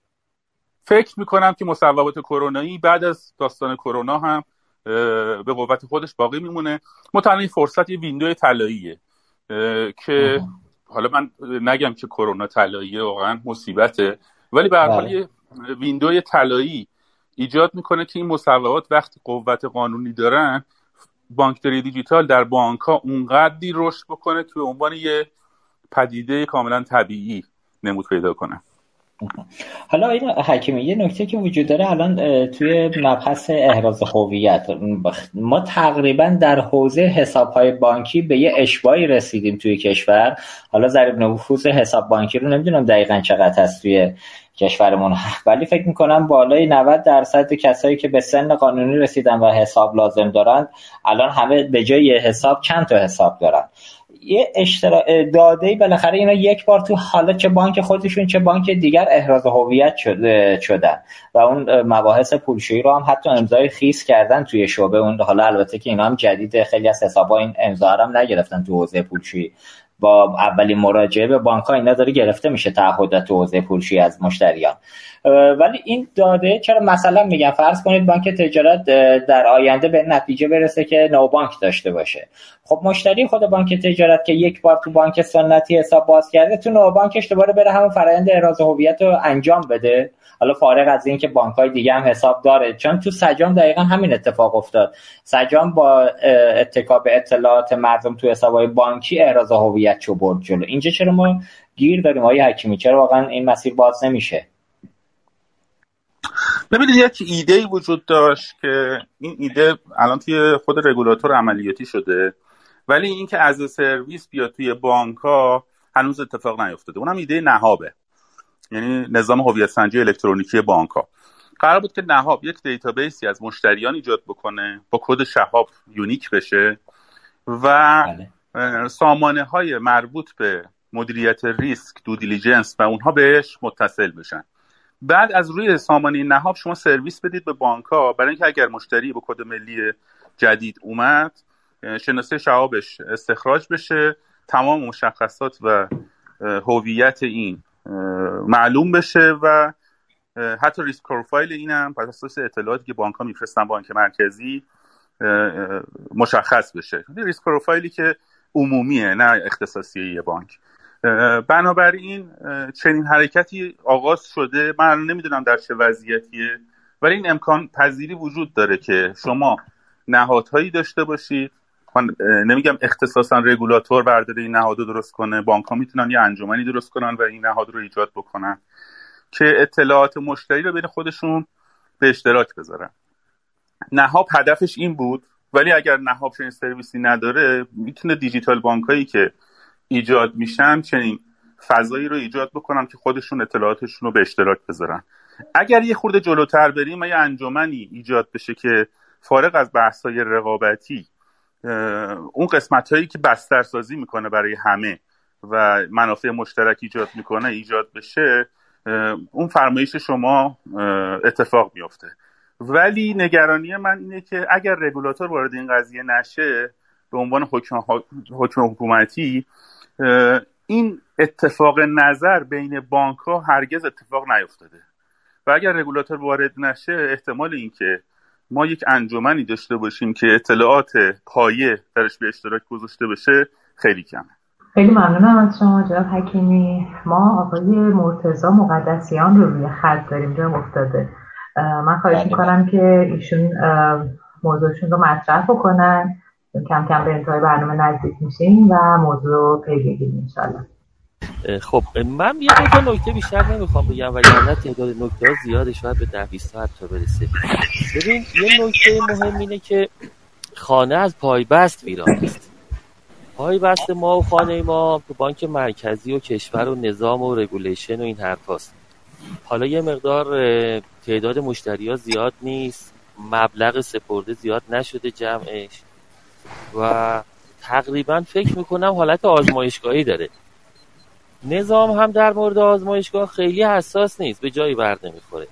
فکر میکنم که مصوبات کرونایی بعد از داستان کرونا هم به قوت خودش باقی میمونه. متأسفانه فرصت یه ویندوی طلاییه که حالا من نگم که کرونا طلاییه، واقعا مصیبته، ولی به هر حال یه ویندوی طلایی ایجاد میکنه که این مصوبات وقتی قوت قانونی دارن، بانکداری دیجیتال در بانک‌ها اونقدری رشد بکنه که به عنوان یه پدیده کاملا طبیعی نمود پیدا کنه. حالا این حکیمی یه نکته که وجود داره الان توی مبحث احراز هویت، ما تقریبا در حوزه حساب‌های بانکی به یه اشباعی رسیدیم توی کشور. حالا ضریب نفوذ حساب بانکی رو نمیدونم دقیقاً چقدر هست توی کشورمون، ولی فکر میکنم بالای 90% کسایی که به سن قانونی رسیدن و حساب لازم دارن الان همه به جای یه حساب چند تا حساب دارن. یه داده‌ای بالاخره اینا یک بار تو حالا چه بانک خودشون چه بانک دیگر احراز هویت شدن و اون مباحث پولشویی رو هم حتی امضای خیس کردن توی شعبه اون. حالا البته که اینا هم جدید، خیلی از حسابا این امضا رو هم نگرفتن تو حوزه پولشویی. با اولین مراجعه به بانک‌ها اینا داره گرفته میشه تعهدات حوزه پولشویی از مشتریان. ولی این داده چرا مثلا میگم فرض کنید بانک تجارت در آینده به نتیجه برسه که نوبانک داشته باشه، خب مشتری خود بانک تجارت که یک بار تو بانک سنتی حساب باز کرده، تو نوبانکش دوباره بره همون فرآیند احراز هویت رو انجام بده. حالا فارغ از این که بانک‌های دیگه هم حساب داره، چون تو سجام دقیقاً همین اتفاق افتاد. سجام با اتکا به اطلاعات مردم تو حساب‌های بانکی احراز هویت چو برد جلو. اینجا چرا ما گیر داریم آقای حکیمی؟ چرا واقعاً این مسیر باز نمیشه؟ ببینید یک ایده‌ای وجود داشت که این ایده الان توی خود رگولاتور عملیاتی شده، ولی این که از سرویس بیاد توی بانک‌ها هنوز اتفاق نیفتاده. اونم ایده نهابه، یعنی نظام هویت سنجی الکترونیکی بانک‌ها. قرار بود که نهاب یک دیتابیسی از مشتریان ایجاد بکنه، با کد شهاب یونیک بشه و سامانه‌های مربوط به مدیریت ریسک، دو دیلیجنس و اونها بهش متصل بشن. بعد از روی سامانه نهاب شما سرویس بدید به بانک‌ها، برای اینکه اگر مشتری با کد ملی جدید اومد، شناسه شهابش استخراج بشه، تمام مشخصات و هویت این معلوم بشه و حتی ریسک پروفایل اینم پس اساس اطلاعاتی که بانک‌ها میفرستن بانک مرکزی مشخص بشه. ریسک پروفایلی که عمومیه نه اختصاصی بانک. بنابراین چنین حرکتی آغاز شده. من نمیدونم در چه وضعیتیه، ولی این امکان پذیری وجود داره که شما نهادهایی داشته باشید. من نمیگم اختصاصا رگولاتور برداره این نهادو درست کنه، بانک‌ها میتونن یه انجمنی درست کنن و این نهاد رو ایجاد بکنن که اطلاعات مشتری رو بین خودشون به اشتراک بذارن. نهاب هدفش این بود، ولی اگر نهاب چنین سرویسی نداره، میتونه دیجیتال بانکایی که ایجاد میشن چنین فضایی رو ایجاد بکنن که خودشون اطلاعاتشون رو به اشتراک بذارن. اگر یه خورده جلوتر بریم و یه انجمنی ایجاد بشه که فارغ از بحث‌های رقابتی اون قسمت‌هایی که بسترسازی میکنه برای همه و منافع مشترک ایجاد میکنه ایجاد بشه، اون فرمایش شما اتفاق میفته. ولی نگرانی من اینه که اگر رگولاتور وارد این قضیه نشه به عنوان حکم حکومتی، این اتفاق نظر بین بانک‌ها هرگز اتفاق نیفتاده و اگر رگولاتور وارد نشه احتمال این که ما یک انجمنی داشته باشیم که اطلاعات پایه درش به اشتراک گذاشته بشه خیلی کمه. خیلی ممنونم از شما جناب حکیمی. ما آقای مرتضی مقدسیان رو روی خط داریم جناب افتاده. من خواهش میکنم که ایشون موضوعشون رو مطرح بکنن، کم کم به انتهای برنامه نزدیک میشیم و موضوع رو پی بگیریم انشالله. خب من یه دو نکته بیشتر نمیخوام بگم وگرنه تعداد نکته ها زیاده، شاید به 10-20 ساعت تا برسه. ببین یه نکته مهم اینه که خانه از پایبست ویران است. پایبست ما و خانه ما تو بانک مرکزی و کشور و نظام و رگولیشن و این حرفاست. حالا یه مقدار تعداد مشتری‌ها زیاد نیست، مبلغ سپرده زیاد نشده جمعش و تقریبا فکر میکنم حالت آزمایشگاهی داره. نظام هم در مورد آزمایشگاه خیلی حساس نیست، به جایی بر نمیخوره.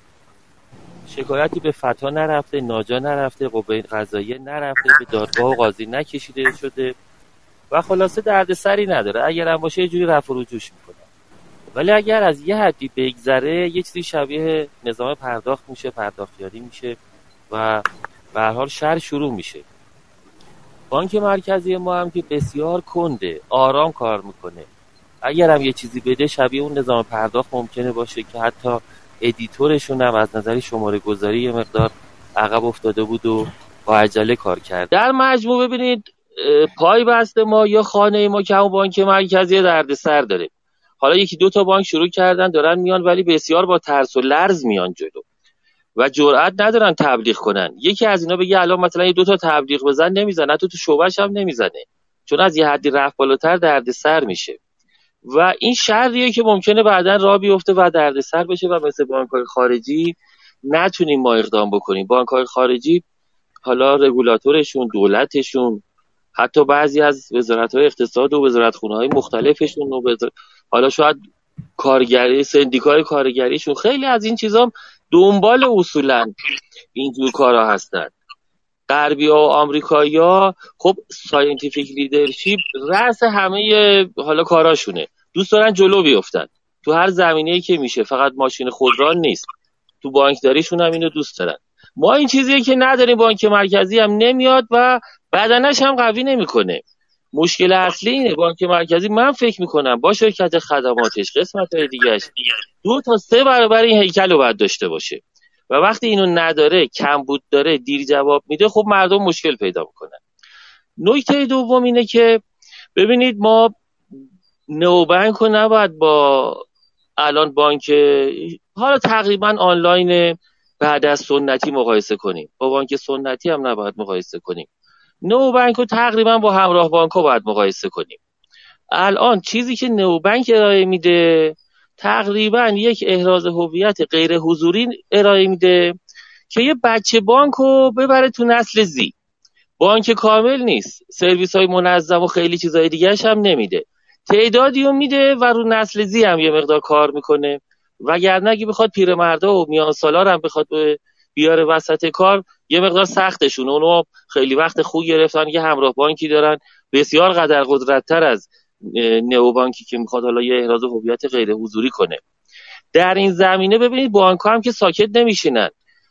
شکایتی به فتا نرفته، ناجا نرفته، قوه قضاییه نرفته، به دادگاه و قاضی نکشیده شده و خلاصه دردسری نداره. اگر هم باشه یه جوری رفع و رجوعش میکنه. ولی اگر از یه حدی بگذره یه چیزی شبیه نظام پرداخت میشه، پرداختیاری میشه و به هر حال شر شروع میشه. بانک مرکزی ما هم که بسیار کنده، آرام کار میکنه. اگر هم یه چیزی بده شبیه اون نظام پرداخت ممکنه باشه که حتی ادیتورشون هم از نظر شماره گذاری یه مقدار عقب افتاده بود و با عجله کار کرد. در مجموع ببینید پای بست ما یا خانه ما که همون بانک مرکزی دردسر داره. حالا یکی دو تا بانک شروع کردن دارن میان، ولی بسیار با ترس و لرز میان جلو و جرئت ندارن تبلیغ کنن. یکی از اینا بگه الان مثلا یه دو تا تبلیغ بزن، نمیزنه، تو شعبه‌ش هم نمیزنه، چون از یه حدی رفت بالاتر دردسر میشه و این شرطیه که ممکنه بعداً راه بیفته و دردسر بشه و مثل بانک‌های خارجی نتونیم ما اقدام بکنیم. بانک‌های خارجی حالا رگولاتورشون، دولتشون، حتی بعضی از وزارت‌های اقتصاد و وزارتخونه‌های مختلفشون و حالا شاید کارگری، سندیکای کارگریشون، خیلی از این چیزا دنبال اصولاً اینجور کارا هستن. غربی‌ها و آمریکایی‌ها خب ساینتیفیک لیدرشپ رأس همه حالا کاراشونه، دوست دارن جلو بیفتن تو هر زمینه‌ای که میشه، فقط ماشین خودران نیست، تو بانکداریشون هم اینو دوست دارن. ما این چیزیه که نداریم، بانک مرکزی هم نمیاد و بدنش هم قوی نمیکنه. مشکل اصلی اینه بانک مرکزی من فکر میکنم با شرکت خدماتش، قسمت‌های دیگه‌اش 2 تا 3 برابر این هیکل رو باید داشته باشه و وقتی اینو نداره، کمبود داره، دیر جواب میده، خب مردم مشکل پیدا میکنن. نکته دوم اینه که ببینید ما نئوبانک رو نباید با الان بانک حالا تقریبا آنلاین بعد از سنتی مقایسه کنیم، با بانک سنتی هم نباید مقایسه کنیم. نئوبانک رو تقریبا با همراه بانک ها باید مقایسه کنیم. الان چیزی که نئوبانک ارائه میده تقریبا یک احراز هویت غیر حضوری ارائه میده که یه بچه بانک رو ببره تو نسل زی. بانک کامل نیست، سرویس های منظم و خیلی چیزای دیگه‌اش هم نمیده، تعدادی رو میده و رو نسل زی هم یه مقدار کار میکنه. وگرنه اگه بخواد پیرمردا و میان سالار هم بخواد بیاره وسط کار یه مقدار سختشون. اونو خیلی وقت خوب گرفتن، یه همراه بانکی دارن بسیار قدر قدرت‌تر از نئوبانکی که میخواد حالا یه احراز هویت غیر حضوری کنه. در این زمینه ببینید بانک‌ها هم که ساکت نمیشینن،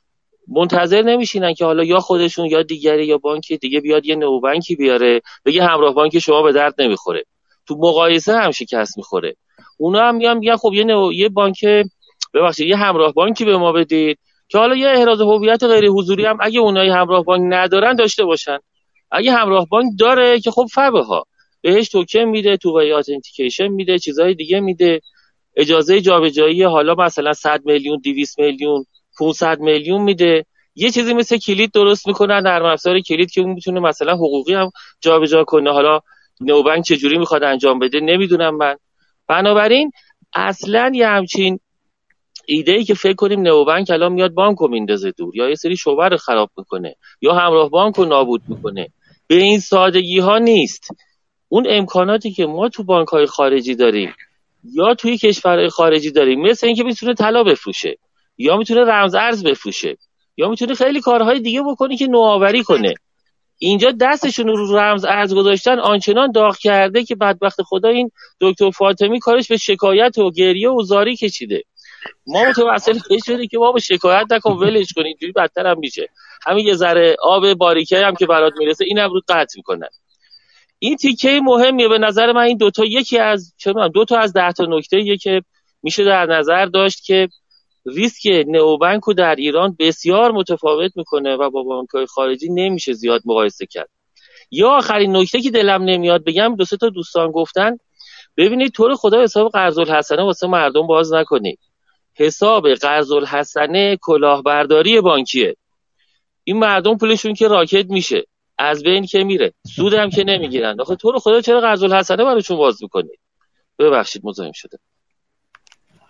منتظر نمیشینن که حالا یا خودشون یا دیگری یا بانکی دیگه بیاد یه نئوبانکی بیاره بگه همراه بانک شما به درد نمیخوره، تو مقایسه هم شکست میخوره. اونا هم میگن خب یه بانک ببخشید یه همراه بانکی به ما بدید که حالا یه احراز هویت غیر حضوری هم اگه اونایی همراه بانک ندارن داشته باشن. اگه همراه بانک داره که خب فبها بهش توکن میده، تو وی اتنتیکیشن میده، چیزای دیگه میده، اجازه جابجایی حالا مثلا 100 میلیون 200 میلیون 500 میلیون میده، یه چیزی مثل کلید درست میکنن، نرم افزار کلید که اون میتونه مثلا حقوقی هم جابجا کنه. حالا نئوبانک چجوری میخواد انجام بده نمیدونم من. بنابراین اصلا یه همچین ایده‌ای که فکر کنیم نئوبانک الان میاد بانکو میندازه دور یا یه سری شعبه رو خراب میکنه یا همراه بانکو نابود میکنه، به این سادگی ها نیست. اون امکاناتی که ما تو بانک‌های خارجی داریم یا توی کشورهای خارجی داریم، مثل اینکه میتونه طلا بفروشه یا میتونه رمز ارز بفروشه یا میتونه خیلی کارهای دیگه بکنه که نوآوری کنه. اینجا دستشون رو رمز ارز گذاشتن آنچنان داغ کرده که بدبخت خدا این دکتر فاطمی کارش به شکایت و گریه و زاری کشیده. ما متوسل شدیم که بابا شکایت نکن ولش کن، اینجوری بدتر هم میشه، همین یه ذره آب باریکه هم که برات میرسه اینم رو قطع میکنن. این تیکه مهمیه به نظر من. این دوتا یکی از 2 تا از 10 تا نکته‌ایه که میشه در نظر داشت که ریسک نئوبانک رو در ایران بسیار متفاوت میکنه و با بانک‌های خارجی نمیشه زیاد مقایسه کرد. یا آخرین نکته که دلم نمیاد بگم، 2 تا دوستان گفتن ببینید طور خدا حساب قرض الحسنه واسه مردم باز نکنید. حساب قرض الحسنه کلاهبرداری بانکیه. این مردم پولشون که راکت میشه، از بین که میره، سود هم که نمیگیرن. آخه طور خدا چرا قرض الحسنه براشون باز میکنید؟ ببخشید مزاحم شدم.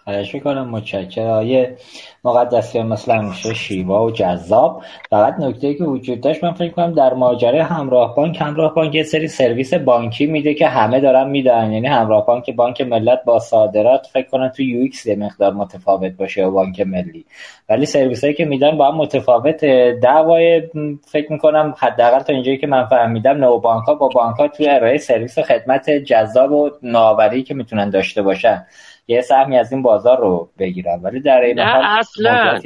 خواهش میکنم. متشکرم آقای مقدسیان، مثلا همیشه شیوا و جذاب. فقط نکته‌ای که وجود داشت، من فکر کنم در ماجرای همراه بانک یه سری سرویس بانکی میده که همه دارن میدن، یعنی همراه بانک ملت با صادرات فکر کنم تو یو ایکس یه مقدار متفاوت باشه و بانک ملی، ولی سرویسایی که میدن با هم متفاوته. دعوای فکر میکنم حداقل تا اینجایی که من فهمیدم نوبانک‌ها با بانک‌ها تو ارائه سرویس و خدمت جذاب و نوآوری که میتونن داشته باشن یه سهمی از این بازار رو بگیرن، ولی در این حال اصلا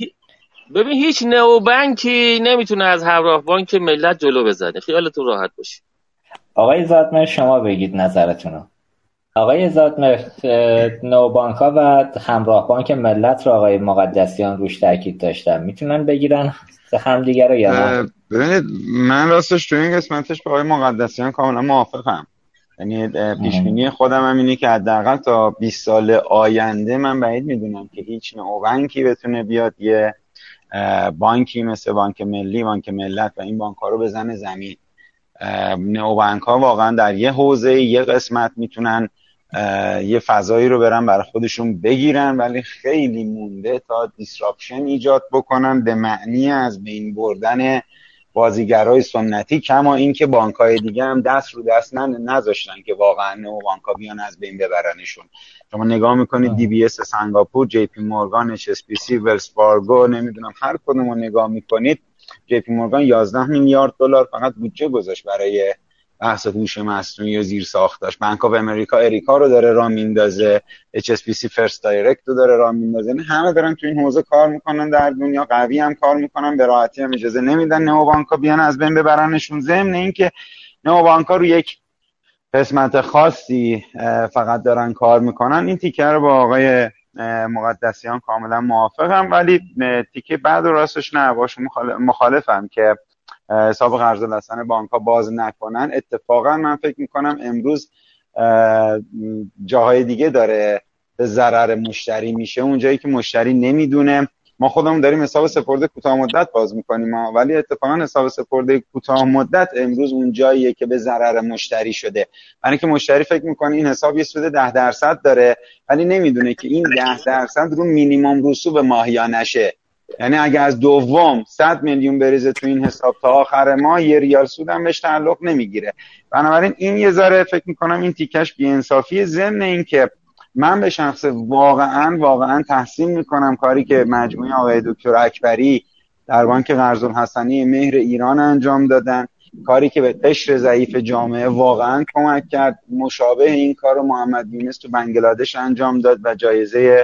ببین هیچ نئوبانکی نمیتونه از همراه بانک ملت جلو بزنه، خیالتون راحت باشه. آقای زادمهر شما بگید نظرتونو. آقای زادمهر، نوبانک‌ها و همراه بانک ملت رو آقای مقدسیان روش تاکید داشتن، میتونن بگیرن همدیگه رو یا نه؟ ببینید من راستش تو این قسمتش با آقای مقدسیان کاملا موافقم. یعنی پیشبینی خودم هم اینه که حداقل تا 20 سال آینده من بعید میدونم که هیچ نئوبانکی بتونه بیاد یه بانکی مثل بانک ملی، بانک ملت و این بانک‌ها رو بزنه زمین. نئوبانک‌ها واقعا در یه حوزه یه قسمت میتونن یه فضایی رو برن برای خودشون بگیرن، ولی خیلی مونده تا دیسراپشن ایجاد بکنن به معنی از بین بردن بازیگرای سنتی، کما این که بانک‌های دیگه هم دست رو دست نذاشتن که واقعا نئوبانک‌ها بیان از بین ببرنشون. شما نگاه میکنید دی بی اس سنگاپور، جی پی مورگان، اچ اس بی سی، ولز فارگو، نمیدونم هر کدومو نگاه میکنید، جی پی مورگان 11 میلیارد دلار فقط بودجه گذاشت برای بحث هوش مصنوعی و زیر ساختاش. بانک آف امریکا اریکا رو داره راه میندازه، اچ اس بی سی فرست دایرکت رو داره راه میندازه. همه دارن تو این حوزه کار میکنن، در دنیا قوی هم کار میکنن، به راحتی هم اجازه نمیدن نئوبانک‌ها بیان از بین ببرنشون. ضمن اینکه نئوبانک‌ها رو یک قسمت خاصی فقط دارن کار میکنن. این تیکه رو با آقای مقدسیان کاملا موافقم، ولی تیکه بعد و راستش نه، باشون مخالفم که حساب قرض الحسن بانک‌ها باز نکنن. اتفاقا من فکر میکنم امروز جاهای دیگه داره به ضرر مشتری میشه، اونجایی که مشتری نمیدونه. ما خودمون داریم حساب سپرده کوتاه مدت باز میکنیم ولی اتفاقا حساب سپرده کوتاه مدت امروز اون جاییه که به ضرر مشتری شده، برای اینکه مشتری فکر میکنه این حساب یه سود 10% داره ولی نمیدونه که این 10% رو مینیمم رسوب ماهیانشه. یعنی اگه از دوم 100 میلیون بریزه تو این حساب تا آخر ماه یه ریال سود هم بهش تعلق نمیگیره. بنابراین این یه ذره فکر میکنم این تیکش بی‌انصافیه. ضمن این که من به شخص واقعا تحسین میکنم کاری که مجموعه آقای دکتر اکبری در بانک قرض الحسنی مهر ایران انجام دادن، کاری که به قشر ضعیف جامعه واقعا کمک کرد. مشابه این کارو محمد یونس تو بنگلادش انجام داد و جایزه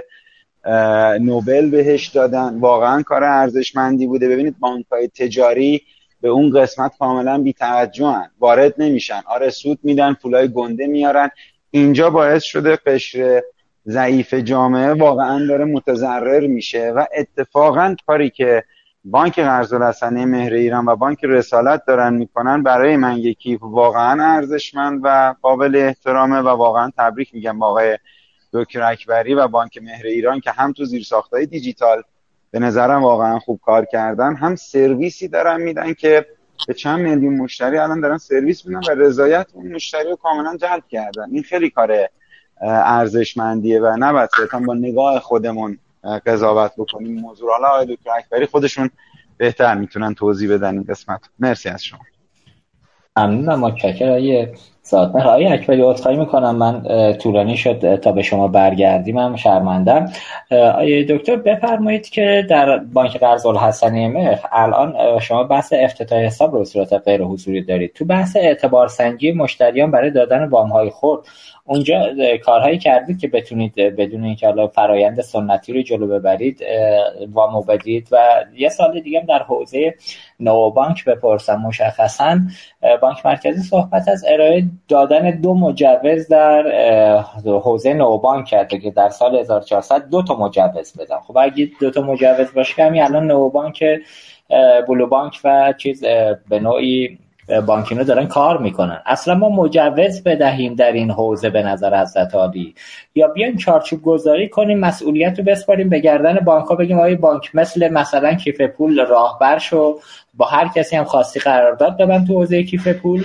نوبل بهش دادن. واقعا کار ارزشمندی بوده. ببینید بانک‌های تجاری به اون قسمت کاملا بی‌توجهن، وارد نمیشن، آره سود میدن، پولای گنده میارن. اینجا باعث شده قشر ضعیف جامعه واقعا داره متضرر میشه و اتفاقا کاری که بانک قرض الحسنی مهر ایران و بانک رسالت دارن میکنن برای من یکی واقعا ارزشمند و قابل احترامه و واقعا تبریک میگم با آقای دکتر اکبری و بانک مهر ایران که هم تو زیرساخت‌های دیجیتال به نظرم واقعا خوب کار کردن، هم سرویسی دارن میدن که به چند میلیون مشتری الان دارن سرویس میدن و رضایت اون مشتری رو کاملا جلب کردن. این خیلی کار ارزشمندیه و نباید صرفا با نگاه خودمون قضاوت بکنیم موضوع. حالا آقای دکتر اکبری خودشون بهتر میتونن توضیح بدن این قسمت. مرسی از شما. ممنونم، متشکرم آقای زادمهر. آقای اکبری عذرخواهی میکنم من طولانی شد تا به شما برگردیم، من شرمندم. آقای دکتر بفرمایید که در بانک قرض الحسنی مهر الان شما بحث افتتاح حساب رو به صورت غیر حضوری دارید. تو بحث اعتبار سنجی مشتریان برای دادن وام‌های خرد اونجا کارهایی کردید که بتونید بدون اینکه حالا فرایند سنتی رو جلو ببرید وامو بدید؟ و یه سال دیگه هم در حوزه نوبانک بپرسم، مشخصا بانک مرکزی صحبت از ارائه دادن 2 مجوز در حوزه نوبانک کرده که در سال 1400 2 تا مجوز بدن. خب اگه 2 تا مجوز باشه که همین الان نوبانک، بلو بانک و چیز به نوعی بانکینو دارن کار میکنن. اصلا ما مجوز بدهیم در این حوزه به نظر حضرت عالی، یا بیایم چارچوب گذاری کنیم مسئولیت رو بسپاریم به گردن بانک‌ها، بگیم آقای بانک مثلا کیف پول راهبر شو، با هر کسی هم خواستی قرارداد ببند تو حوزه کیف پول،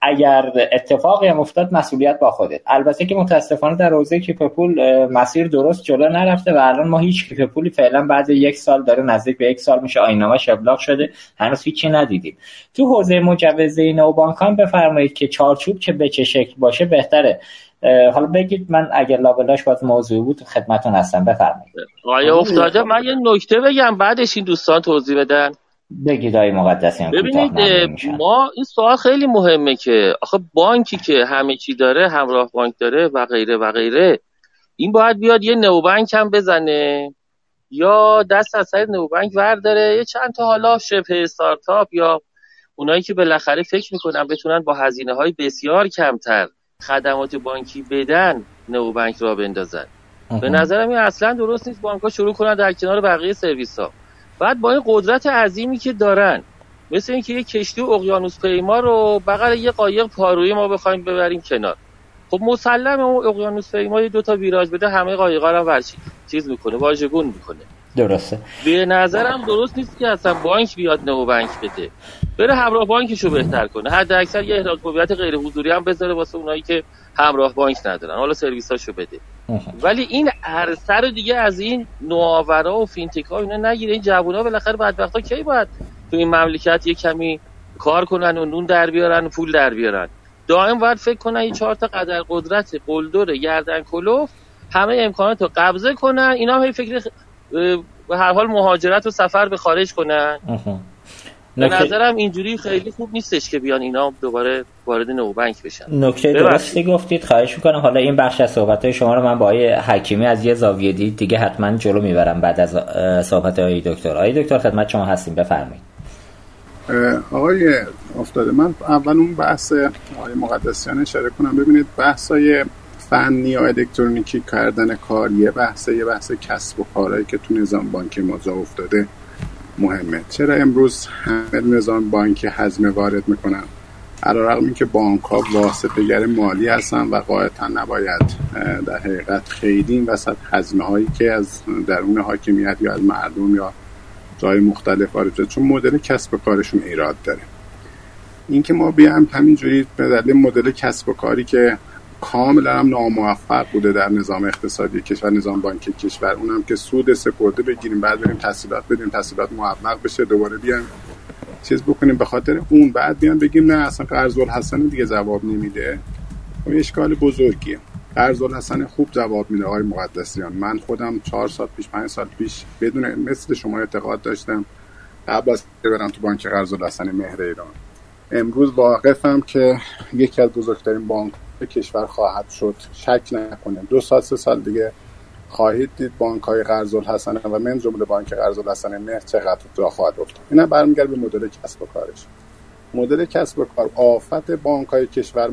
اگر اتفاقی هم افتاد مسئولیت با خودت. البته که متاسفانه در حوزه کیف پول مسیر درست جلو نرفته و الان ما هیچ کیف پولی فعلا بعد 1 سال داره نزدیک به 1 سال میشه آیین‌نامه‌اش ابلاغ شده، هنوز هیچی ندیدیم. تو حوزه مجوزه نوبانکان بفرمایید که چارچوب که به چه شکل باشه بهتره. حالا بگید، من اگر لابلاش باز موضوعی بود خدمتتون هستم. بفرمایید. آیا افتاده من یه نکته بگم بعدش این دوستان توضیح بدن. بگید آقای مقدسیان. ببینید ما این سوال خیلی مهمه که آخه بانکی که همه چی داره، همراه بانک داره و غیره و غیره، این باید بیاد یه نوبانک هم بزنه یا دست از سر نوبانک ورداره، یه چند تا حالا شبه استارتاپ یا اونایی که بالاخره فکر میکنن بتونن با هزینه‌های بسیار کمتر خدمات بانکی بدن نوبانک را بندازن. به نظرم این اصلا درست نیست. بانک‌ها شروع کنن در کنار بقیه سرویس‌ها، بعد با این قدرت عظیمی که دارن، مثل اینکه یه کشتی اقیانوس پیما رو بغل یه قایق پارویی ما بخوایم ببریم کنار، خب مسلمه اون اقیانوس پیما یه 2 تا ویراژ بده همه قایق‌ها رو ورچی چیز میکنه، واژگون میکنه. درسته. به نظرم درست نیست که اصلا بانک بیاد نوبانک بده، بره همراه بانکشو بهتر کنه، حد اکثر یه احراز هویت غیر حضوری هم بذاره واسه اونایی که همراه بانک ندارن، حالا سرویساشو بده. ولی این عرصه رو دیگه از این نوآورا و فینتک‌ها اینا نگیره. این جوونا بالاخره بدبختا کی باید تو این مملکت یه کمی کار کنن و نون در بیارن و پول در بیارن؟ دائم باید فکر کنن این 4 تا قدر قدرت قلدر گردن کلوف همه امکانات رو قبضه کنن، اینا هم هی فکر به هر حال مهاجرت و سفر به خارج کنن. به نظرم اینجوری خیلی خوب نیستش که بیان اینا دوباره وارد نوبانک بشن. نکته درستی گفتید، خواهش میکنم. حالا این بخش از صحبت‌های شما رو من با آقای حکیمی از یه زاویه دید دیگه حتما جلو میبرم بعد از صحبت‌های دکتر. آقای دکتر خدمت شما هستیم، بفرمایید. آقای افتاده، من اول اون بحث آقای مقدسیان اشاره کنم. ببینید بحث‌های فنی و الکترونیکی کردن کار یه بحث کسب و کارهایی که تو نظام بانکی ما جا افتاده مهمه. چرا امروز همه نظام بانکی هزینه وارد میکنن، علیرغم اینکه بانک‌ها واسطه‌گر مالی هستن و قاعدتاً نباید در حقیقت خیلی این وسط هزینه‌هایی که از درون حاکمیت یا از مردم یا جای مختلف وارد شده، چون مدل کسب و کارشون ایراد داره. این که ما بیایم همینجوری به دلیل مدل کسب و کاری که کاملا هم ناموفق بوده در نظام اقتصادی کشور، نظام بانکی کشور، اونم که سود سپرده بگیریم بعد بریم تسهیلات بدیم، تسهیلات معوق بشه، دوباره بیایم چیز بکنیم به خاطر اون، بعد بیان بگیم نه اصلا قرض الحسن دیگه جواب نمیده. اون اشکال بزرگیه. قرض الحسن خوب جواب میده آقای مقدسیان. من خودم 4 سال پیش 5 سال پیش بدون مثل شما اعتقاد داشتم قبل از برم تو بانک قرض الحسن مهر ایران. امروز واقفم که یکی از بزرگترین بانک کشور خواهد شد. شک نکنید 2 سال 3 سال دیگه خواهید دید بانک‌های قرض الحسن و من جمله بانک قرض الحسن مهر چقدر جا خواهد افتاد. اینا برمیگرده به مدل کسب و کارش. مدل کسب و کار آفت بانک‌های کشور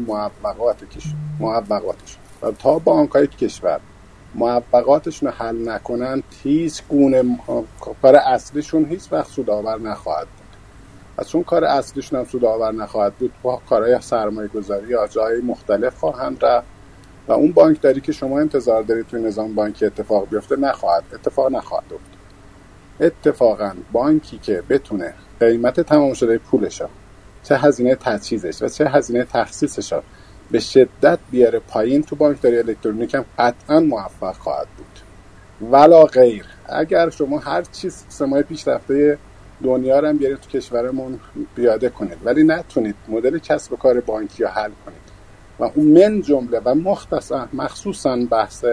معوقاتش و تا بانک‌های کشور معوقاتشون رو حل نکنن هیچ گونه کار اصلیشون هیچ وقت سودآور نخواهد بود. و چون کار اصلیشون هم سودآور نخواهد بود، با کارهای سرمایه‌گذاری یا جای مختلف خواهند رفت و اون بانکداری که شما انتظار دارید توی نظام بانکی اتفاق بیفته اتفاق نخواهد افتاد. اتفاقا بانکی که بتونه قیمت تمام شده پولش، چه هزینه تجهیزش و چه هزینه تخصیصش به شدت بیاره پایین، تو بانکداری الکترونیک هم قطعا موفق خواهد بود. ولا غیر. اگر شما هر چیز سیستم‌های پیشرفته دنیا رو هم بیارید تو کشورمون پیاده کنید ولی نتونید مدل کسب و کار بانکی رو حل کنید و اون من جمله و مخصوصا بحث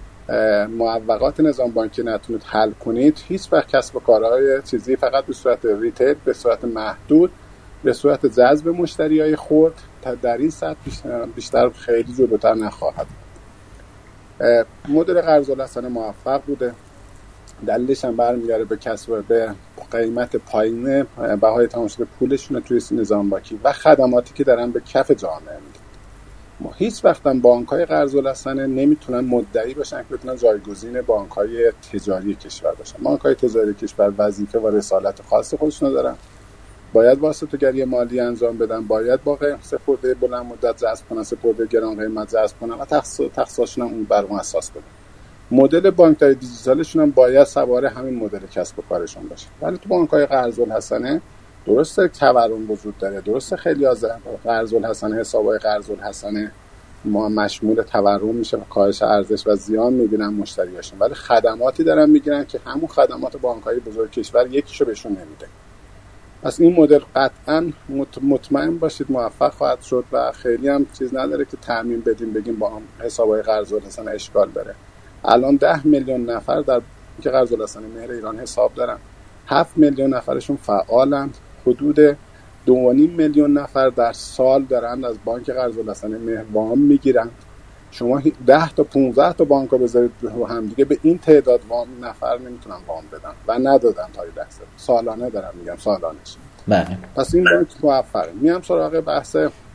معوقات نظام بانکی نتونید حل کنید، هیچ وقت کسب و کارهای چیزی فقط به صورت ریتیل، به صورت محدود، به صورت جذب مشتریای خرد در این سطح بیشتر خیلی جلوتر نخواهد. مدل قرض الحسن موفق بوده. دلیلش هم برمیگره به قیمت پایین بهای تمام شده پولشون توی نظام بانکی و خدماتی که دارن به کف جامعه میدن. ما هیچ وقت هم بانک‌های قرض الحسن نمیتونن مدعی باشن که بتونن جایگزین بانک‌های تجاری کشور باشن. بانک‌های تجاری کشور وظیفه و رسالت خاص خودشون دارن. باید واسطه‌گری مالی انجام بدن، باید با سپرده بلند مدت جذب کنن، سپرده گران قیمت جذب کنن و تخصیصشون هم اون بر اون اساس بدن. مدل بانکداری دیجیتالشون هم باید سوار همین مدل کسب و کارشون باشه. ولی تو بانک‌های قرض الحسن درسته تورم وجود داره، درسته خیلی از قرض الحسنه، حسابای قرض الحسنه ما مشمول تورم میشه و کاهش ارزش و زیان میبینن مشتریاشون، ولی خدماتی دارن میگیرن که همون خدمات بانک‌های بزرگ کشور یکیشو بهشون نمیده. پس این مدل قطعا مطمئن باشید موفق خواهد شد و خیلی هم چیز نداره که تعمیم بدیم بگیم با هم حسابای قرض الحسنه اشکال داره. الان 10 میلیون نفر در بانک قرض الحسنه مهر ایران حساب دارن، 7 میلیون نفرشون فعالند، حدود 2.5 میلیون نفر در سال دارند از بانک قرض الحسنه مهر وام میگیرند. شما 10 تا 15 تا بانک‌ها بذارید رو هم دیگه به این تعداد وام نفر نمیتونن وام بدن و ندادن تا این لحظه. سالانه دارم میگم، سالانش. بله. پس این بانک موفقه. میام سراغ بحث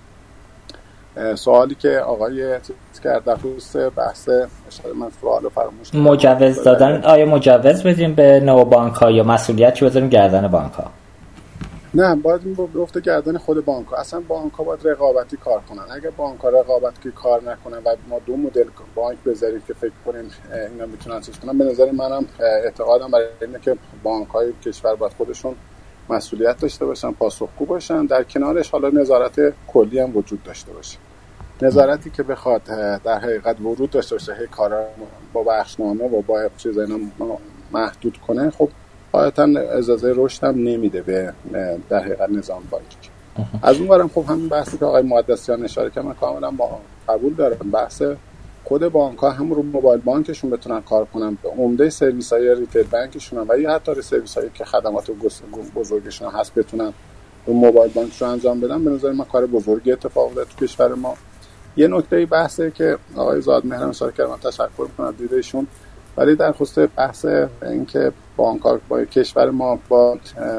سوالی که آقای کرد در خصوص بحث اشاره من سوالو فراموش کردم. مجوز دادن، آیا مجوز بدیم به نو بانک‌ها یا مسئولیت چی بذاریم گردن بانک‌ها؟ نه، باید این بیفته گردن خود بانک‌ها. اصلا بانک‌ها باید رقابتی کار کنن. اگر بانک‌ها رقابتی کار نکنن و ما دو مدل بانک بذاریم که فکر کنیم اینا میتونن چیز کنن، به نظر منم اعتقادم برای اینه که بانک‌های کشور باید خودشون مسئولیت داشته باشن، پاسخگو باشن، در کنارش حالا نظارت کلی هم وجود داشته باشه. نظارتی که بخواد در حقیقت ورود داشته باشه، هی کارا با بخشنامه و با چیزا اینا محدود کنه، خب قاعدتاً اجازه رشد هم نمیده به در حقیقت نظام بانکی. از اون ورم خب همین بحثی که آقای مقدسیان اشاره کردن من کاملا قبول دارم. بحث خود بانک‌ها هم رو موبایل بانکشون بتونن کار کنن، به عمده سرویس‌های ریتیل بانکشون و یا حتی سرویس‌هایی که خدمات بزرگشون هست بتونن رو موبایل بانکشون انجام بدن، به نظر من کار بزرگی اتفاق افتاده تو کشور ما. یه نکته بحثه که آقای زادمهر اشاره کردن، تشکر می‌کنم از دیدشون، ولی در خصوص بحث اینکه بانک‌ها با کشور ما با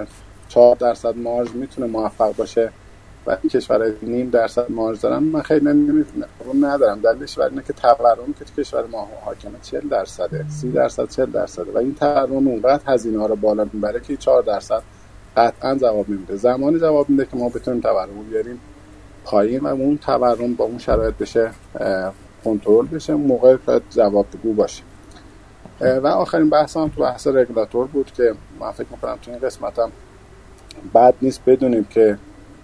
4% مارژ میتونه موفق باشه و این کشورهای 0.5% مارژ دارن، من خیلی ندارم. دلیلش برای اینه که تورمی که تو کشور ما حاکمه 40%، 30%، 40% و این تورم اونقدر هزینه‌ها رو بالا میبره که 4% قطعا جواب نمیده. زمانی جواب میده که ما بتونیم تورم رو بیاریم پایین و اون تورم با اون شرایط بشه کنترل بشه، موقع جوابگو باشه. و آخرین بحث هم تو بحث رگولاتور بود که من فکر می‌کنم تو این قسمت هم بد نیست بدونیم که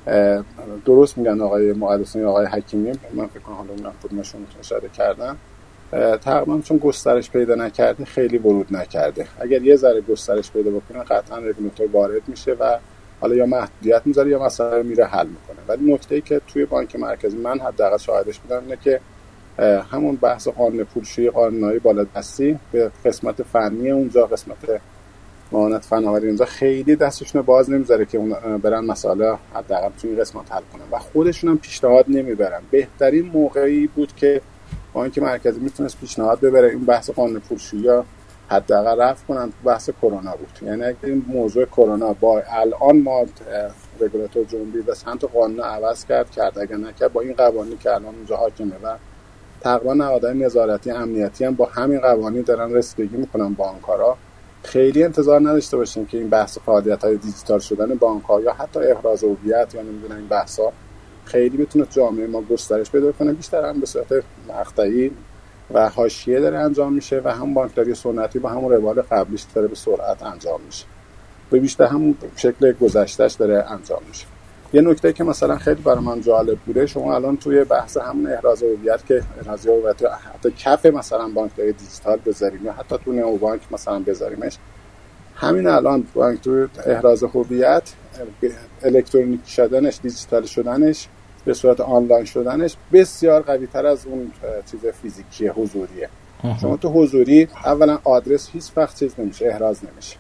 درست میگن آقای مقدسیان آقای حکیمی، من فکر کنم حالا اونم خودمشون اشاره کردن، تقریبا چون گسترش پیدا نکرده خیلی ورود نکرده. اگر یه ذره گسترش پیدا بکنه قطعا رگولاتور وارد میشه و حالا یا محدودیت میذاره یا مثلا میره حل میکنه. ولی نکته‌ای که توی بانک مرکزی من حداقل شاهدش بودم اینه که همون بحث قانون پولشویی، قانون‌های بالادستی به قسمت فنی اونجا، قسمت معاونت فناوری اونجا خیلی دستشون باز نمیذاره که اون برن مسائل حداقل توی این قسمت حل کنن و خودشون هم پیشنهاد نمیبرن. بهترین موقعی بود که بانک مرکزی میتونست پیشنهاد ببره این بحث قانون پولشویی حداقل رفع کنن. تو بحث کرونا بود، یعنی اگه این موضوع کرونا با الان ما رگولاتور جنبی و سمت قانون عوض کرد اگر نکرد با این قوانینی که الان اونجا حاکمه و تقریبا نهادهای نظارتی امنیتی هم با همین قوانین دارن رسیدگی میکنن بانک‌ها، خیلی انتظار نداشته باشیم که این بحث فعالیت‌های دیجیتال شدن بانک‌ها یا حتی احراز هویت یا نمیدونم این بحث‌ها خیلی بتونه جامعه ما گسترش پیدا کنه. بیشتر هم به صورت مقطعی و حاشیه داره انجام میشه و هم بانکداری سنتی با همون روال قبلیش داره به سرعت انجام میشه، به بیشتر همون شکل گذشتهش داره انجام میشه. یه نکته که مثلا خیلی برای من جالب بوده، شما الان توی بحث همون احراز هویت که احراز هویت حتی کف مثلا بانکداری دیجیتال بذاریم یا حتی تو نئو بانک مثلا بذاریمش، همین الان بانک تو احراز هویت الکترونیک شدنش، دیجیتال شدنش، به صورت آنلاین شدنش بسیار قوی تر از اون چیز فیزیکی حضوریه. شما تو حضوری اولا آدرس هیچ وقت چیز نمیشه، احراز نمیشه،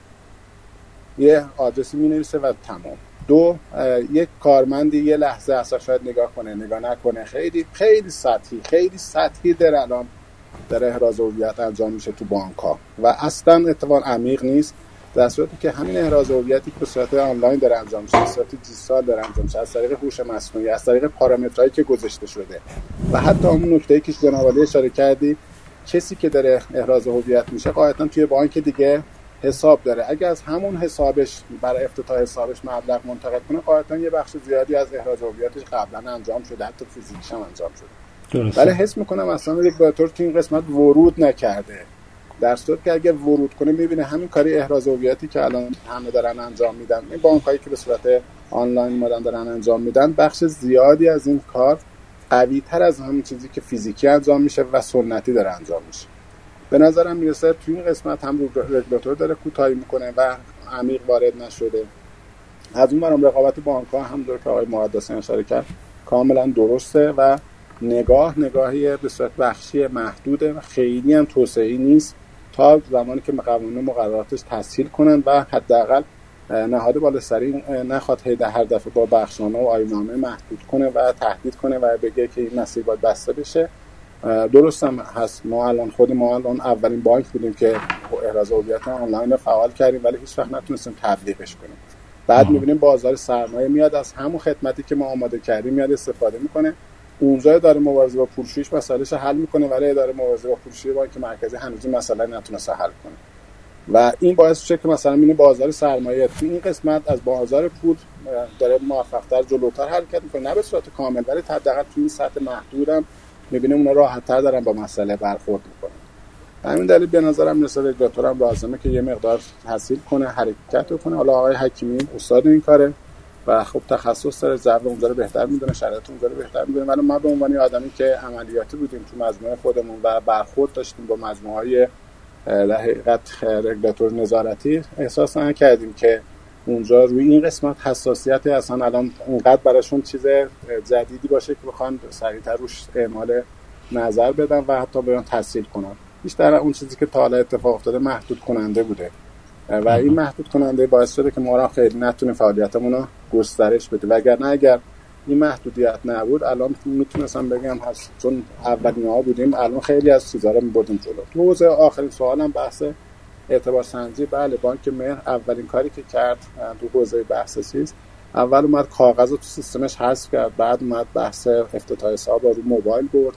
یه آدرسی مینویسه و تمام. دو، یک کارمندی یه لحظه اصلا شاید نگاه کنه نگاه نکنه، خیلی سطحی در الان در احراز هویت انجام میشه تو بانک‌ها و اصلا اتفاق عمیق نیست، در صورتی که همین احراز هویتی که به صورت آنلاین داره انجام میشه، به صورت دیجیتال داره انجام میشه، از طریق هوش مصنوعی، از طریق پارامترهایی که گذاشته شده و حتی اون نکته‌ای که جناب علی اشاره کردی، کسی که داره احراز هویت میشه قاعدتاً توی بانک دیگه حساب داره، اگه از همون حسابش برای افتتاح حسابش مبلغ منتقل کنه قاعدتاً یه بخش زیادی از احراز هویتش قبلا انجام شده، حتی فیزیکش هم انجام شده. ولی حس میکنم اصلا رگولاتور تو این قسمت ورود نکرده، در صورتی که اگه ورود کنه میبینه همین کاری احراز هویتی که الان همه دارن انجام میدن، این بانکایی که به صورت آنلاین اومدن دارن انجام میدن، بخش زیادی از این کار قوی تر از همون چیزی که فیزیکی انجام میشه و سنتی داره انجام میشه. به نظرم میرسه توی این قسمت هم رگولاتور داره کوتاهی میکنه و عمیق وارد نشده. از اون برام رقابت بانک‌ها هم داره که آقای مقدسی اشاره کرد کاملا درسته و نگاهی به صورت بخشی محدوده و خیلی هم توسعه‌ای نیست تا زمانی که قوانین مقرراتش تسهیل کنن و حداقل نهاد بالاترین نخواد هر دفعه با بخشنامه و آیین‌نامه محدود کنه و تهدید کنه و بگه که این مسیر باید بسته بشه. درست هم هست، ما الان اولین بانک بودیم که احراز هویت آنلاین فعال کردیم ولی هیچ وقت نتونستیم تبلیغش کنیم. بعد می‌بینیم بازار سرمایه میاد از همون خدمتی که ما آماده کردیم میاد استفاده میکنه، اونجا اداره مبارزه با پولشوییش مسئله‌اش حل میکنه ولی اداره مبارزه با پولشویی بانک مرکزی هنوز مسئله نتونسته حل کنه و این باعث میشه که مثلا می‌بینیم بازار سرمایه تو این قسمت از بازار پول داره موفق‌تر جلوتر حرکت میکنه، نه به صورت کامل ولی حداقل تو این سطح محدودم می‌بینیم اونا راحت‌تر دارن با مسئله برخورد میکنن. همین دلیل به نظرم مثلا رگولاتورم لازمه که یه مقدار تسهیل کنه، حرکت کنه. حالا آقای حکیمی استاد این کاره و خب تخصص داره، ضرب اونجا رو بهتر میدونه، شرایط اونجا رو بهتر میدونه، ولی ما به عنوان آدمی که عملیاتی بودیم تو مجموعه خودمون و برخورد داشتیم با مجموعه‌های در حقیقت رگولاتور نظارتی احساس نکردیم که اونجا روی این قسمت حساسیتی اصلا الان اونقدر براشون چیز جدیدی باشه که بخوان سریعتر روش اعمال نظر بدن و حتی بیان تسهیل کنن. بیشتر اون چیزی که تا حالا اتفاق افتاده محدود کننده بوده و این محدود کننده باعث شده که ما را خیلی نتونیم فعالیتمون رو گسترش بدیم. وگرنه اگر این محدودیت نبود الان میتونستم بگم هست، چون اولین‌ها بودیم الان خیلی از چیزا رو می‌بردیم جلو. تو حوزه آخرین سوالم بحث اعتبار سنجی. بله، بانک مهر اولین کاری که کرد تو حوزه بحث چیز اول اومد کاغذ رو تو سیستمش حذف کرد، بعد اومد بحث افتتاح حساب رو موبایل برد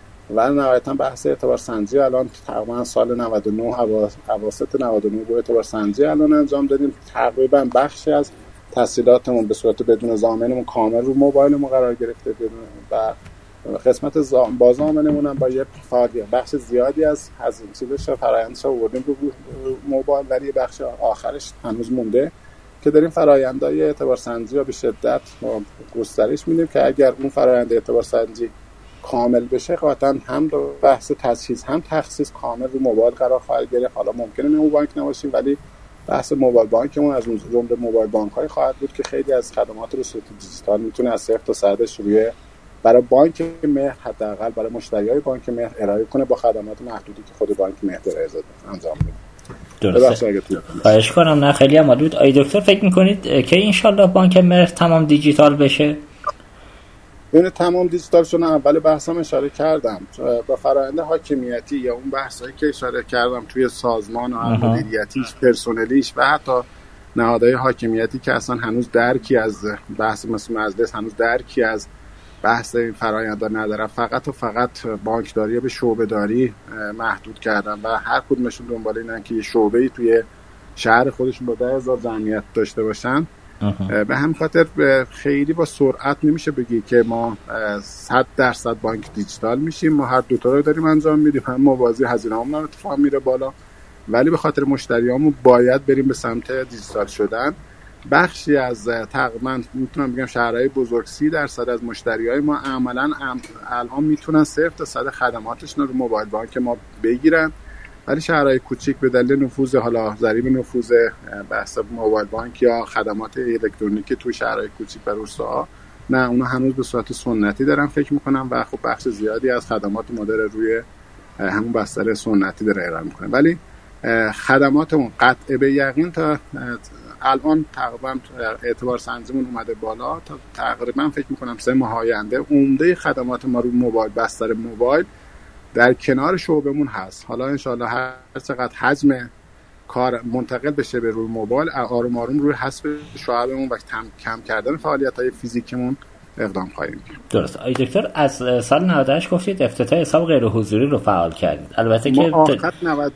و نهایتا بحث اعتبار سنجی الان تقریبا سال 99 اواسط 99 با اعتبار سنجی الان انجام دادیم. تقریبا بخشی از تسهیلاتمون به صورت بدون ضامنمون کامل رو موبایلمون قرار گرفته و قسمت با ضامنمون هم با یه فعالیت بخش زیادی از این چیزش فرآیندش رو آوردیم رو موبایل، ولی بخش آخرش هنوز مونده که داریم فرآیندهای اعتبار سنجی رو به شدت گسترش میدیم که اگر اون فرآیند اعتبار سنجی کامل بشه قاطعاً هم بحث تجهیز هم تخصیص کامل رو موبایل قرار خواهد گرفت. حالا ممکنه نمو بانک نباشیم ولی بحث موبایل بانکمون از اون جمله موبایل بانک‌های خواهد بود که خیلی از خدمات رو صورت دیجیتال میتونه از 0 تا 100 روی برای بانک مهر حداقل برای مشتریای بانک مهر ارائه کنه با خدمات محدودی که خود بانک مهر داره انجام میده. درسته. خواهش کنم. نه خیلی هم عالی بود. آقای دکتر فکر می‌کنید که ان شاءالله بانک مهر تمام دیجیتال بشه؟ این تمام دیجیتال شدن اول بحثم اشاره کردم با فرآیند حاکمیتی یا اون بحثایی که اشاره کردم توی سازمان و مدیریتیش، پرسنلیش و حتی نهادهای حاکمیتی که اصلا هنوز درکی از بحث مثل مجلس هنوز درکی از بحث این فرآیندها ندارن، فقط و فقط بانکداری به شعبه‌داری محدود کردن و هر کدومشون دنبال اینن که یه شعبه‌ای توی شهر خودشون با 10,000 جمعیت داشته باشن. به همین خاطر خیلی با سرعت نمیشه بگی که ما 100% بانک دیجیتال میشیم. ما هر دوتا رو داریم انجام میدیم، هم موازی هزینه‌مون اتفاق میره بالا، ولی به خاطر مشتریامون باید بریم به سمت دیجیتال شدن. بخشی از تقریبا میتونم بگم شهرهای بزرگ 30% از مشتریای ما عملاً الان میتونن 0 تا 100 خدماتشون رو موبایل بانک ما بگیرن، ولی شهرهای کوچیک به دلیل نفوذ حالا ضریب نفوذ بحث موبایل بانک یا خدمات الکترونیکی تو شهرهای کوچیک و روستاها نه، اونا هنوز به صورت سنتی دارن فکر میکنن و خب بخش زیادی از خدمات ما داره روی همون بستر سنتی داره ارائه میکنه. ولی خدماتمون قطع به یقین تا الان تقریبا اعتبار سنجیمون اومده بالا، تا تقریبا فکر میکنم 3 ماه آینده عمده خدمات ما روی موبایل بستر موبایل در کنار شعبمون هست. حالا انشالله هر چقدر حجم کار منتقل بشه به روی موبایل آروم آروم روی حذف شعبمون و کم کردن فعالیت‌های فیزیکمون اقدام خواهیم کرد. درست. آقای دکتر از سال 98 گفتید افتتاح حساب غیر حضوری رو فعال کردید. البته که ما آخر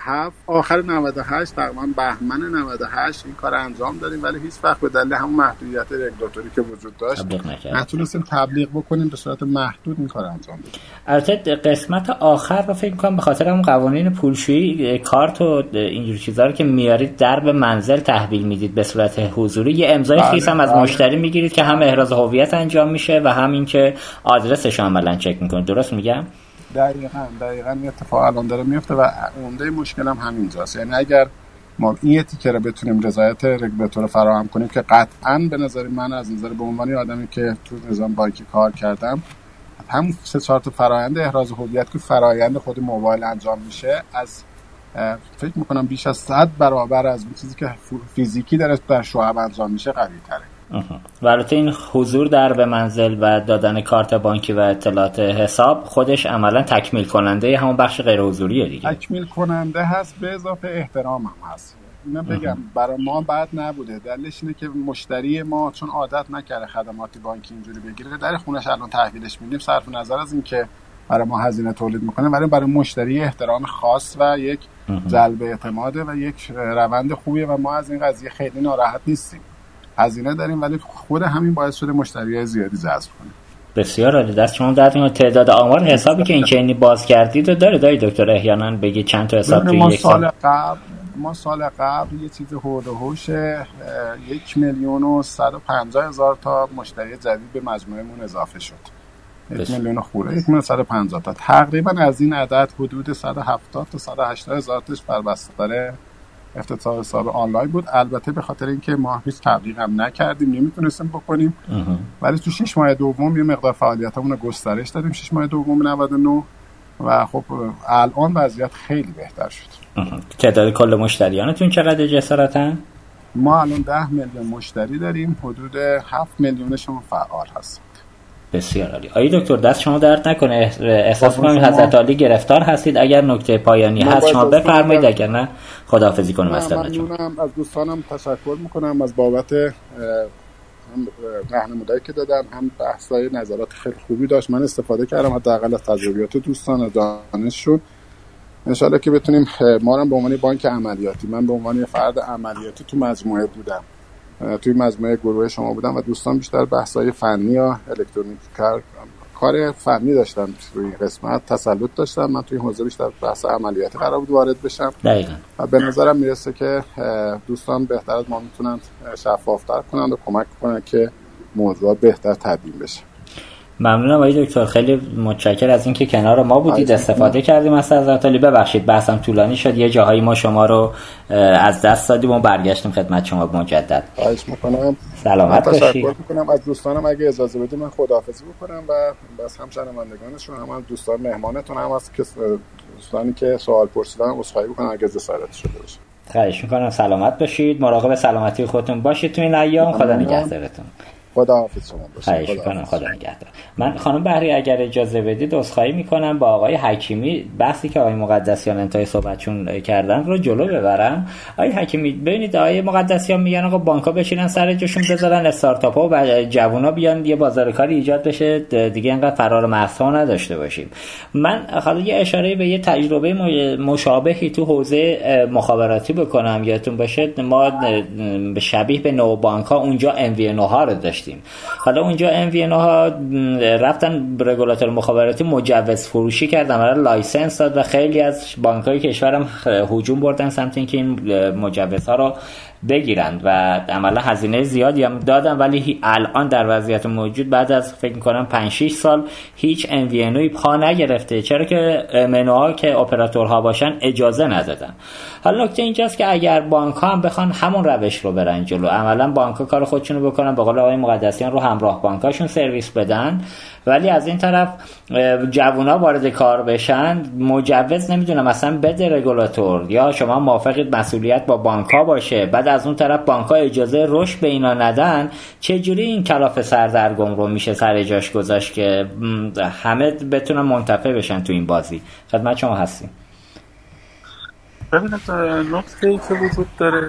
آخر 98 تقریبا بهمن 98 این کار انجام دادیم، ولی هیچ وقت به دلیل همون محدودیت رگولاتوری که وجود داشت نتونستیم تبلیغ بکنیم، به صورت محدود این کار انجام بدیم. البته قسمت آخر رو فکر می‌کنم به خاطر اون قوانین پولشویی کارت و اینجور چیزا رو که میارید درب منزل تحویل میدید به صورت حضوری، یه امضای خیس هم از مشتری میگیرید که هم احراز هویت انجام میشه و هم این که آدرسش عملاً چک میکنید. درست میگم؟ دقیقاً این اتفاق الان داره میفته و عمده مشکل هم همینجاست. یعنی اگر ما این تیکه رو بتونیم رضایت رگولاتور فراهم کنیم که قطعاً به نظر من از نظر به عنوان آدمی که تو نظام بانکی کار کردم، هم 3-4 تا فرآیند احراز هویت که فرآیند خود موبایل انجام میشه از فکر میکنم بیش از 100 برابر از اون چیزی که فیزیکی در شعب انجام میشه قوی تره. و البته این حضور در به منزل و دادن کارت بانکی و اطلاعات حساب خودش عملا تکمیل کننده همون بخش غیر حضوریه دیگه. تکمیل کننده هست به اضافه احترام هم هست. اینا بگم برای ما بد نبوده. دلیلش اینه که مشتری ما چون عادت نکرده خدماتی بانکی اینجوری بگیره، در خونش الان تحویلش میدیم، صرف نظر از این که برای ما هزینه تولید میکنه، ولی برای مشتری احترام خاص و یک جلب اعتماده و یک روند خوبیه و ما از این قضیه خیلی ناراحت نیستیم. هزینه داریم ولی خود همین باعث شده مشتریای زیادی جذب کنه. بسیار عالی. دست شما درد کنه. تعداد آمار حسابی که این چینی باز کردید و داره دکتر احیانا بگی چند تا حساب توی یک سال؟ ما سال قبل یه چیز هول و هوش 1,150,000 تا مشتری جدید به مجموعمون اضافه شد. 1,000,000 خورده 1,150,000 تا. تقریبا از این عدد حدود 170 تا 180,000 تاش بر بستر افتتاح حساب آنلاین بود. البته به خاطر اینکه ما هیچ تبلیغ هم نکردیم نمیتونستیم بکنیم، ولی تو 6 ماه دوم یه مقدار فعالیتمون رو گسترش دادیم 6 ماه دوم 99 و خب الان وضعیت خیلی بهتر شد. تعداد کل مشتریانتون چقدر جسارتن؟ ما الان 10 میلیون مشتری داریم، حدود 7 میلیونشون فعال هستند. بسیار عالی. آقای دکتر دست شما درد نکنه. احساس می‌کنم حضرت عالی گرفتار هستید. اگر نکته پایانی هست شما بفرمایید، اگر نه خداحافظی کنم از خدمتتون. ممنونم. از دوستانم تشکر می‌کنم از بابت راهنمایی که دادن، هم بحث‌های نظرات خیلی خوبی داشت، من استفاده کردم حداقل از تجربیات دوستان و دانششون. انشالله که بتونیم ما هم به عنوان بانک عملیاتی، من به عنوان فرد عملیاتی تو مجموعه بودم، توی مجموعه گروه شما بودم و دوستان بیشتر بحث‌های فنی یا الکترونیک کار فنی داشتن توی این قسمت تسلط داشتن، من توی حوزه بیشتر بحث عملیاتی قرار بود وارد بشم. دقیقاً. و به نظرم میرسه که دوستان بهتر از ما میتونن شفافتر کنن و کمک کنن که موضوع بهتر تدوین بشه. ممنونم آقای دکتر، خیلی متشکرم از اینکه کنار ما بودید، استفاده کردیم از حضرت. ببخشید بحثم طولانی شد، یه جاهایی ما شما رو از دست دادیم و برگشتیم خدمت شما مجدد. خواهش می‌کنم. سلامت باشید. تشکر می‌کنم از دوستانم، اگه اجازه بدید من خداحافظی بکنم و بس هم شنوندگانشون هم از دوستان مهمانتون هم از دوستانی که سوال پرسیدن عذرخواهی بکنم اگه جسارت شده باشه. خواهش می‌کنم. سلامت باشید، مراقب سلامتی خودتون باشید تو این ایام. خدا نگهدارتون. خداحافظ شما باشید. خدا نگهدار. من خانم بحری اگر اجازه بدید عذرخواهی میکنم با آقای حکیمی، بحثی که آقای مقدسیان انتهای صحبتشون کردن رو جلو ببرم. آقای حکیمی ببینید آقای مقدسیان میگن آقا بانک‌ها بشینن سر جاشون بذارن استارتاپ‌ها و جوونا بیان یه بازار کاری ایجاد بشه دیگه، انقدر فرار مغزها نداشته باشیم. من حالا یه اشاره به یه تجربه مشابهی تو حوزه مخابراتی بکنم. یادتون باشه ما شبیه به نو بانک‌ها اونجا MVNO ها رو داشتیم. حالا اونجا MVNO ها رفتن رگولاتور مخابراتی مجوز فروشی کردن، برای لایسنس داد و خیلی از بانک‌های کشورم هجوم بردن سمت اینکه این مجوزها رو بگیرند و عملا هزینه زیادی هم دادن، ولی الان در وضعیت موجود بعد از فکر می‌کنم 5-6 سال هیچ MVNOی پا نگرفته، چرا که MNO ها که اپراتورها باشن اجازه ندادن. حالا نکته اینجاست که اگر بانک‌ها هم بخوان همون روش رو برن جلو، عملا بانک‌ها کار خودشونو بکنن، به قول آقای مقدسیان رو همراه بانک‌هاشون سرویس بدن، ولی از این طرف جوونا وارد کار بشن، مجوز نمیدونم مثلا بده رگولاتور، یا شما موافقید مسئولیت با بانک‌ها باشه، بعد از اون طرف بانک‌ها اجازه رشد به اینا ندن، چه جوری این کلاف سردرگم رو میشه سر جاش گذاشت که همه بتونن منتفع بشن تو این بازی؟ خدمت شما هستیم. ببینید نکته‌ای که وجود داره،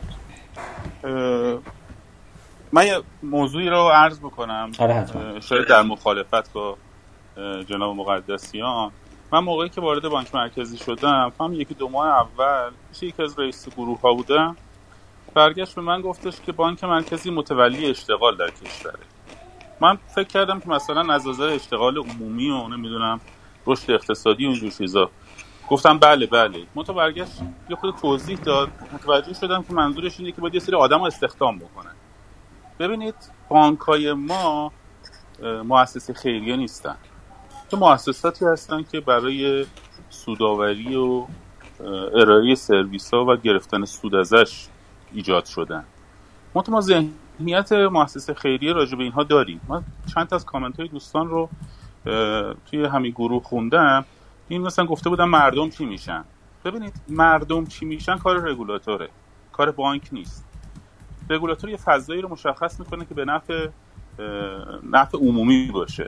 من یه موضوعی رو عرض بکنم شاید در مخالفت با جناب مقدسیان. من موقعی که وارد بانک مرکزی شدم، هم 1-2 ماه اول یکی از رئیس گروه ها بودم، برگشت به من گفتش که بانک مرکزی متولی اشتغال در کشوره. من فکر کردم که مثلا از نظر اشتغال عمومی و نمیدونم رشد اقتصادی و اینجور چیزا. گفتم بله. منتها برگشت یه خود توضیح داد، متوجه شدم که منظورش اینه که باید یه سری آدم رو استخدام بکنن. ببینید بانک‌های ما مؤسسه خیریه نیستن، تو مؤسساتی هستن که برای سودآوری و ارائه سرویس‌ها و گرفتن سود ازش ایجاد شدن. ما ذهنیت مؤسسه خیریه راجع به اینها داریم. من چند تا از کامنت‌های دوستان رو توی همین گروه خوندم. این مثلا گفته بودن مردم چی میشن. ببینید مردم چی میشن کار رگولاتوره، کار بانک نیست. رگولاتور یه فضایی رو مشخص میکنه که به نفع عمومی باشه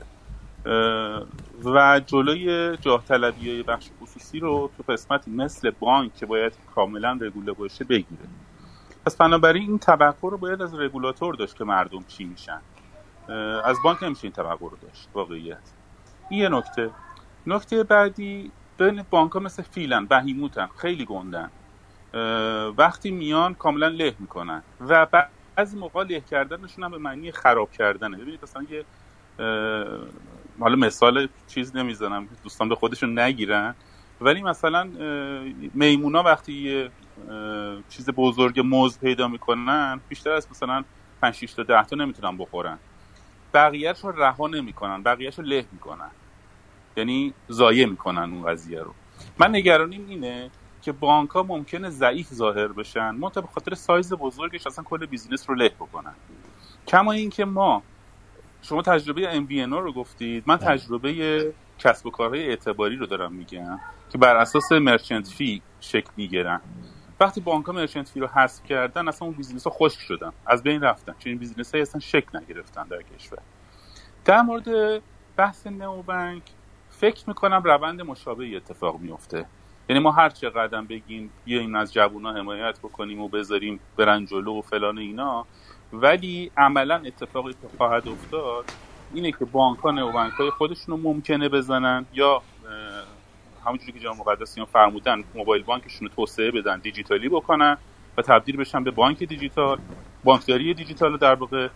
و جلوی جاه طلبی بخش خصوصی رو تو قسمتی مثل بانک که باید کاملا رگوله باشه بگیره. پس بنابراین این توقع رو باید از رگولاتور داشت که مردم چی میشن. از بانک نمیشه این توقع رو داشت واقعیت. این یه نکته بعدی، ببینید بانک‌ها مثل فیلن، بهیموتن، خیلی گندن. وقتی میان کاملا له میکنن و بعضی موقع له کردنشون هم به معنی خراب کردنه. ببینید مثلا یه حالا مثال چیز نمیزنم دوستان به خودشون نگیرن، ولی مثلا میمونا وقتی یه چیز بزرگ موز پیدا میکنن بیشتر از مثلا 5-6 تا 10 تا نمیتونن بخورن، بقیه‌اش رو رها نمیکنن، بقیه‌اش رو له میکنن، یعنی ضایع میکنن اون قضیه رو. من نگرانیم اینه که بانک‌ها ممکنه ضعیف ظاهر بشن، منتها به خاطر سایز بزرگش اصلا کل بیزینس رو له بکنن. کما این که شما تجربه MVNO رو گفتید، من تجربه کسب و کارهای اعتباری رو دارم میگم که بر اساس مرچنت فی شکل میگیرن. وقتی بانک‌ها مرچنت فی رو حذف کردن اصلا اون بیزینس‌ها خشک شدن، از بین رفتن، چون این بیزینس‌ها اصلا شکل نگرفتن در کشور. در مورد بحث نئوبانک فکر میکنم روند مشابهی اتفاق میفته. یعنی ما هر چه قدم بگیم بیایم از جوونا حمایت بکنیم و بذاریم برن جلو و فلان اینا، ولی عملا اتفاقی که خواهد افتاد اینه که بانک‌ها نئوبانک‌های خودشون رو ممکنه بزنن یا همونجوری که جناب مقدسیان فرمودن موبایل بانکشون رو توسعه بدن، دیجیتالی بکنن و تبدیل بشن به بانک دیجیتال، بانکداری دیجیتال رو در واقع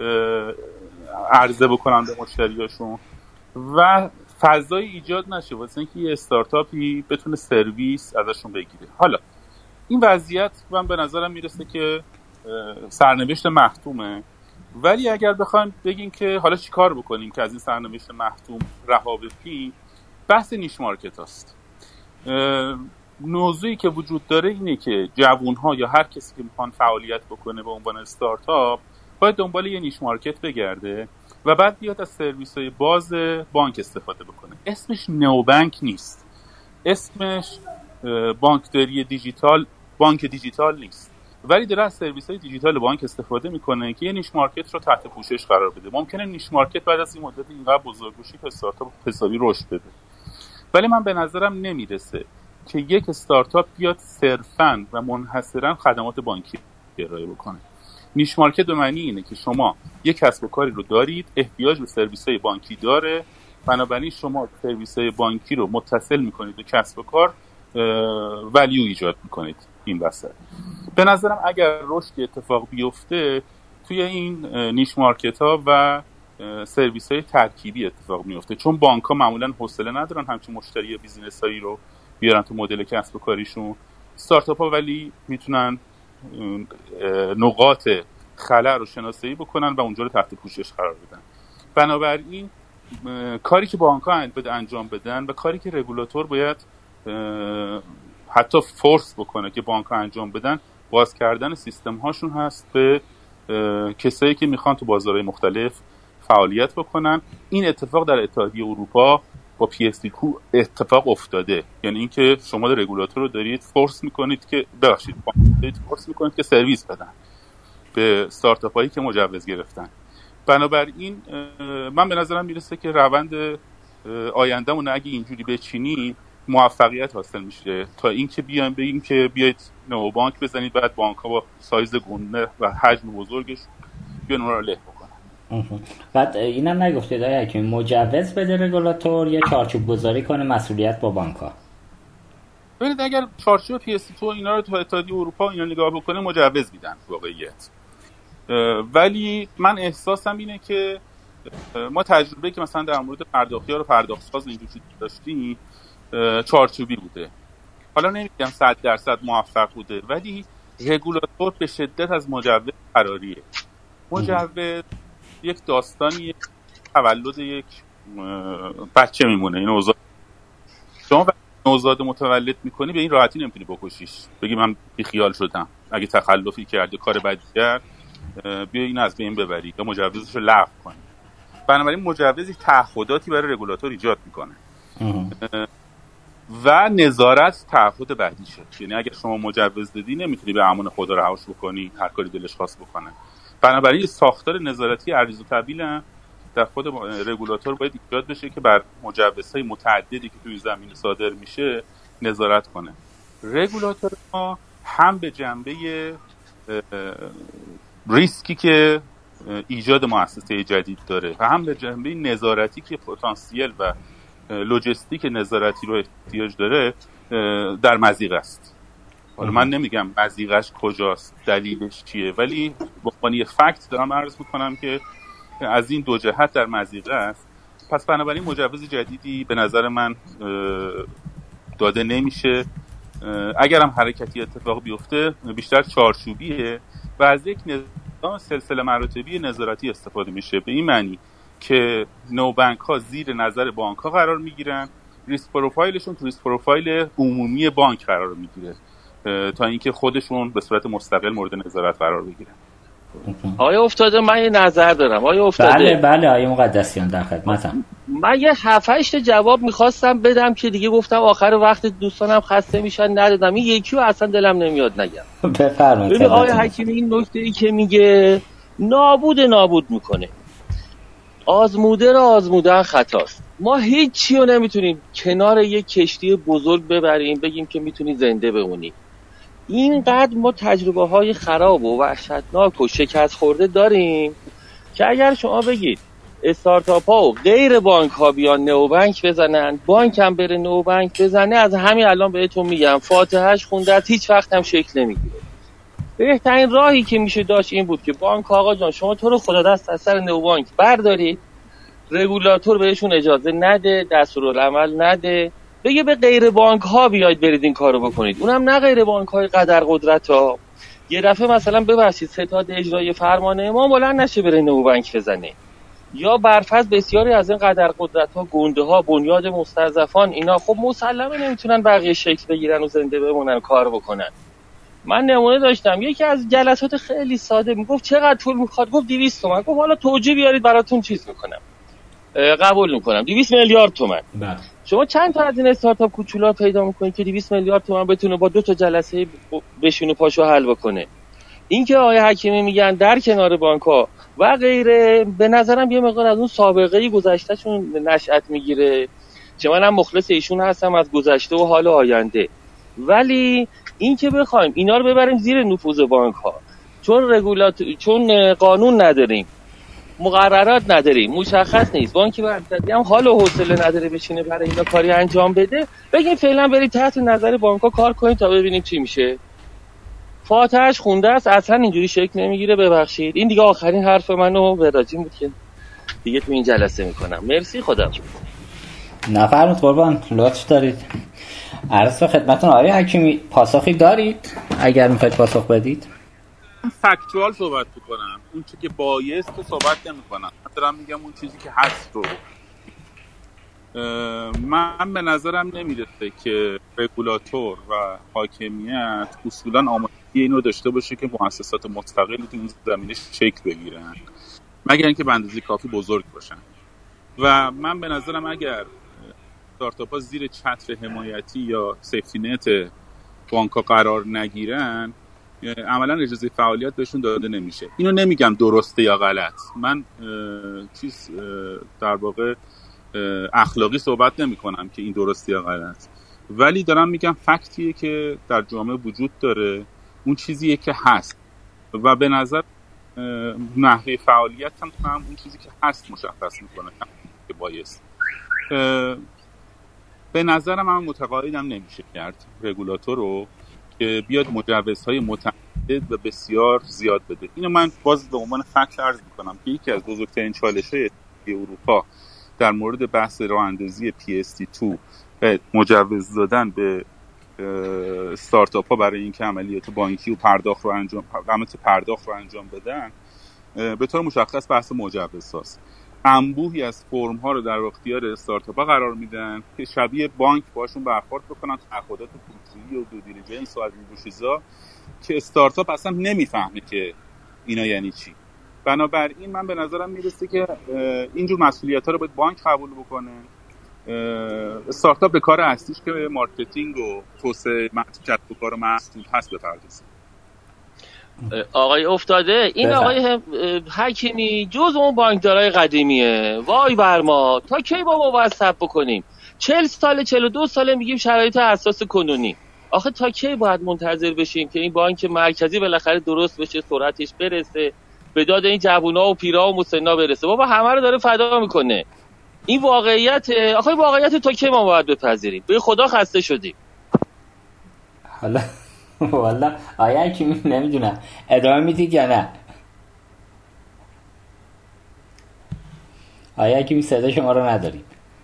عرضه بکنن به مشتریاشون و فضایی ایجاد نشه واسه اینکه یه استارتاپی بتونه سرویس ازشون بگیره. حالا این وضعیت من به نظرم میرسه که سرنوشت محتومه، ولی اگر بخوایم بگیم که حالا چی کار بکنیم که از این سرنوشت محتوم رها بشیم، بحث نیش مارکت هست. موضوعی که وجود داره اینه که جوانها یا هر کسی که میخوان فعالیت بکنه به عنوان استارتاپ باید دنبال یه نیش مارکت بگرده و بعد بیاد از سرویس‌های باز بانک استفاده بکنه. اسمش نئوبانک نیست، اسمش بانکداری دیجیتال، بانک دیجیتال نیست، ولی داره از سرویس‌های دیجیتال بانک استفاده میکنه که یه نیش مارکت رو تحت پوشش قرار بده. ممکنه نیش مارکت بعد از این مدت اینقدر بزرگ بشه که استارتاپ حسابی رشد بده، ولی من به نظرم نمیرسه که یک استارتاپ بیاد صرفاً و منحصراً خدمات بانکی ارائه بکنه. نیش مارکت به معنی اینه که شما یک کسب و کاری رو دارید، احتیاج به سرویس‌های بانکی داره، بنابراین شما سرویس‌های بانکی رو متصل می‌کنید به کسب و کار، ولیو ایجاد می‌کنید. این وسط به نظرم اگر رشد اتفاق بیفته توی این نیش مارکت‌ها و سرویس‌های ترکیبی اتفاق میفته، چون بانک‌ها معمولاً حوصله ندارن همچین مشتری یا بیزینسایی رو بیارن تو مدل کسب و کاریشون. استارتاپ‌ها ولی میتونن نقاط خلأ رو شناسایی بکنن و اونجا رو تحت پوشش قرار بدن. بنابراین کاری که بانک‌ها انجام بدن و کاری که رگولاتور باید حتی فورس بکنه که بانک‌ها انجام بدن، باز کردن سیستم هاشون هست به کسایی که میخوان تو بازارهای مختلف فعالیت بکنن. این اتفاق در اتحادیه اروپا با PSD2 اتفاق افتاده، یعنی اینکه شما رگولاتور رو دارید فورس میکنید که فورس میکنید که سرویس بدن به استارتاپ هایی که مجوز گرفتن. بنابراین من به نظرم میرسه که روند آیندهمون اگه اینجوری بچینی موفقیت حاصل میشه، تا اینکه بیایم بگیم که بیاید نئوبانک بزنید بعد بانک ها با سایز گنده و حجم بزرگش بیان اون رو له بکنن. بعد اینم نگفتید آیا که مجوز بده رگولاتور یا چارچوب گذاری کنه مسئولیت با بانک‌ها؟ ببینید اگر چارچوب PS2 اینا رو تو اتحادیه اروپا اینا نگاه بکنه مجوز میدن واقعیت. ولی من احساسم اینه که ما تجربه که مثلا در مورد پرداختیار و پرداختساز اینجوری داشتیم چارچوبی بوده. حالا نمیگم 100% موفق بوده، ولی رگولاتور به شدت از مجوز فراریه. مجوز یک داستانی تولد یک بچه میمونه. این اوضاع شما نوزاد متولد میکنی به این راحتی نمیتونی بکشیش، بگی من بیخیال شدم، اگه تخلفی کرده کار بدی کرد بیا این از بین ببری یا مجوزش رو لغو کنی. بنابراین مجوزی تعهداتی برای رگولاتور ایجاد میکنه و نظارت تعهد بعدیشه. یعنی اگر شما مجوز دادی نمیتونی به امان خدا رهاش بکنی، هر کاری دلش خواست بکنه. بنابراین ساختار نظارتی عریض و طویل در خود رگولاتور باید ایجاد بشه که بر مجوزهای متعددی که توی زمین صادر میشه نظارت کنه. رگولاتور ما هم به جنبه ریسکی که ایجاد مؤسسه جدید داره و هم به جنبه نظارتی که پتانسیل و لوجستیک نظارتی رو احتیاج داره در مضیق است. حالا من نمیگم مضیقش کجاست، دلیلش چیه، ولی با عنوان فکت دارم عرض میکنم که از این دو جهت در مضیقه است. پس بنابراین مجوز جدیدی به نظر من داده نمیشه. اگرم حرکتی اتفاق بیفته بیشتر چارچوبیه و از یک نظام سلسله مراتبی نظارتی استفاده میشه، به این معنی که نوبنک ها زیر نظر بانک ها قرار میگیرن، ریسک پروفایلشون تو ریسک پروفایل عمومی بانک قرار میگیره تا اینکه خودشون به صورت مستقل مورد نظارت قرار بگیرن. آیا افتاده من یه نظر دارم. آیا افتاده؟ بله آیا مقدسیان در خدمتم. من یه 7-8 جواب میخواستم بدم که دیگه گفتم آخر وقت دوستانم خسته میشن ندادم. این یکی رو اصلا دلم نمیاد نگم. بفرمایید. ببین آیا حکیمی این نکته‌ای که میگه نابود میکنه. آزموده را آزمودن خطاست. ما هیچی رو نمیتونیم کنار یک کشتی بزرگ ببریم بگیم که میتونی زنده بمونی. اینقدر ما تجربه های خراب و وحشتناک و شکست خورده داریم که اگر شما بگید استارتاپ ها و غیر بانک ها بیان نوبنک بزنن، بانک هم بره نوبنک بزنه، از همین الان بهتون میگم فاتحهش خونده هیچ وقت هم شکل نمیگیره. بهترین راهی که میشه داشت این بود که بانک آقا جان شما تو رو خدا دست از سر نوبانک بردارید، رگولاتور بهشون اجازه نده، دستورالعمل نده، بگه به غیر بانک ها بیاید برید این کارو بکنید. اونم نه غیر بانک های قدر قدرت ها. یه دفعه مثلا ببخشید ستاد اجرایی فرمان امام بلند نشه بره نوبنک بزنه، یا برفض بسیاری از این قدر قدرت ها، گنده ها، بنیاد مستضعفان، اینا خب مسلمه نمیتونن بقیه شکل بگیرن و زنده بمونن کار بکنن. من نمونه داشتم یکی از جلسات خیلی ساده میگفت چقدر پول میخواد، گفت 200 تومن. گفت حالا توجیه بیارید براتون چیز میکنم، قبول میکنم. 200 میلیارد تومن. شما چند تا از این استارتاپ کوچولا پیدا میکنید که 200 میلیارد تومن بتونه با 2 تا جلسه بشینه پاشو حل بکنه؟ این که آقای حکیمی میگن در کنار بانک‌ها و غیره، به نظرم یه مقدار از اون سابقه گذشتهشون نشأت میگیره که منم مخلص ایشون هستم از گذشته و حال آینده. ولی این که بخوایم اینا رو ببریم زیر نفوذ بانک‌ها چون قانون نداریم، مقررات نداریم، مشخص نیست، بانکی مرکزی هم حال و حوصله نداره بشینه برای اینا کاری انجام بده، بگیم فعلا برید تحت نظر بانک‌ها کار کنید تا ببینیم چی میشه. فاتحش خونده است، اصلا اینجوری شکل نمیگیره. ببخشید این دیگه آخرین حرف منو وراجی بود که دیگه تو این جلسه میکنم. مرسی، خدا نفرمایید قربان، لطف دارید. عرض به خدمتتون آقای حکیمی پاسخی دارید اگر میخواید پاسخ بدید؟ فکتوال صحبت میکنم، اون چیزی که بایست رو صحبت نمیکنم. مثلا میگم اون چیزی که هست رو. من به نظرم نمیرسه که رگولاتور و حاکمیت اصولا آمادگی اینو داشته باشه که مؤسسات مستقلی تو اون زمینه شکل بگیرن، مگر اینکه به اندازه کافی بزرگ باشن. و من به نظرم اگر استارتاپ‌ها زیر چتر حمایتی یا سیفتی نت بانک‌ها قرار نگیرن، عملا اجازه فعالیت بهشون داده نمیشه. اینو نمیگم درسته یا غلط، من در واقع اخلاقی صحبت نمی کنم که این درسته یا غلط، ولی دارم میگم فکتیه که در جامعه وجود داره، اون چیزیه که هست و به نظر نحوه فعالیت هم اون چیزی که هست مشخص میکنه که بایست. به نظرم من متقاعدم نمیشه کرد رگولاتور رو که بیاد مجوزهای متعدد و بسیار زیاد بده. اینو من باز به عنوان فکت عرض میکنم که یکی از بزرگترین چالش‌های اروپا در مورد بحث راه اندازی PSD2 مجوز دادن به استارتاپ ها برای اینکه عملیات بانکی و پرداخت رو انجام بدن به طور مشخص بحث مجوز هاست. انبوهی از فرم ها رو در اختیار استارتاپ ها قرار میدن که شبیه بانک باشون برخورد بکنن، تعهدات پولی و دو دیلیجنس و از این چیزا که استارتاپ اصلا نمیفهمه که اینا یعنی چی. بنابراین من به نظرم میرسه که اینجور مسئولیت ها رو باید بانک قبول بکنه. استارتاپ به کار اصلیش که مارکتینگ و توسعه کسب و کار محصول هست بپردازه. آقای افتاده این آقای حکیمی جز اون بانکدارای قدیمیه. وای بر ما، تا کی با ما باید صبر بکنیم؟ 40 سال 42 ساله میگیم شرایط اساس کنونی. آخه تا کی باید منتظر بشیم که این بانک مرکزی بالاخره درست بشه، سرعتش برسه، به داد این جوونا و پیرا و مسنا برسه؟ بابا همه رو داره فدا میکنه. این واقعیت. آخه واقعیت تا کی ما باید بپذیریم؟ به خدا خسته شدیم. حالا والله آیا کی نمیدونم ادامه میدید یا نه؟ آیا کی صدا شما رو ندارید؟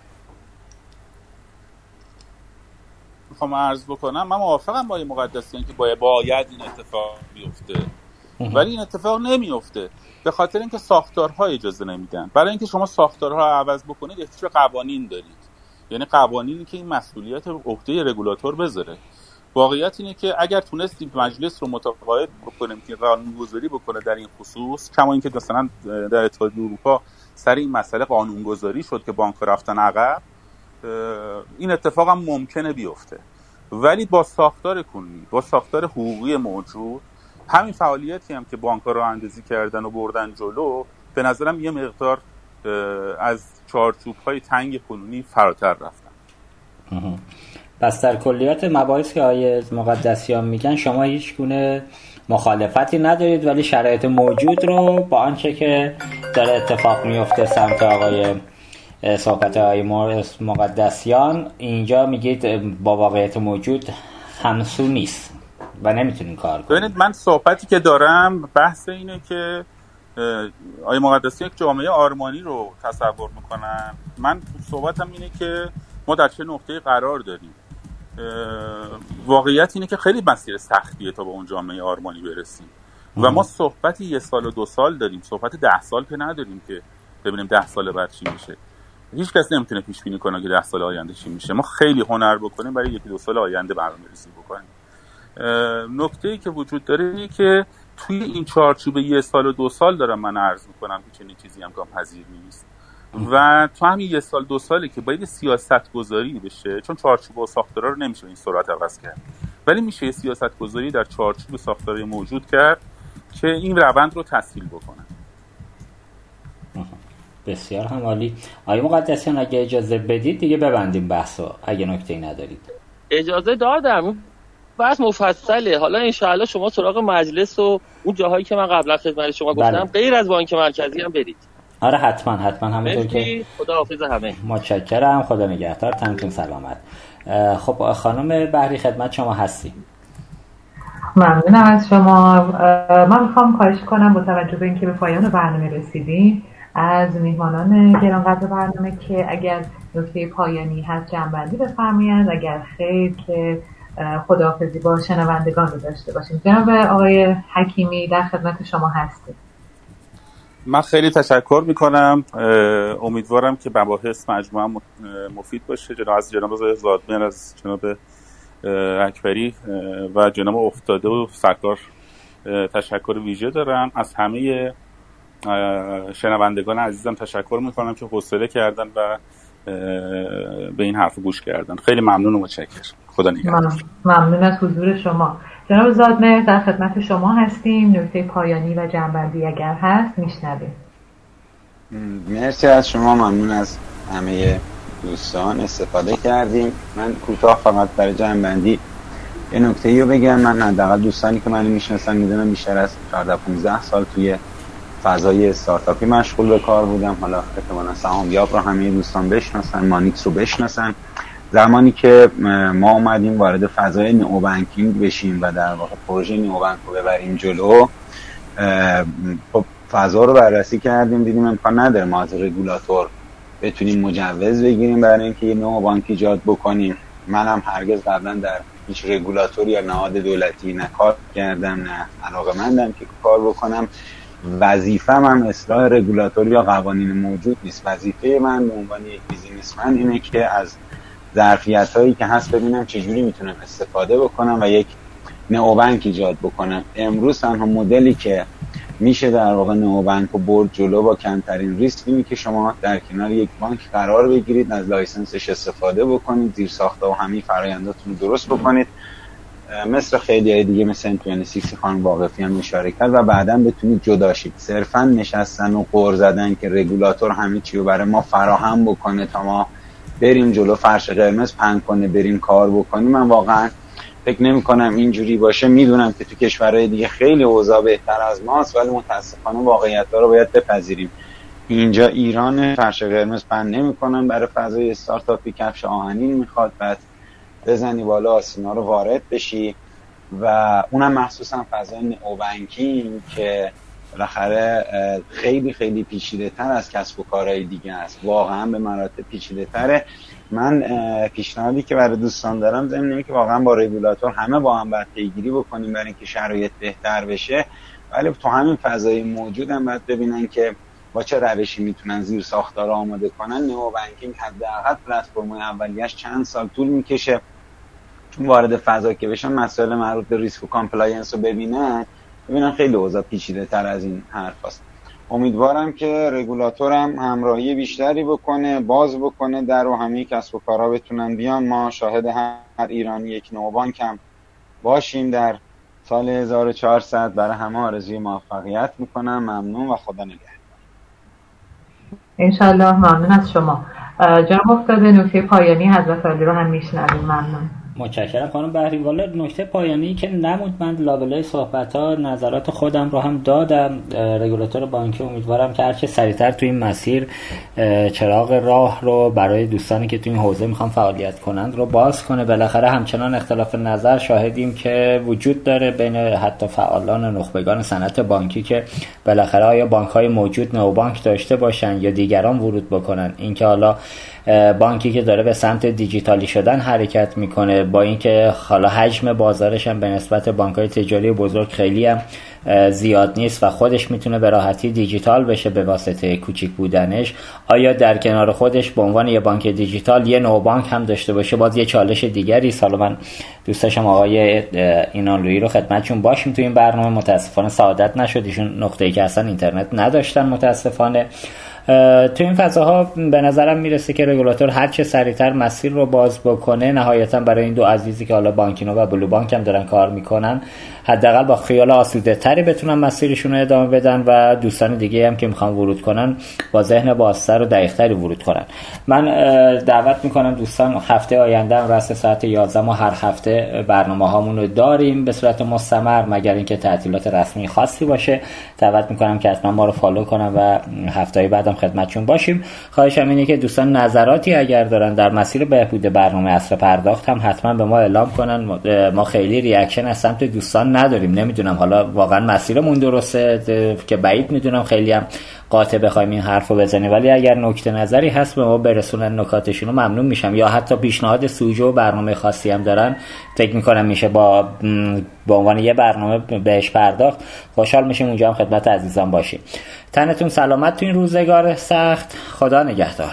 میخوام عرض بکنم من موافقم با این مقدسیان که باید این اتفاق بیفته، ولی این اتفاق نمیفته به خاطر اینکه ساختارها اجازه نمیدن. برای اینکه شما ساختارها رو عوض بکنید احتیاج به قوانین دارید، یعنی قوانینی که این مسئولیت عهده رگولاتور بذاره. واقعیت اینه که اگر تونستیم مجلس رو متقاعد بکنیم که قانونگذاری بکنه در این خصوص، کما اینکه مثلا در اتحادیه اروپا سر این مسئله قانونگذاری شد که بانک‌ها رفتن عقب، این اتفاق هم ممکنه بیفته. ولی با ساختار کنونی، با ساختار حقوقی موجود، همین فعالیتی هم که بانک‌ها راه اندازی کردن و بردن جلو، به نظرم یه مقدار از چارچوب‌های تنگ کنونی فراتر رفتن. پس در کلیات مباحث که آقای مقدسیان میگن شما هیچ گونه مخالفتی ندارید، ولی شرایط موجود رو با آنچه که داره اتفاق میفته سمت آقای صحبت آقای مقدسیان اینجا میگید با واقعیت موجود همسو نیست و نمیتونین کار کنید. ببینید من صحبتی که دارم بحث اینه که آقای مقدسیان یک جامعه آرمانی رو تصور میکنن. من صحبتم اینه که ما در چه نقطه‌ای قرار داریم. واقعیت اینه که خیلی مسیر سختیه تا به اون جامعه آرمانی برسیم و ما صحبتی 1 سال و 2 سال داریم، صحبت 10 سال که نداریم که ببینیم 10 سال بعد چی میشه. هیچ کس نمیتونه پیش بینی کنه که 10 سال آینده چی میشه. ما خیلی هنر بکنیم برای 1-2 سال آینده برنامه‌ریزی بکنیم. نکته‌ای که وجود داره اینه که توی این چارچوب 1 سال و 2 سال دارم من عرض میکنم که چنین چیزی امکان پذیر نیست و تو همین 1 سال 2 سالی که باید سیاست گذاری بشه، چون چارچوب و ساختارا رو نمیشه این سرعت عوض کرد، ولی میشه سیاست گذاری در چارچوب ساختاری موجود کرد که این روند رو تسهیل بکنه. بسیار هم عالی. آقای مقدسیان اگه اجازه بدید دیگه ببندیم بحثو اگه نکته‌ای ندارید. اجازه دادم. بحث مفصله. حالا انشاءالله شما سراغ مجلس و اون جاهایی که من قبلا خدمت شما گفتم غیر از بانک مرکزی هم برید. آره حتما همونطور که خداحافظ همه. متشکرم. خدا نگهدار. تنتون سلامت. خب خانم بحری خدمت شما هستیم. ممنونم از شما. من میخوام خواهش کنم با توجه به اینکه به پایان برنامه رسیدیم از میهمانان گرانقدر برنامه که اگر نکته پایانی هست جنبندی بفرمایند، اگر خیر که خداحافظی با شنوندگان رو داشته باشیم. جناب آقای حکیمی در خدمت شما هستیم. من خیلی تشکر میکنم. امیدوارم که مباحث مجموعه مفید باشه. از جناب زادمهر، از جناب اکبری و جناب افتاده و سرکار تشکر ویژه دارم. از همه شنوندگان عزیزم تشکر میکنم که حوصله کردن و به این حرف گوش کردن. خیلی ممنون و متشکرم. خدا نگهدار. ممنون از حضور شما. جناب زادمهر در خدمت شما هستیم. نکته پایانی و جنبندی اگر هست میشنویم. مرسی از شما. ممنون از همه دوستان. استفاده کردیم. من کوتاه فقط برای جنبندی یه نکته‌ای رو بگم. من حداقل دوستانی که منو میشناسن میدونن بیشتر از 14-15 سال توی فضای استارتاپی مشغول به کار بودم. حالا احتمالاً سهامیاب رو همه دوستان بشناسن، مانیکس رو بشناسن. زمانی که ما اومدیم وارد فضای نئوبانکینگ بشیم و در واقع پروژه نئوبانک رو ببریم جلو، خب فضا رو بررسی کردیم، دیدیم امکان نداره ما از رگولاتور بتونیم مجوز بگیریم برای اینکه یه نئوبانک ایجاد بکنیم. منم هرگز قبلا در هیچ رگولاتوری یا نهاد دولتی نه کار کردم نه علاقه‌مندم که کار بکنم. وظیفه‌م هم اصلاح رگولاتوری یا قوانین موجود نیست. وظیفه من به عنوان یک بیزینسمن اینه که از ظرفیت‌هایی که هست ببینم چجوری میتونم استفاده بکنم و یک نئوبانک ایجاد بکنم. امروز تنها مدلی که میشه در واقع نئوبانک رو برد جلو با کمترین ریسک اینه که شما در کنار یک بانک قرار بگیرید، از لایسنسش استفاده بکنید، زیرساخت‌ها و همه فرآینداتون رو درست بکنید، مثل خیلی دیگه مثل انتوینسیکس خانم واقفی هم اشاره کرد، و بعداً بتونید جدا شید. صرفاً نشستن و غر زدن که رگولاتور همه چی رو برای ما فراهم بکنه تا ما بریم جلو، فرش قرمز پهن کنه بریم کار بکنیم، من واقعاً فکر نمی کنم اینجوری باشه. میدونم که تو کشورهای دیگه خیلی اوضاع بهتر از ماست، ولی متاسفانه واقعیت‌ها رو باید بپذیریم. اینجا ایران فرش قرمز پهن نمی‌کنن برای فضای استارتاپی، کفش آهنین میخواد، بعد بزنی بالا آسینا رو وارد بشی، و اونم مخصوصا فضای نئوبانکینگ که بالاخره خیلی خیلی پیچیده‌تر از کسب و کارهای دیگه است، واقعا به مراتب پیچیده‌تره. من پیشنهادی که برای دوستان دارم ضمن اینه که واقعا با رگولاتور همه با هم باید پیگیری بکنیم برای اینکه شرایط بهتر بشه، ولی تو همین فضای موجود هم باید ببینن که با چه روشی میتونن زیر ساختار آماده کنن. نئوبانکینگ حداقل پلتفرم‌های اولیه‌اش چند سال طول میکشه، چون وارد فضا که بشن مسائل مربوط به ریسک و کامپلاینس رو ببینن خیلی اوضاع پیچیده تر از این حرف هست. امیدوارم که رگولاتورم همراهی بیشتری بکنه، باز بکنه در و همه کسب و کارها بتونن بیان. ما شاهد هر ایرانی یک نئوبانک هم باشیم در سال 1400. برای همه آرزوی موفقیت میکنم. ممنون و خدا نگهدار. انشالله. ممنون از شما. جناب افتاده نکته پایانی حضرت عالی رو هم میشنویم. ممنون. متشکرم خانم بحری. والا نکته پایانی که نموند، من لابلای صحبت‌ها نظرات خودم رو هم دادم. رگولاتور بانکی امیدوارم که هرچه سریعتر تو این مسیر چراغ راه رو برای دوستانی که تو این حوزه میخوان فعالیت کنند رو باز کنه. بالاخره همچنان اختلاف نظر شاهدیم که وجود داره بین حتی فعالان و نخبگان صنعت بانکی که بالاخره آیا بانک‌های موجود نئوبانک داشته باشن یا دیگران ورود بکنن. اینکه حالا بانکی که داره به سمت دیجیتالی شدن حرکت میکنه، با اینکه حالا حجم بازارش هم به نسبت بانک‌های تجاری بزرگ خیلی هم زیاد نیست و خودش میتونه به راحتی دیجیتال بشه به واسطه کوچیک بودنش، آیا در کنار خودش به عنوان یه بانک دیجیتال یه نئوبانک هم داشته باشه؟ باز یه چالش دیگری است. حالا من دوست داشتم آقای اینانلویی رو خدمتشون باشیم تو این برنامه، متاسفانه سعادت نشد، ایشون نقطه‌ای که اصلا اینترنت نداشتن متاسفانه. تو این فضاها به نظرم میرسه که رگولاتور هر چه سریعتر مسیر رو باز بکنه، نهایتا برای این دو عزیزی که حالا بانکینو و بلو بانک هم دارن کار میکنن، حداقل با خیال آسوده تری بتونن مسیرشون رو ادامه بدن و دوستان دیگه هم که میخوان ورود کنن با ذهن بازتر و دقیق‌تری ورود کنن. من دعوت میکنم دوستان هفته آینده هم رأس ساعت 11 ما هر هفته برنامه‌هامون رو داریم به صورت مستمر، مگر اینکه تعطیلات رسمی خاصی باشه. دعوت میکنم که حتما ما رو فالو کنن و هفته‌های بعدم خدمتشون باشیم. خواهشم اینه که دوستان نظراتی اگر دارن در مسیر بهبود برنامه عصر پرداخت هم حتما به ما اعلام کنن. ما خیلی ریاکشن از سمت دوستان نداریم. نمیدونم حالا واقعا مسیرمون درسته که بعید میدونم خیلی هم قاطع بخوایم این حرفو بزنیم، ولی اگر نکته نظری هست به ما برسونن نکاتشون رو ممنون میشم، یا حتی پیشنهاد سوژه و برنامه خاصی هم دارن فکر میکنم میشه با عنوان یه برنامه بهش پرداخت. خوشحال میشیم اونجا هم خدمت عزیزان باشیم. تنتون سلامت تو این روزگار سخت. خدا نگهدار.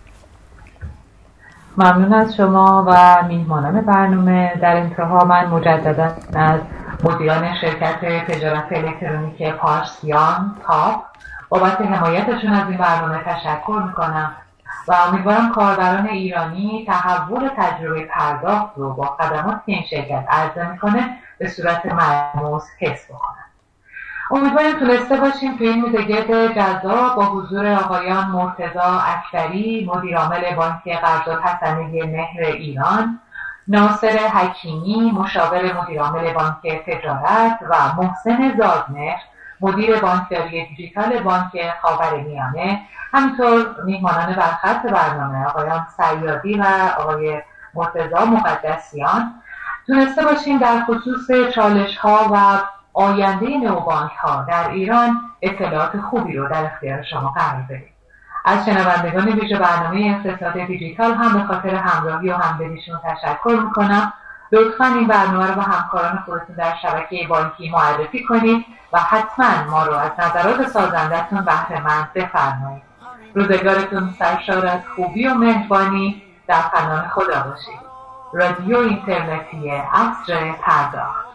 ممنون از شما و میهمانان برنامه. در انتها من مجددا از مدیران شرکت تجارت الکترونیکی پارسیان تاپ بابت حمایتشون از این برنامه تشکر میکنم و امیدوارم کاربران ایرانی تحول تجربه پرداخت رو با خدمات که این شرکت عرضه میکنه به صورت ملموس حس بکنن. امیدوارم تونسته باشیم توی این روزگرد جذاب با حضور آقایان مرتضی اکبری مدیر عامل بانک قرارداد حسنه مهر ایران، ناصر حکیمی مشاور مدیر عامل بانک تجارت و محسن زادمهر مدیر بانکداری دیجیتال بانک خاورمیانه، همینطور میهمانان برخط برنامه آقایان صیادی و آقای مرتضی مقدسیان، تونسته باشیم در خصوص چالش‌ها و آینده نوبانک‌ها در ایران اطلاعات خوبی رو در اختیار شما قرار بدیم. از شنوندگان ویژه برنامه اقتصاد دیجیتال هم به خاطر همراهی و همدلیشون تشکر میکنم. لطفاً این برنامه رو با همکاران خودتون در شبکه بانکی معرفی کنید و حتما ما رو از نظرات سازندتون بهره‌مند بفرمایید. روزگارتون سرشار از خوبی و مهربانی. در پناه خدا باشید. رادیو اینترنتی عصر پرداخت.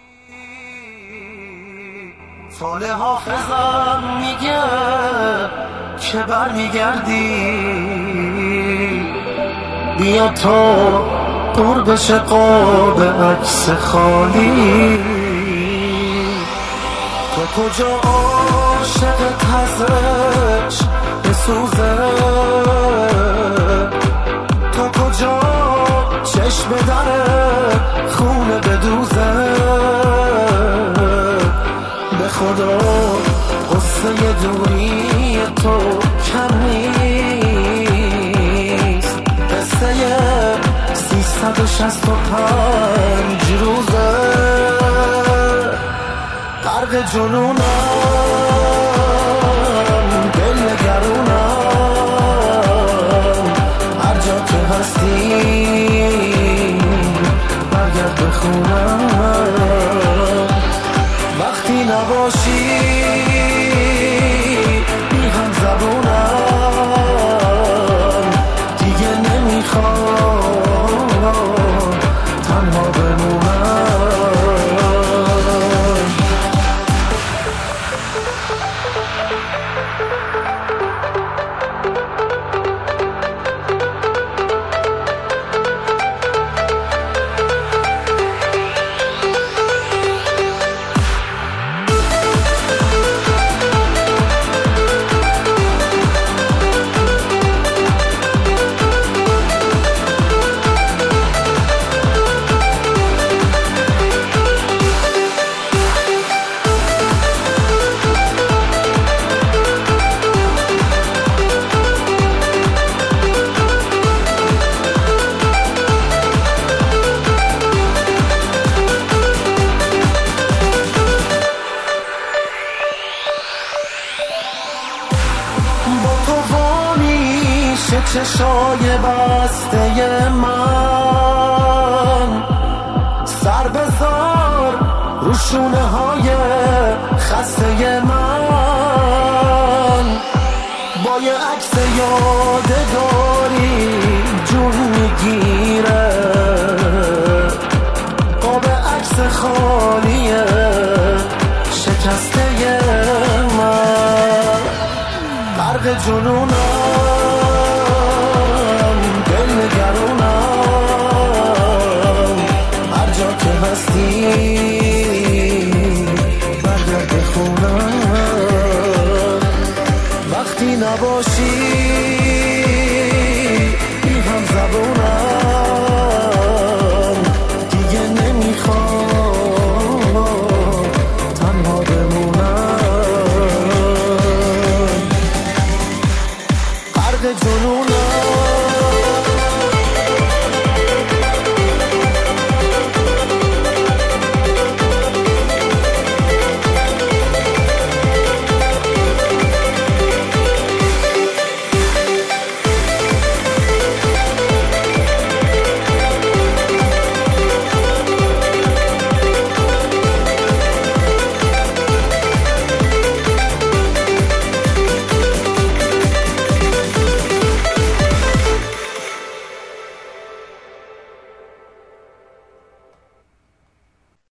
فال حافظم میگه که برمیگردی، بیا تا پر بشه قاب عکس خالی. تو کجا عاشقت هستش بسوزه، تا کجا چشم داره خونه بدوزه. به خدا قصه دوری تو کم نیست، قصه 365 روزه. غرق جنونم، دل نگرونم، هر جا که هستی برگرد به خونم. وقتی نباشی بی هم زبونم، دیگه نمیخوام تنها بمونم. چشای بسته من، سر بذار رو شونه های خسته من. با یه عکس یادگاری جون میگیره، قاب عکس خالی شکسته من. غرق جنونم، دل نگرونم، هر جا که هستی